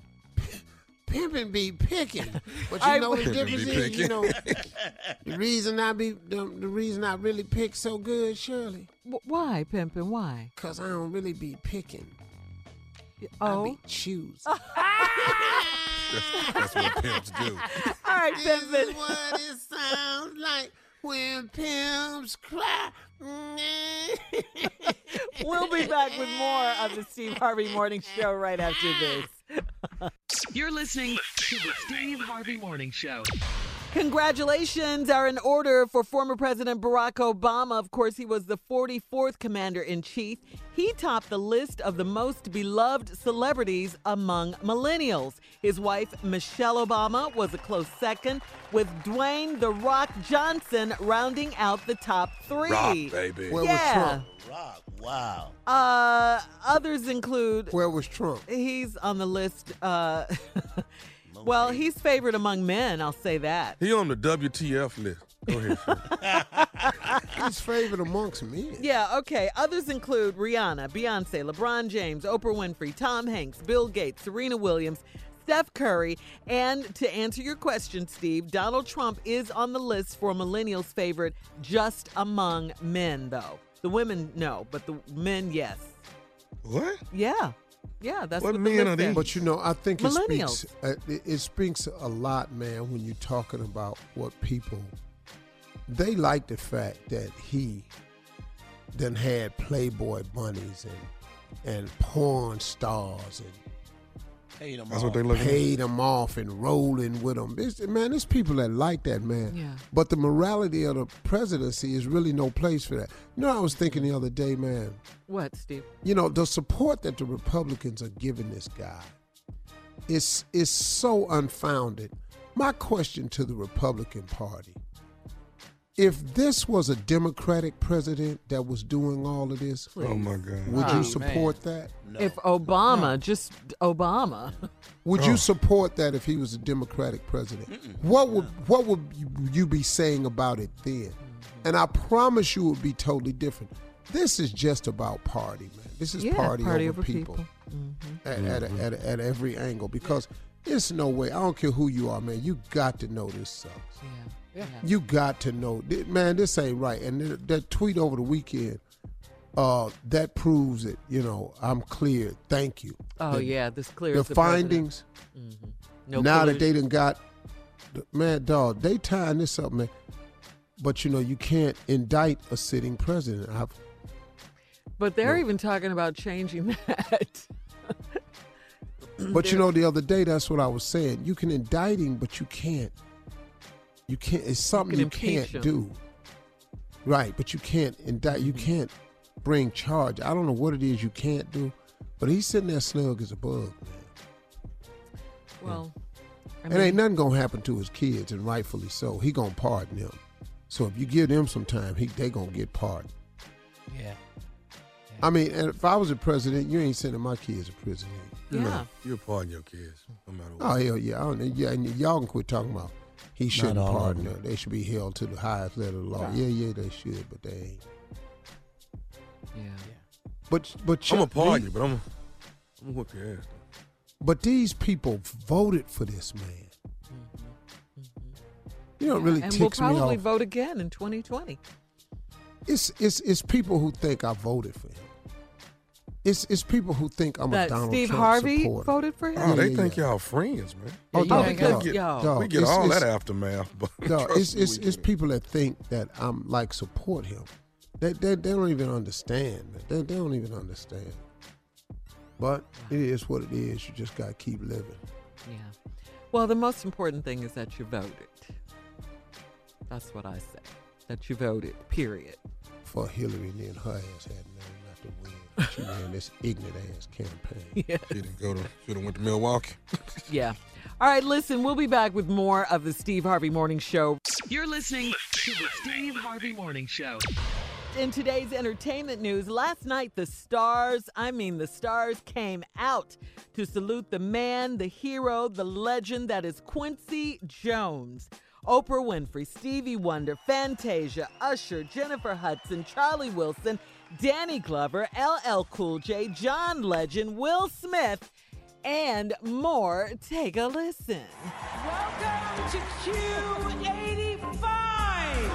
Speaker 18: Pimpin' be picking, but
Speaker 5: I
Speaker 18: you know the
Speaker 5: would-
Speaker 18: difference
Speaker 17: Be
Speaker 18: is, you
Speaker 17: picking.
Speaker 18: know, the reason I be the, the reason I really pick so good, Shirley,
Speaker 5: W- Why, Pimpin'? Why?
Speaker 18: cause I don't really be picking. I
Speaker 5: Oh.
Speaker 18: be choosing.
Speaker 17: That's, that's what pimps do.
Speaker 5: All right,
Speaker 18: This is
Speaker 5: Pimpin'.
Speaker 18: what it sounds like when pimps cry.
Speaker 5: We'll be back with more of the Steve Harvey Morning Show right after this.
Speaker 3: You're listening to the Steve Harvey Morning Show.
Speaker 5: Congratulations are in order for former President Barack Obama. Of course, he was the forty-fourth commander-in-chief. He topped the list of the most beloved celebrities among millennials. His wife, Michelle Obama, was a close second, with Dwayne "The Rock" Johnson rounding out the top three.
Speaker 4: Rock, baby.
Speaker 2: Where was
Speaker 5: yeah.
Speaker 2: Trump?
Speaker 15: Rock, wow.
Speaker 5: Uh, others include...
Speaker 2: Where was Trump?
Speaker 5: He's on the list. Uh, well, he's favored among men, I'll say that.
Speaker 4: He on the W T F list. Go ahead, Phil.
Speaker 2: He's favored amongst men.
Speaker 5: Yeah, okay. Others include Rihanna, Beyonce, LeBron James, Oprah Winfrey, Tom Hanks, Bill Gates, Serena Williams, Steph Curry, and to answer your question, Steve, Donald Trump is on the list for millennials' favorite just among men, though. The women, no, but the men, yes.
Speaker 4: What?
Speaker 5: Yeah. Yeah, that's
Speaker 4: What
Speaker 5: what,
Speaker 4: men
Speaker 5: the
Speaker 4: are
Speaker 5: list
Speaker 4: these?
Speaker 5: says.
Speaker 2: But you know, I think it
Speaker 5: Millennials.
Speaker 2: speaks. Uh, it, it speaks a lot, man, when you're talking about what people. They like the fact that he then had Playboy bunnies and and porn stars and
Speaker 15: Paid them
Speaker 4: That's
Speaker 15: off.
Speaker 4: what they look at.
Speaker 2: paid them off and rolling with them. It's, man, there's people that like that, man.
Speaker 5: Yeah.
Speaker 2: But the morality of the presidency is really no place for that. You know, I was thinking the other day, man.
Speaker 5: What, Steve?
Speaker 2: You know, the support that the Republicans are giving this guy is is so unfounded. My question to the Republican Party: if this was a Democratic president that was doing all of this,
Speaker 4: Oh my God.
Speaker 2: would
Speaker 5: Oh,
Speaker 2: you support that?
Speaker 15: No.
Speaker 5: If Obama, just Obama.
Speaker 2: Would
Speaker 4: Oh.
Speaker 2: you support that if he was a Democratic president? What would what would you, you be saying about it then? And I promise you it would be totally different. This is just about party, man. This is
Speaker 5: Yeah,
Speaker 2: party,
Speaker 5: party
Speaker 2: over,
Speaker 5: over
Speaker 2: people,
Speaker 5: people. Mhm.
Speaker 2: At, at, at, at every angle, because there's no way. I don't care who you are, man. You got to know this sucks.
Speaker 5: Yeah.
Speaker 2: You got to know, Th- man. This ain't right. And th- that tweet over the weekend, uh, that proves it. You know, I'm clear. Thank you.
Speaker 5: Oh,
Speaker 2: The-
Speaker 5: yeah, this clears
Speaker 2: the,
Speaker 5: the
Speaker 2: findings.
Speaker 5: Mhm. No
Speaker 2: now that they
Speaker 5: collusion.
Speaker 2: done got, man, dog, they tying this up, man. But you know, you can't indict a sitting president. I've,
Speaker 5: But they're even talking about changing that.
Speaker 2: but you know, the other day, that's what I was saying. You can indict him, but you can't. You can't. It's something
Speaker 5: can
Speaker 2: you,
Speaker 5: impeach
Speaker 2: can't
Speaker 5: him.
Speaker 2: do. Right, but you can't indict. You can't bring charge. I don't know what it is you can't do, but he's sitting there snug as a bug, man.
Speaker 5: Well, I
Speaker 2: And
Speaker 5: mean,
Speaker 2: ain't nothing gonna happen to his kids, and rightfully so. He gonna pardon them. So if you give them some time, he they gonna get pardoned.
Speaker 8: Yeah.
Speaker 2: I mean, and if I was a president, you ain't sending my kids to prison.
Speaker 5: yeah.
Speaker 4: No, you'll pardon your kids, no matter what.
Speaker 2: Oh hell yeah, I don't, yeah, and y'all can quit talking about he shouldn't
Speaker 15: all of
Speaker 2: pardon
Speaker 15: them.
Speaker 2: them. They should be held to the highest level of the law.
Speaker 8: Right.
Speaker 2: Yeah, yeah, they should, but they ain't.
Speaker 5: Yeah.
Speaker 2: But but
Speaker 4: I'm gonna
Speaker 2: Chuck,
Speaker 4: pardon
Speaker 2: these-
Speaker 4: you, but I'm, I'm gonna whoop your ass.
Speaker 2: But these people voted for this man. You know, it really
Speaker 5: and we'll
Speaker 2: ticks me
Speaker 5: probably
Speaker 2: off.
Speaker 5: vote again in twenty twenty.
Speaker 2: It's it's it's people who think I voted for him. It's it's people who think I'm
Speaker 5: That
Speaker 2: a Donald
Speaker 5: Steve
Speaker 2: Trump
Speaker 5: Harvey
Speaker 2: supporter.
Speaker 5: voted for him?
Speaker 4: Oh, they
Speaker 2: yeah,
Speaker 4: think
Speaker 2: yeah.
Speaker 4: y'all friends, man.
Speaker 2: Oh,
Speaker 5: Yeah,
Speaker 2: dog,
Speaker 5: because
Speaker 2: dog,
Speaker 5: y'all-
Speaker 2: dog,
Speaker 4: we get
Speaker 2: it's-
Speaker 4: all
Speaker 2: it's-
Speaker 4: that aftermath, but
Speaker 2: No,
Speaker 4: trust
Speaker 2: it's
Speaker 4: me,
Speaker 2: it's,
Speaker 4: we
Speaker 2: it's
Speaker 4: get it.
Speaker 2: people that think that I'm like support him. They they, they don't even understand. Man. They they don't even understand. But it is what it is. You just gotta keep living.
Speaker 5: Yeah. Well, the most important thing is that you voted. That's what I say. That you voted, period.
Speaker 2: For Hillary, and then her ass had nothing not to win. She ran this ignorant ass campaign.
Speaker 5: Yeah.
Speaker 4: She didn't go to. Should have went to Milwaukee.
Speaker 5: Yeah. All right, listen, we'll be back with more of the Steve Harvey Morning Show.
Speaker 3: You're listening to the Steve Harvey Morning Show.
Speaker 5: In today's entertainment news, last night the stars, I mean the stars, came out to salute the man, the hero, the legend that is Quincy Jones. Oprah Winfrey, Stevie Wonder, Fantasia, Usher, Jennifer Hudson, Charlie Wilson, Danny Glover, L L Cool J, John Legend, Will Smith, and more. Take a listen.
Speaker 11: Welcome to Q eighty-five.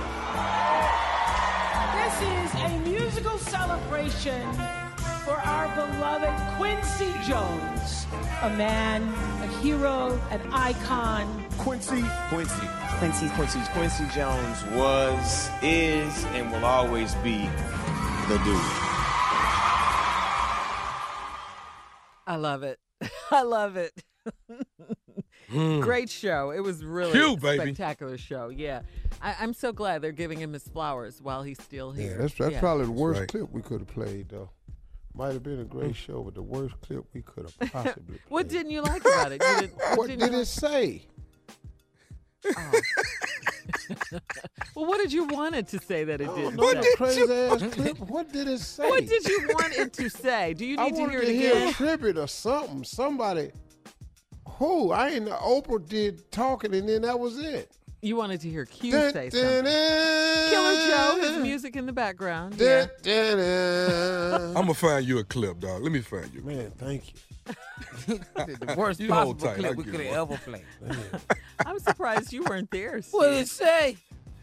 Speaker 11: This is a musical celebration for our beloved Quincy Jones, a man, a hero, an icon.
Speaker 9: Quincy. Quincy. Quincy. Quincy. Quincy Jones was, is, and will always be the dude.
Speaker 5: I love it. I love it.
Speaker 17: Mm.
Speaker 5: Great show. It was really
Speaker 17: Cute,
Speaker 5: a
Speaker 17: baby.
Speaker 5: spectacular show. Yeah. I, I'm so glad they're giving him his flowers while he's still here.
Speaker 2: Yeah, that's, that's
Speaker 5: Yeah.
Speaker 2: probably the worst
Speaker 17: right.
Speaker 2: clip we could have played, though. Might have been a great show, but the worst clip we could have possibly played.
Speaker 5: What didn't you like about it? You didn't,
Speaker 2: What
Speaker 5: didn't
Speaker 2: did
Speaker 5: you
Speaker 2: it say?
Speaker 5: like- Well, what did you want it to say that it
Speaker 2: I
Speaker 5: didn't
Speaker 2: don't know,
Speaker 5: say?
Speaker 2: that crazy ass clip. What did it say?
Speaker 5: What did you want it to say? Do you
Speaker 2: I
Speaker 5: need to
Speaker 2: wanted
Speaker 5: hear it
Speaker 2: to hear
Speaker 5: again?
Speaker 2: a tribute or something. Somebody. Who? I ain't know. Oprah did talking, and then that was it.
Speaker 5: You wanted to hear Q
Speaker 2: Dun,
Speaker 5: say
Speaker 2: dun,
Speaker 5: something.
Speaker 2: dun,
Speaker 5: Killer Joe, his music in the background.
Speaker 2: dun,
Speaker 5: Yeah.
Speaker 2: dun, dun.
Speaker 17: I'm gonna find you a clip, dog. Let me find you.
Speaker 2: Man, thank you.
Speaker 8: The worst
Speaker 17: You hold
Speaker 8: possible
Speaker 17: tight,
Speaker 8: clip
Speaker 17: I'll
Speaker 8: we
Speaker 17: give
Speaker 8: could
Speaker 17: you
Speaker 8: have
Speaker 17: one.
Speaker 8: ever played.
Speaker 5: I'm surprised you weren't there.
Speaker 8: What did it
Speaker 5: Steve.
Speaker 8: say?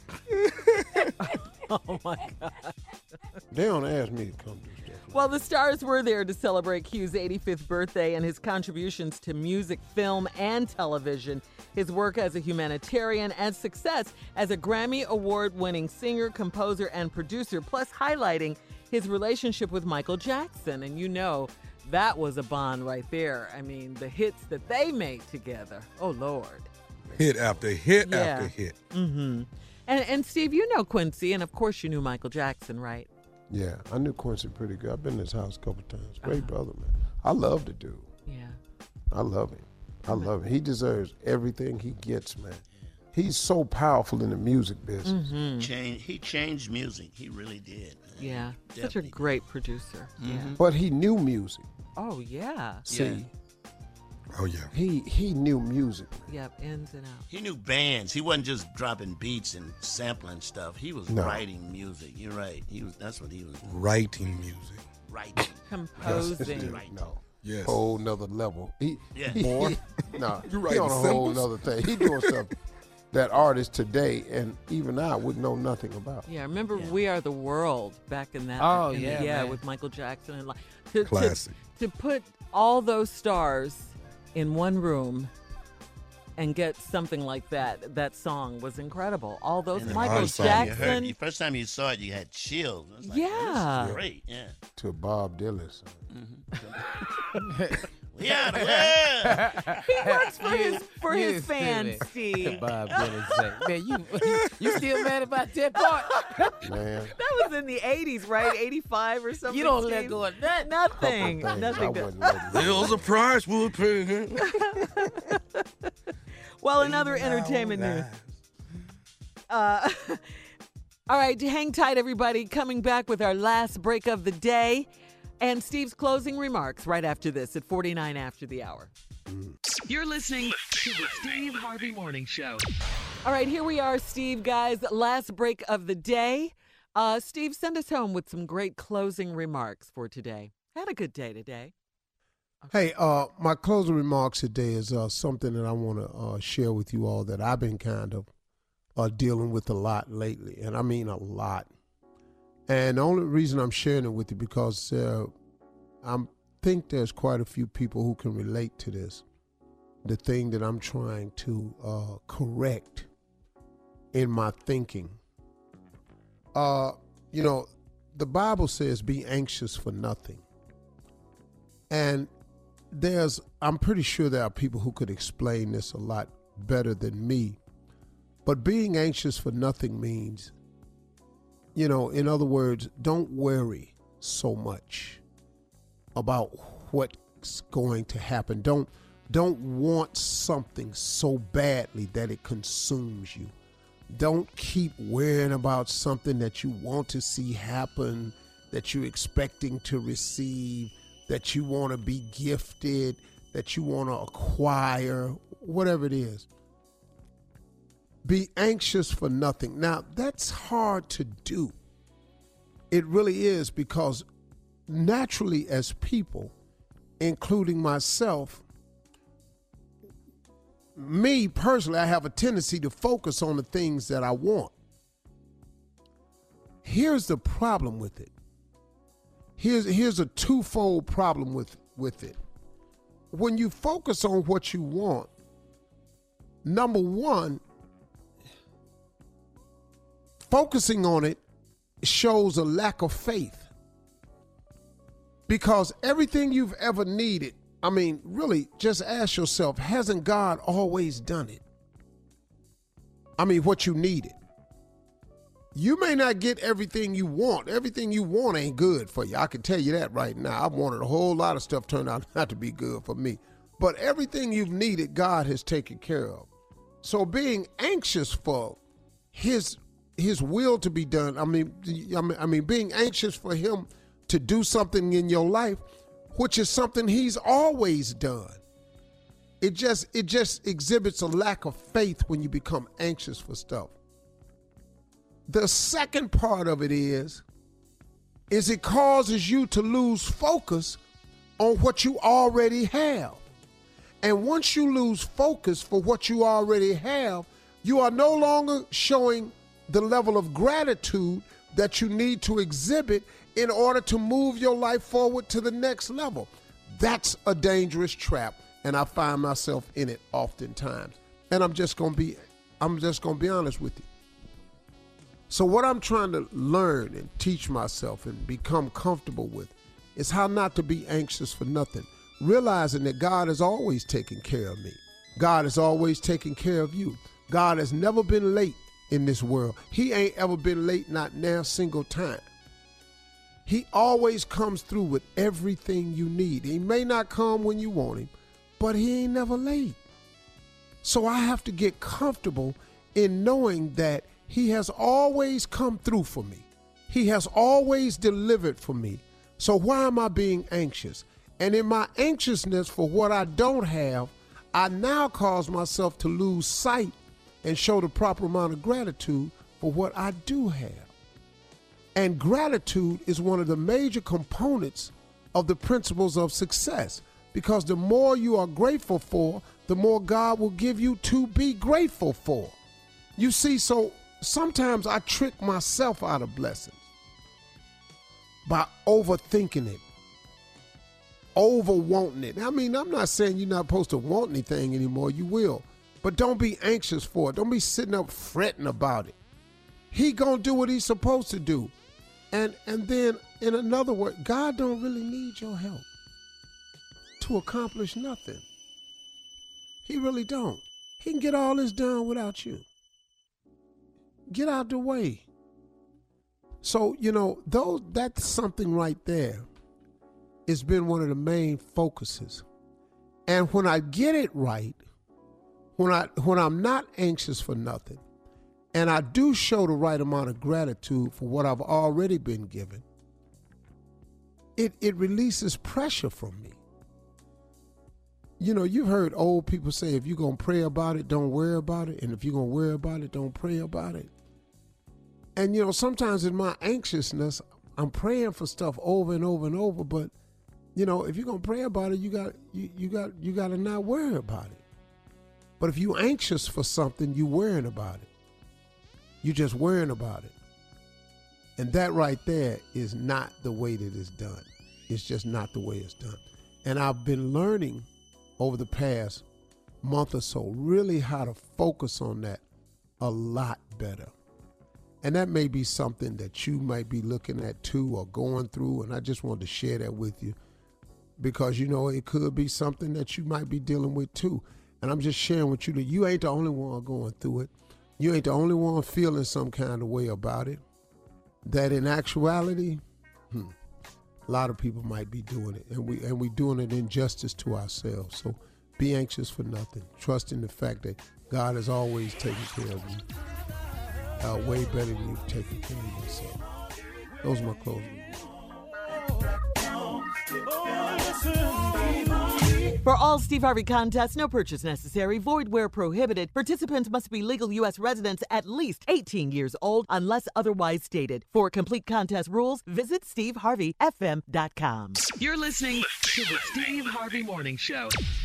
Speaker 5: Oh my God.
Speaker 2: They don't ask me to come do stuff.
Speaker 5: Well, the stars were there to celebrate Q's eighty-fifth birthday and his contributions to music, film, and television, his work as a humanitarian, and success as a Grammy Award-winning singer, composer, and producer, plus highlighting his relationship with Michael Jackson. And you know, that was a bond right there. I mean, the hits that they made together. Oh, Lord.
Speaker 17: Hit after hit
Speaker 5: Yeah.
Speaker 17: after hit.
Speaker 5: Mm-hmm. And, and Steve, you know Quincy, and of course you knew Michael Jackson, right?
Speaker 2: Yeah, I knew Quincy pretty good. I've been to his house a couple times. Great
Speaker 5: Uh-huh.
Speaker 2: brother, man. I love the dude.
Speaker 5: Yeah.
Speaker 2: I love him. I love him. He deserves everything he gets, man. He's so powerful in the music business.
Speaker 5: Mm-hmm.
Speaker 15: Change, he changed music. He really did. man.
Speaker 5: Yeah. Such a
Speaker 15: Definitely.
Speaker 5: great producer. Yeah.
Speaker 2: But he knew music.
Speaker 5: Oh, yeah.
Speaker 2: See,
Speaker 17: Oh yeah.
Speaker 2: he he knew music.
Speaker 5: Yep, ins and outs.
Speaker 15: He knew bands. He wasn't just dropping beats and sampling stuff. He was
Speaker 2: No.
Speaker 15: writing music. You're right. He was. That's what he was doing.
Speaker 17: Writing music.
Speaker 15: Writing.
Speaker 5: Composing.
Speaker 15: Right.
Speaker 2: No.
Speaker 17: Yes.
Speaker 2: Whole nother level. He,
Speaker 15: Yeah.
Speaker 2: he,
Speaker 17: More?
Speaker 2: no,
Speaker 17: You
Speaker 2: he
Speaker 17: writing
Speaker 2: on a whole
Speaker 17: symbols?
Speaker 2: nother thing. He doing stuff that artists today and even I would know nothing about.
Speaker 5: Yeah, remember We Are the World back in that.
Speaker 8: Oh,
Speaker 5: in the-
Speaker 8: yeah,
Speaker 5: yeah,
Speaker 8: man.
Speaker 5: with Michael Jackson and like to,
Speaker 17: Classic.
Speaker 5: To, to put all those stars in one room and get something like that. That song was incredible. All those
Speaker 15: And the
Speaker 5: Michael
Speaker 15: first time you heard-
Speaker 5: Jackson.
Speaker 15: The first time you saw it, you had chills. It was like,
Speaker 5: Yeah.
Speaker 15: This is great. Yeah.
Speaker 2: To Bob Dylan. son.
Speaker 15: We are the world.
Speaker 5: He works for his for
Speaker 8: You
Speaker 5: his fans,
Speaker 8: stupid.
Speaker 5: Steve.
Speaker 8: Bob Dylan say, man, you you still mad about that part?
Speaker 2: Man.
Speaker 5: That was in the eighties, right? eighty-five or something.
Speaker 8: You don't let
Speaker 5: Steve?
Speaker 8: go of that.
Speaker 5: Nothing.
Speaker 2: Couple things I
Speaker 5: Nothing.
Speaker 2: wasn't letting go.
Speaker 17: There's a price we'll pay.
Speaker 5: Well, in other entertainment news. Uh, all right, hang tight, everybody. Coming back with our last break of the day and Steve's closing remarks right after this at forty-nine after the hour.
Speaker 3: You're listening to the Steve Harvey Morning Show.
Speaker 5: All right, here we are, Steve, guys. Last break of the day. Uh, Steve, send us home with some great closing remarks for today. Had a good day today.
Speaker 2: Hey, uh, my closing remarks today is uh, something that I want to uh, share with you all that I've been kind of uh, dealing with a lot lately, and I mean a lot. And the only reason I'm sharing it with you because uh, I think there's quite a few people who can relate to this, the thing that I'm trying to uh, correct in my thinking. Uh, you know, the Bible says be anxious for nothing. And there's, I'm pretty sure there are people who could explain this a lot better than me. But being anxious for nothing means, you know, in other words, don't worry so much about what's going to happen. Don't don't want something so badly that it consumes you. Don't keep worrying about something that you want to see happen, that you're expecting to receive, that you want to be gifted, that you want to acquire, whatever it is. Be anxious for nothing. Now, that's hard to do. It really is, because naturally as people, including myself, me personally, I have a tendency to focus on the things that I want. Here's the problem with it. Here's, here's a twofold problem with, with it. When you focus on what you want, number one, focusing on it shows a lack of faith, because everything you've ever needed I mean, really, just ask yourself, hasn't God always done it? I mean, what you needed. You may not get everything you want. Everything you want ain't good for you. I can tell you that right now. I've wanted a whole lot of stuff turned out not to be good for me. But everything you've needed, God has taken care of. So being anxious for his his will to be done, I mean, I mean, I mean, being anxious for him to do something in your life, which is something he's always done. It just it just exhibits a lack of faith when you become anxious for stuff. The second part of it is, is it causes you to lose focus on what you already have. And once you lose focus for what you already have, you are no longer showing the level of gratitude that you need to exhibit in order to move your life forward to the next level. That's a dangerous trap, and I find myself in it oftentimes. And I'm just gonna be, I'm just gonna be honest with you. So what I'm trying to learn and teach myself and become comfortable with is how not to be anxious for nothing, realizing that God has always taken care of me. God has always taken care of you. God has never been late in this world. He ain't ever been late, not now, single time. He always comes through with everything you need. He may not come when you want him, but he ain't never late. So I have to get comfortable in knowing that he has always come through for me. He has always delivered for me. So why am I being anxious? And in my anxiousness for what I don't have, I now cause myself to lose sight and show the proper amount of gratitude for what I do have. And gratitude is one of the major components of the principles of success, because the more you are grateful for, the more God will give you to be grateful for. You see, so sometimes I trick myself out of blessings by overthinking it, over wanting it. I mean, I'm not saying you're not supposed to want anything anymore. You will. But don't be anxious for it. Don't be sitting up fretting about it. He gonna do what he's supposed to do. And and then, in another word, God don't really need your help to accomplish nothing. He really don't. He can get all this done without you. Get out the way. So, you know, those that's something right there. It's been one of the main focuses. And when I get it right, when I when I'm not anxious for nothing, and I do show the right amount of gratitude for what I've already been given, it, it releases pressure from me. You know, you've heard old people say, if you're going to pray about it, don't worry about it. And if you're going to worry about it, don't pray about it. And, you know, sometimes in my anxiousness, I'm praying for stuff over and over and over. But, you know, if you're going to pray about it, you got you, you got you got to not worry about it. But if you're anxious for something, you're worrying about it. You're just worrying about it. And that right there is not the way that it's done. It's just not the way it's done. And I've been learning over the past month or so really how to focus on that a lot better. And that may be something that you might be looking at too or going through. And I just wanted to share that with you because, you know, it could be something that you might be dealing with too. And I'm just sharing with you that you ain't the only one going through it. You ain't the only one feeling some kind of way about it. That in actuality, hmm, a lot of people might be doing it, and we and we doing it injustice to ourselves. So be anxious for nothing. Trust in the fact that God has always taken care of you, uh, way better than you've taken care of yourself. Those are my closing.
Speaker 5: For all Steve Harvey contests, no purchase necessary, void where prohibited. Participants must be legal U S residents at least eighteen years old unless otherwise stated. For complete contest rules, visit steve harvey f m dot com.
Speaker 3: You're listening to the Steve Harvey Morning Show.